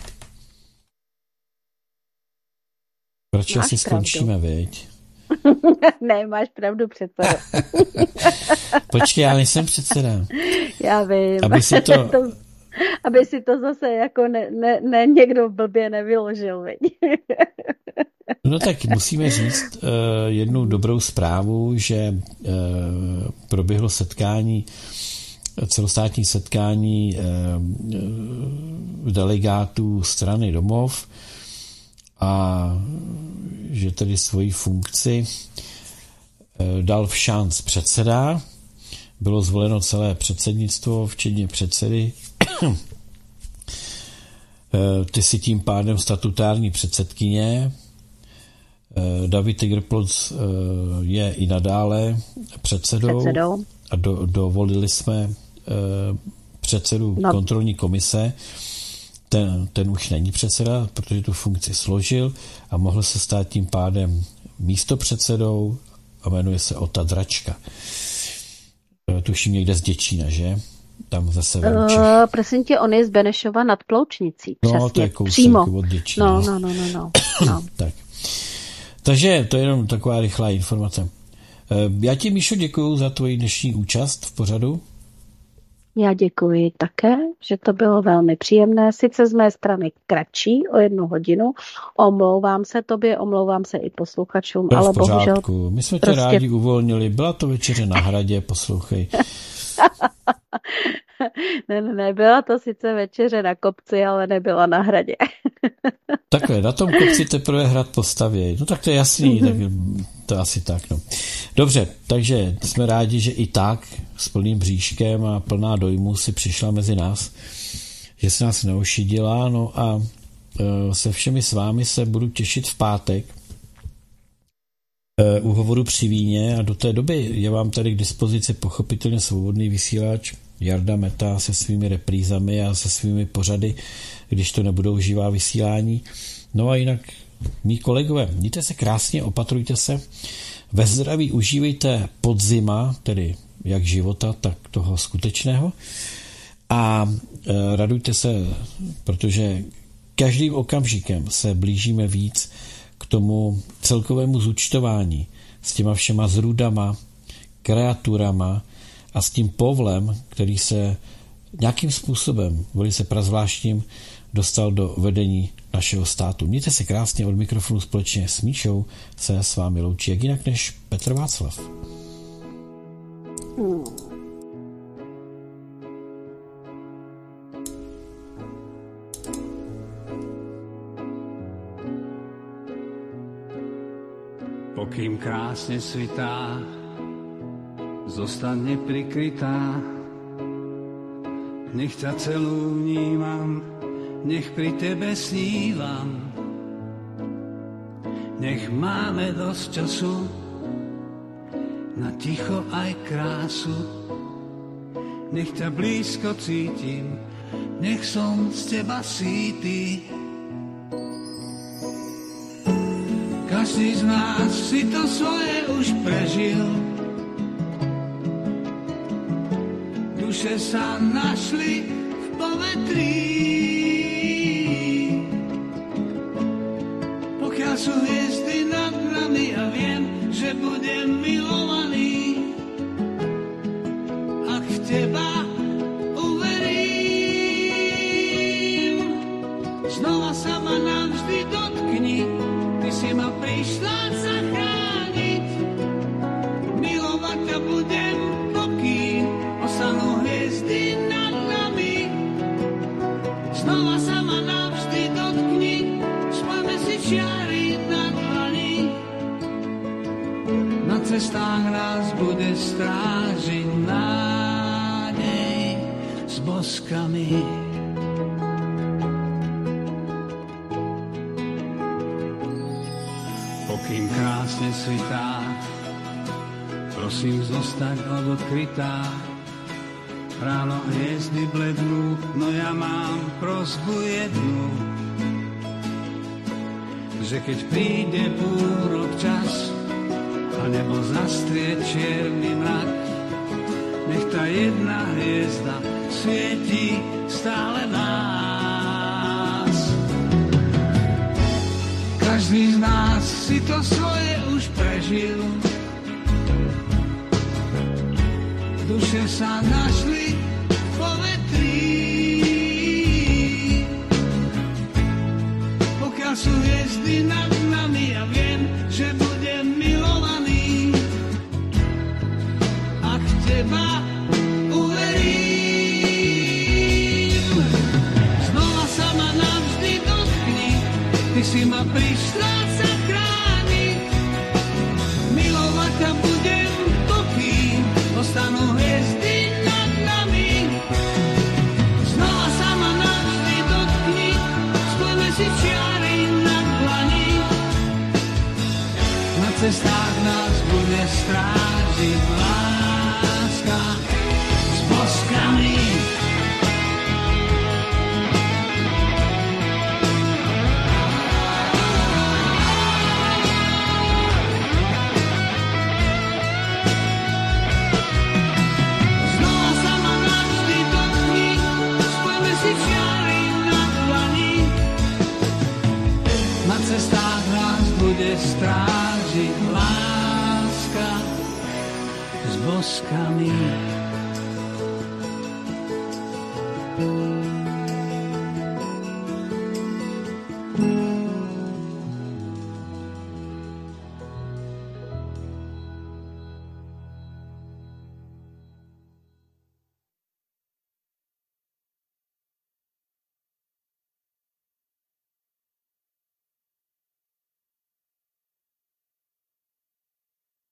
Proč asi skončíme, viď? Ne, máš pravdu, předseda. Počkej, já nejsem předseda. Já vím. Aby si to... to aby si to zase jako ne, ne, ne někdo blbě nevyložil, viď? No tak musíme říct uh, jednu dobrou zprávu, že uh, proběhlo setkání, celostátní setkání uh, delegátů strany Domov a že tedy svoji funkci dal v šanc předseda. Bylo zvoleno celé předsednictvo, včetně předsedy. Ty si tím pádem statutární předsedkyně. David Tigrploc je i nadále předsedou, předsedou. a do, dovolili jsme předsedu no. kontrolní komise. Ten, ten už není předseda, protože tu funkci složil a mohl se stát tím pádem místopředsedou a jmenuje se Ota Dračka. Tuším někde z Děčína, že? Tam zase uh, prosím tě, on je z Benešova nad Ploučnicí. No, přesně, to je kousek přímo. Od Děčína. No, no, no, no, no. no. Tak. Takže to je jenom taková rychlá informace. Já ti, Míšo, děkuju za tvoji dnešní účast v pořadu. Já děkuji také, že to bylo velmi příjemné. Sice z mé strany kratší o jednu hodinu. Omlouvám se tobě, omlouvám se i posluchačům, to ale v pořádku. bohužel... My jsme tě prostě... rádi uvolnili. Byla to večeře na hradě, poslouchej. ne, ne, ne, byla to sice večeře na kopci, ale nebyla na hradě. Takhle, na tom kopci teprve hrad postavějí. No tak to je jasný, tak to asi tak, no. Dobře, takže jsme rádi, že i tak s plným bříškem a plná dojmu si přišla mezi nás, že se nás neošidila, no a se všemi s vámi se budu těšit v pátek u Hovoru při víně a do té doby je vám tady k dispozici pochopitelně svobodný vysílač Jarda Meta se svými reprízami a se svými pořady, když to nebudou živá vysílání. No a jinak, mí kolegové, mějte se krásně, opatrujte se, ve zdraví užívejte podzima, tedy jak života, tak toho skutečného a e, radujte se, protože každým okamžikem se blížíme víc k k tomu celkovému zúčtování s těma všema zrůdama, kreaturama a s tím povlem, který se nějakým způsobem, velice prazvláštním, dostal do vedení našeho státu. Mějte se krásně, od mikrofonu společně s Míšou se s vámi loučí, jak jinak než Petr Václav. Hmm. Pokým krásne svitá, zostane prikrytá. Nech ťa celú vnímam, nech pri tebe snívam. Nech máme dosť času na ticho aj krásu. Nech ťa blízko cítim, nech som z teba sýty. Každý z nás si to svoje už prežil. Duše sa našli v povetrí. Pokiaľ sú hviezdy nad nami a viem, že budem milovaný, ak v teba uverím, znova sa ma navždy dotkni. Ty si ma prišla zachrániť, milovať ťa budem, pokým ostanú hviezdy nad nami. Znova sa ma navždy dotkni, spojme si čiary na dlani. Na cestách nás bude strážiť nádej s boskami. Pokým krásne svitá, prosím zostať odkrytá. Ráno hviezdy blednú, no ja mám prosbu jednu, že keď príde búrok čas a nebo zastrie čierny mrak, nech tá jedna hviezda svieti stále nás. Každý z nás si to svoje už prežil. Duše sa našli v povetrí. Pokiaľ sú hviezdy nad nami, ja viem, že budem milovaný. Ak v teba uverím, znova sa ma navždy dotkni. Ty si ma prišla zachrániť, milovať ťa budem, pokým ostanú hviezdy nad nami. Znova sa ma navždy dotkni, spojme si čiary na dlani. Na cestách nás bude strážiť láska s boskami. Na cestách nás bude strážiť láska s boskami.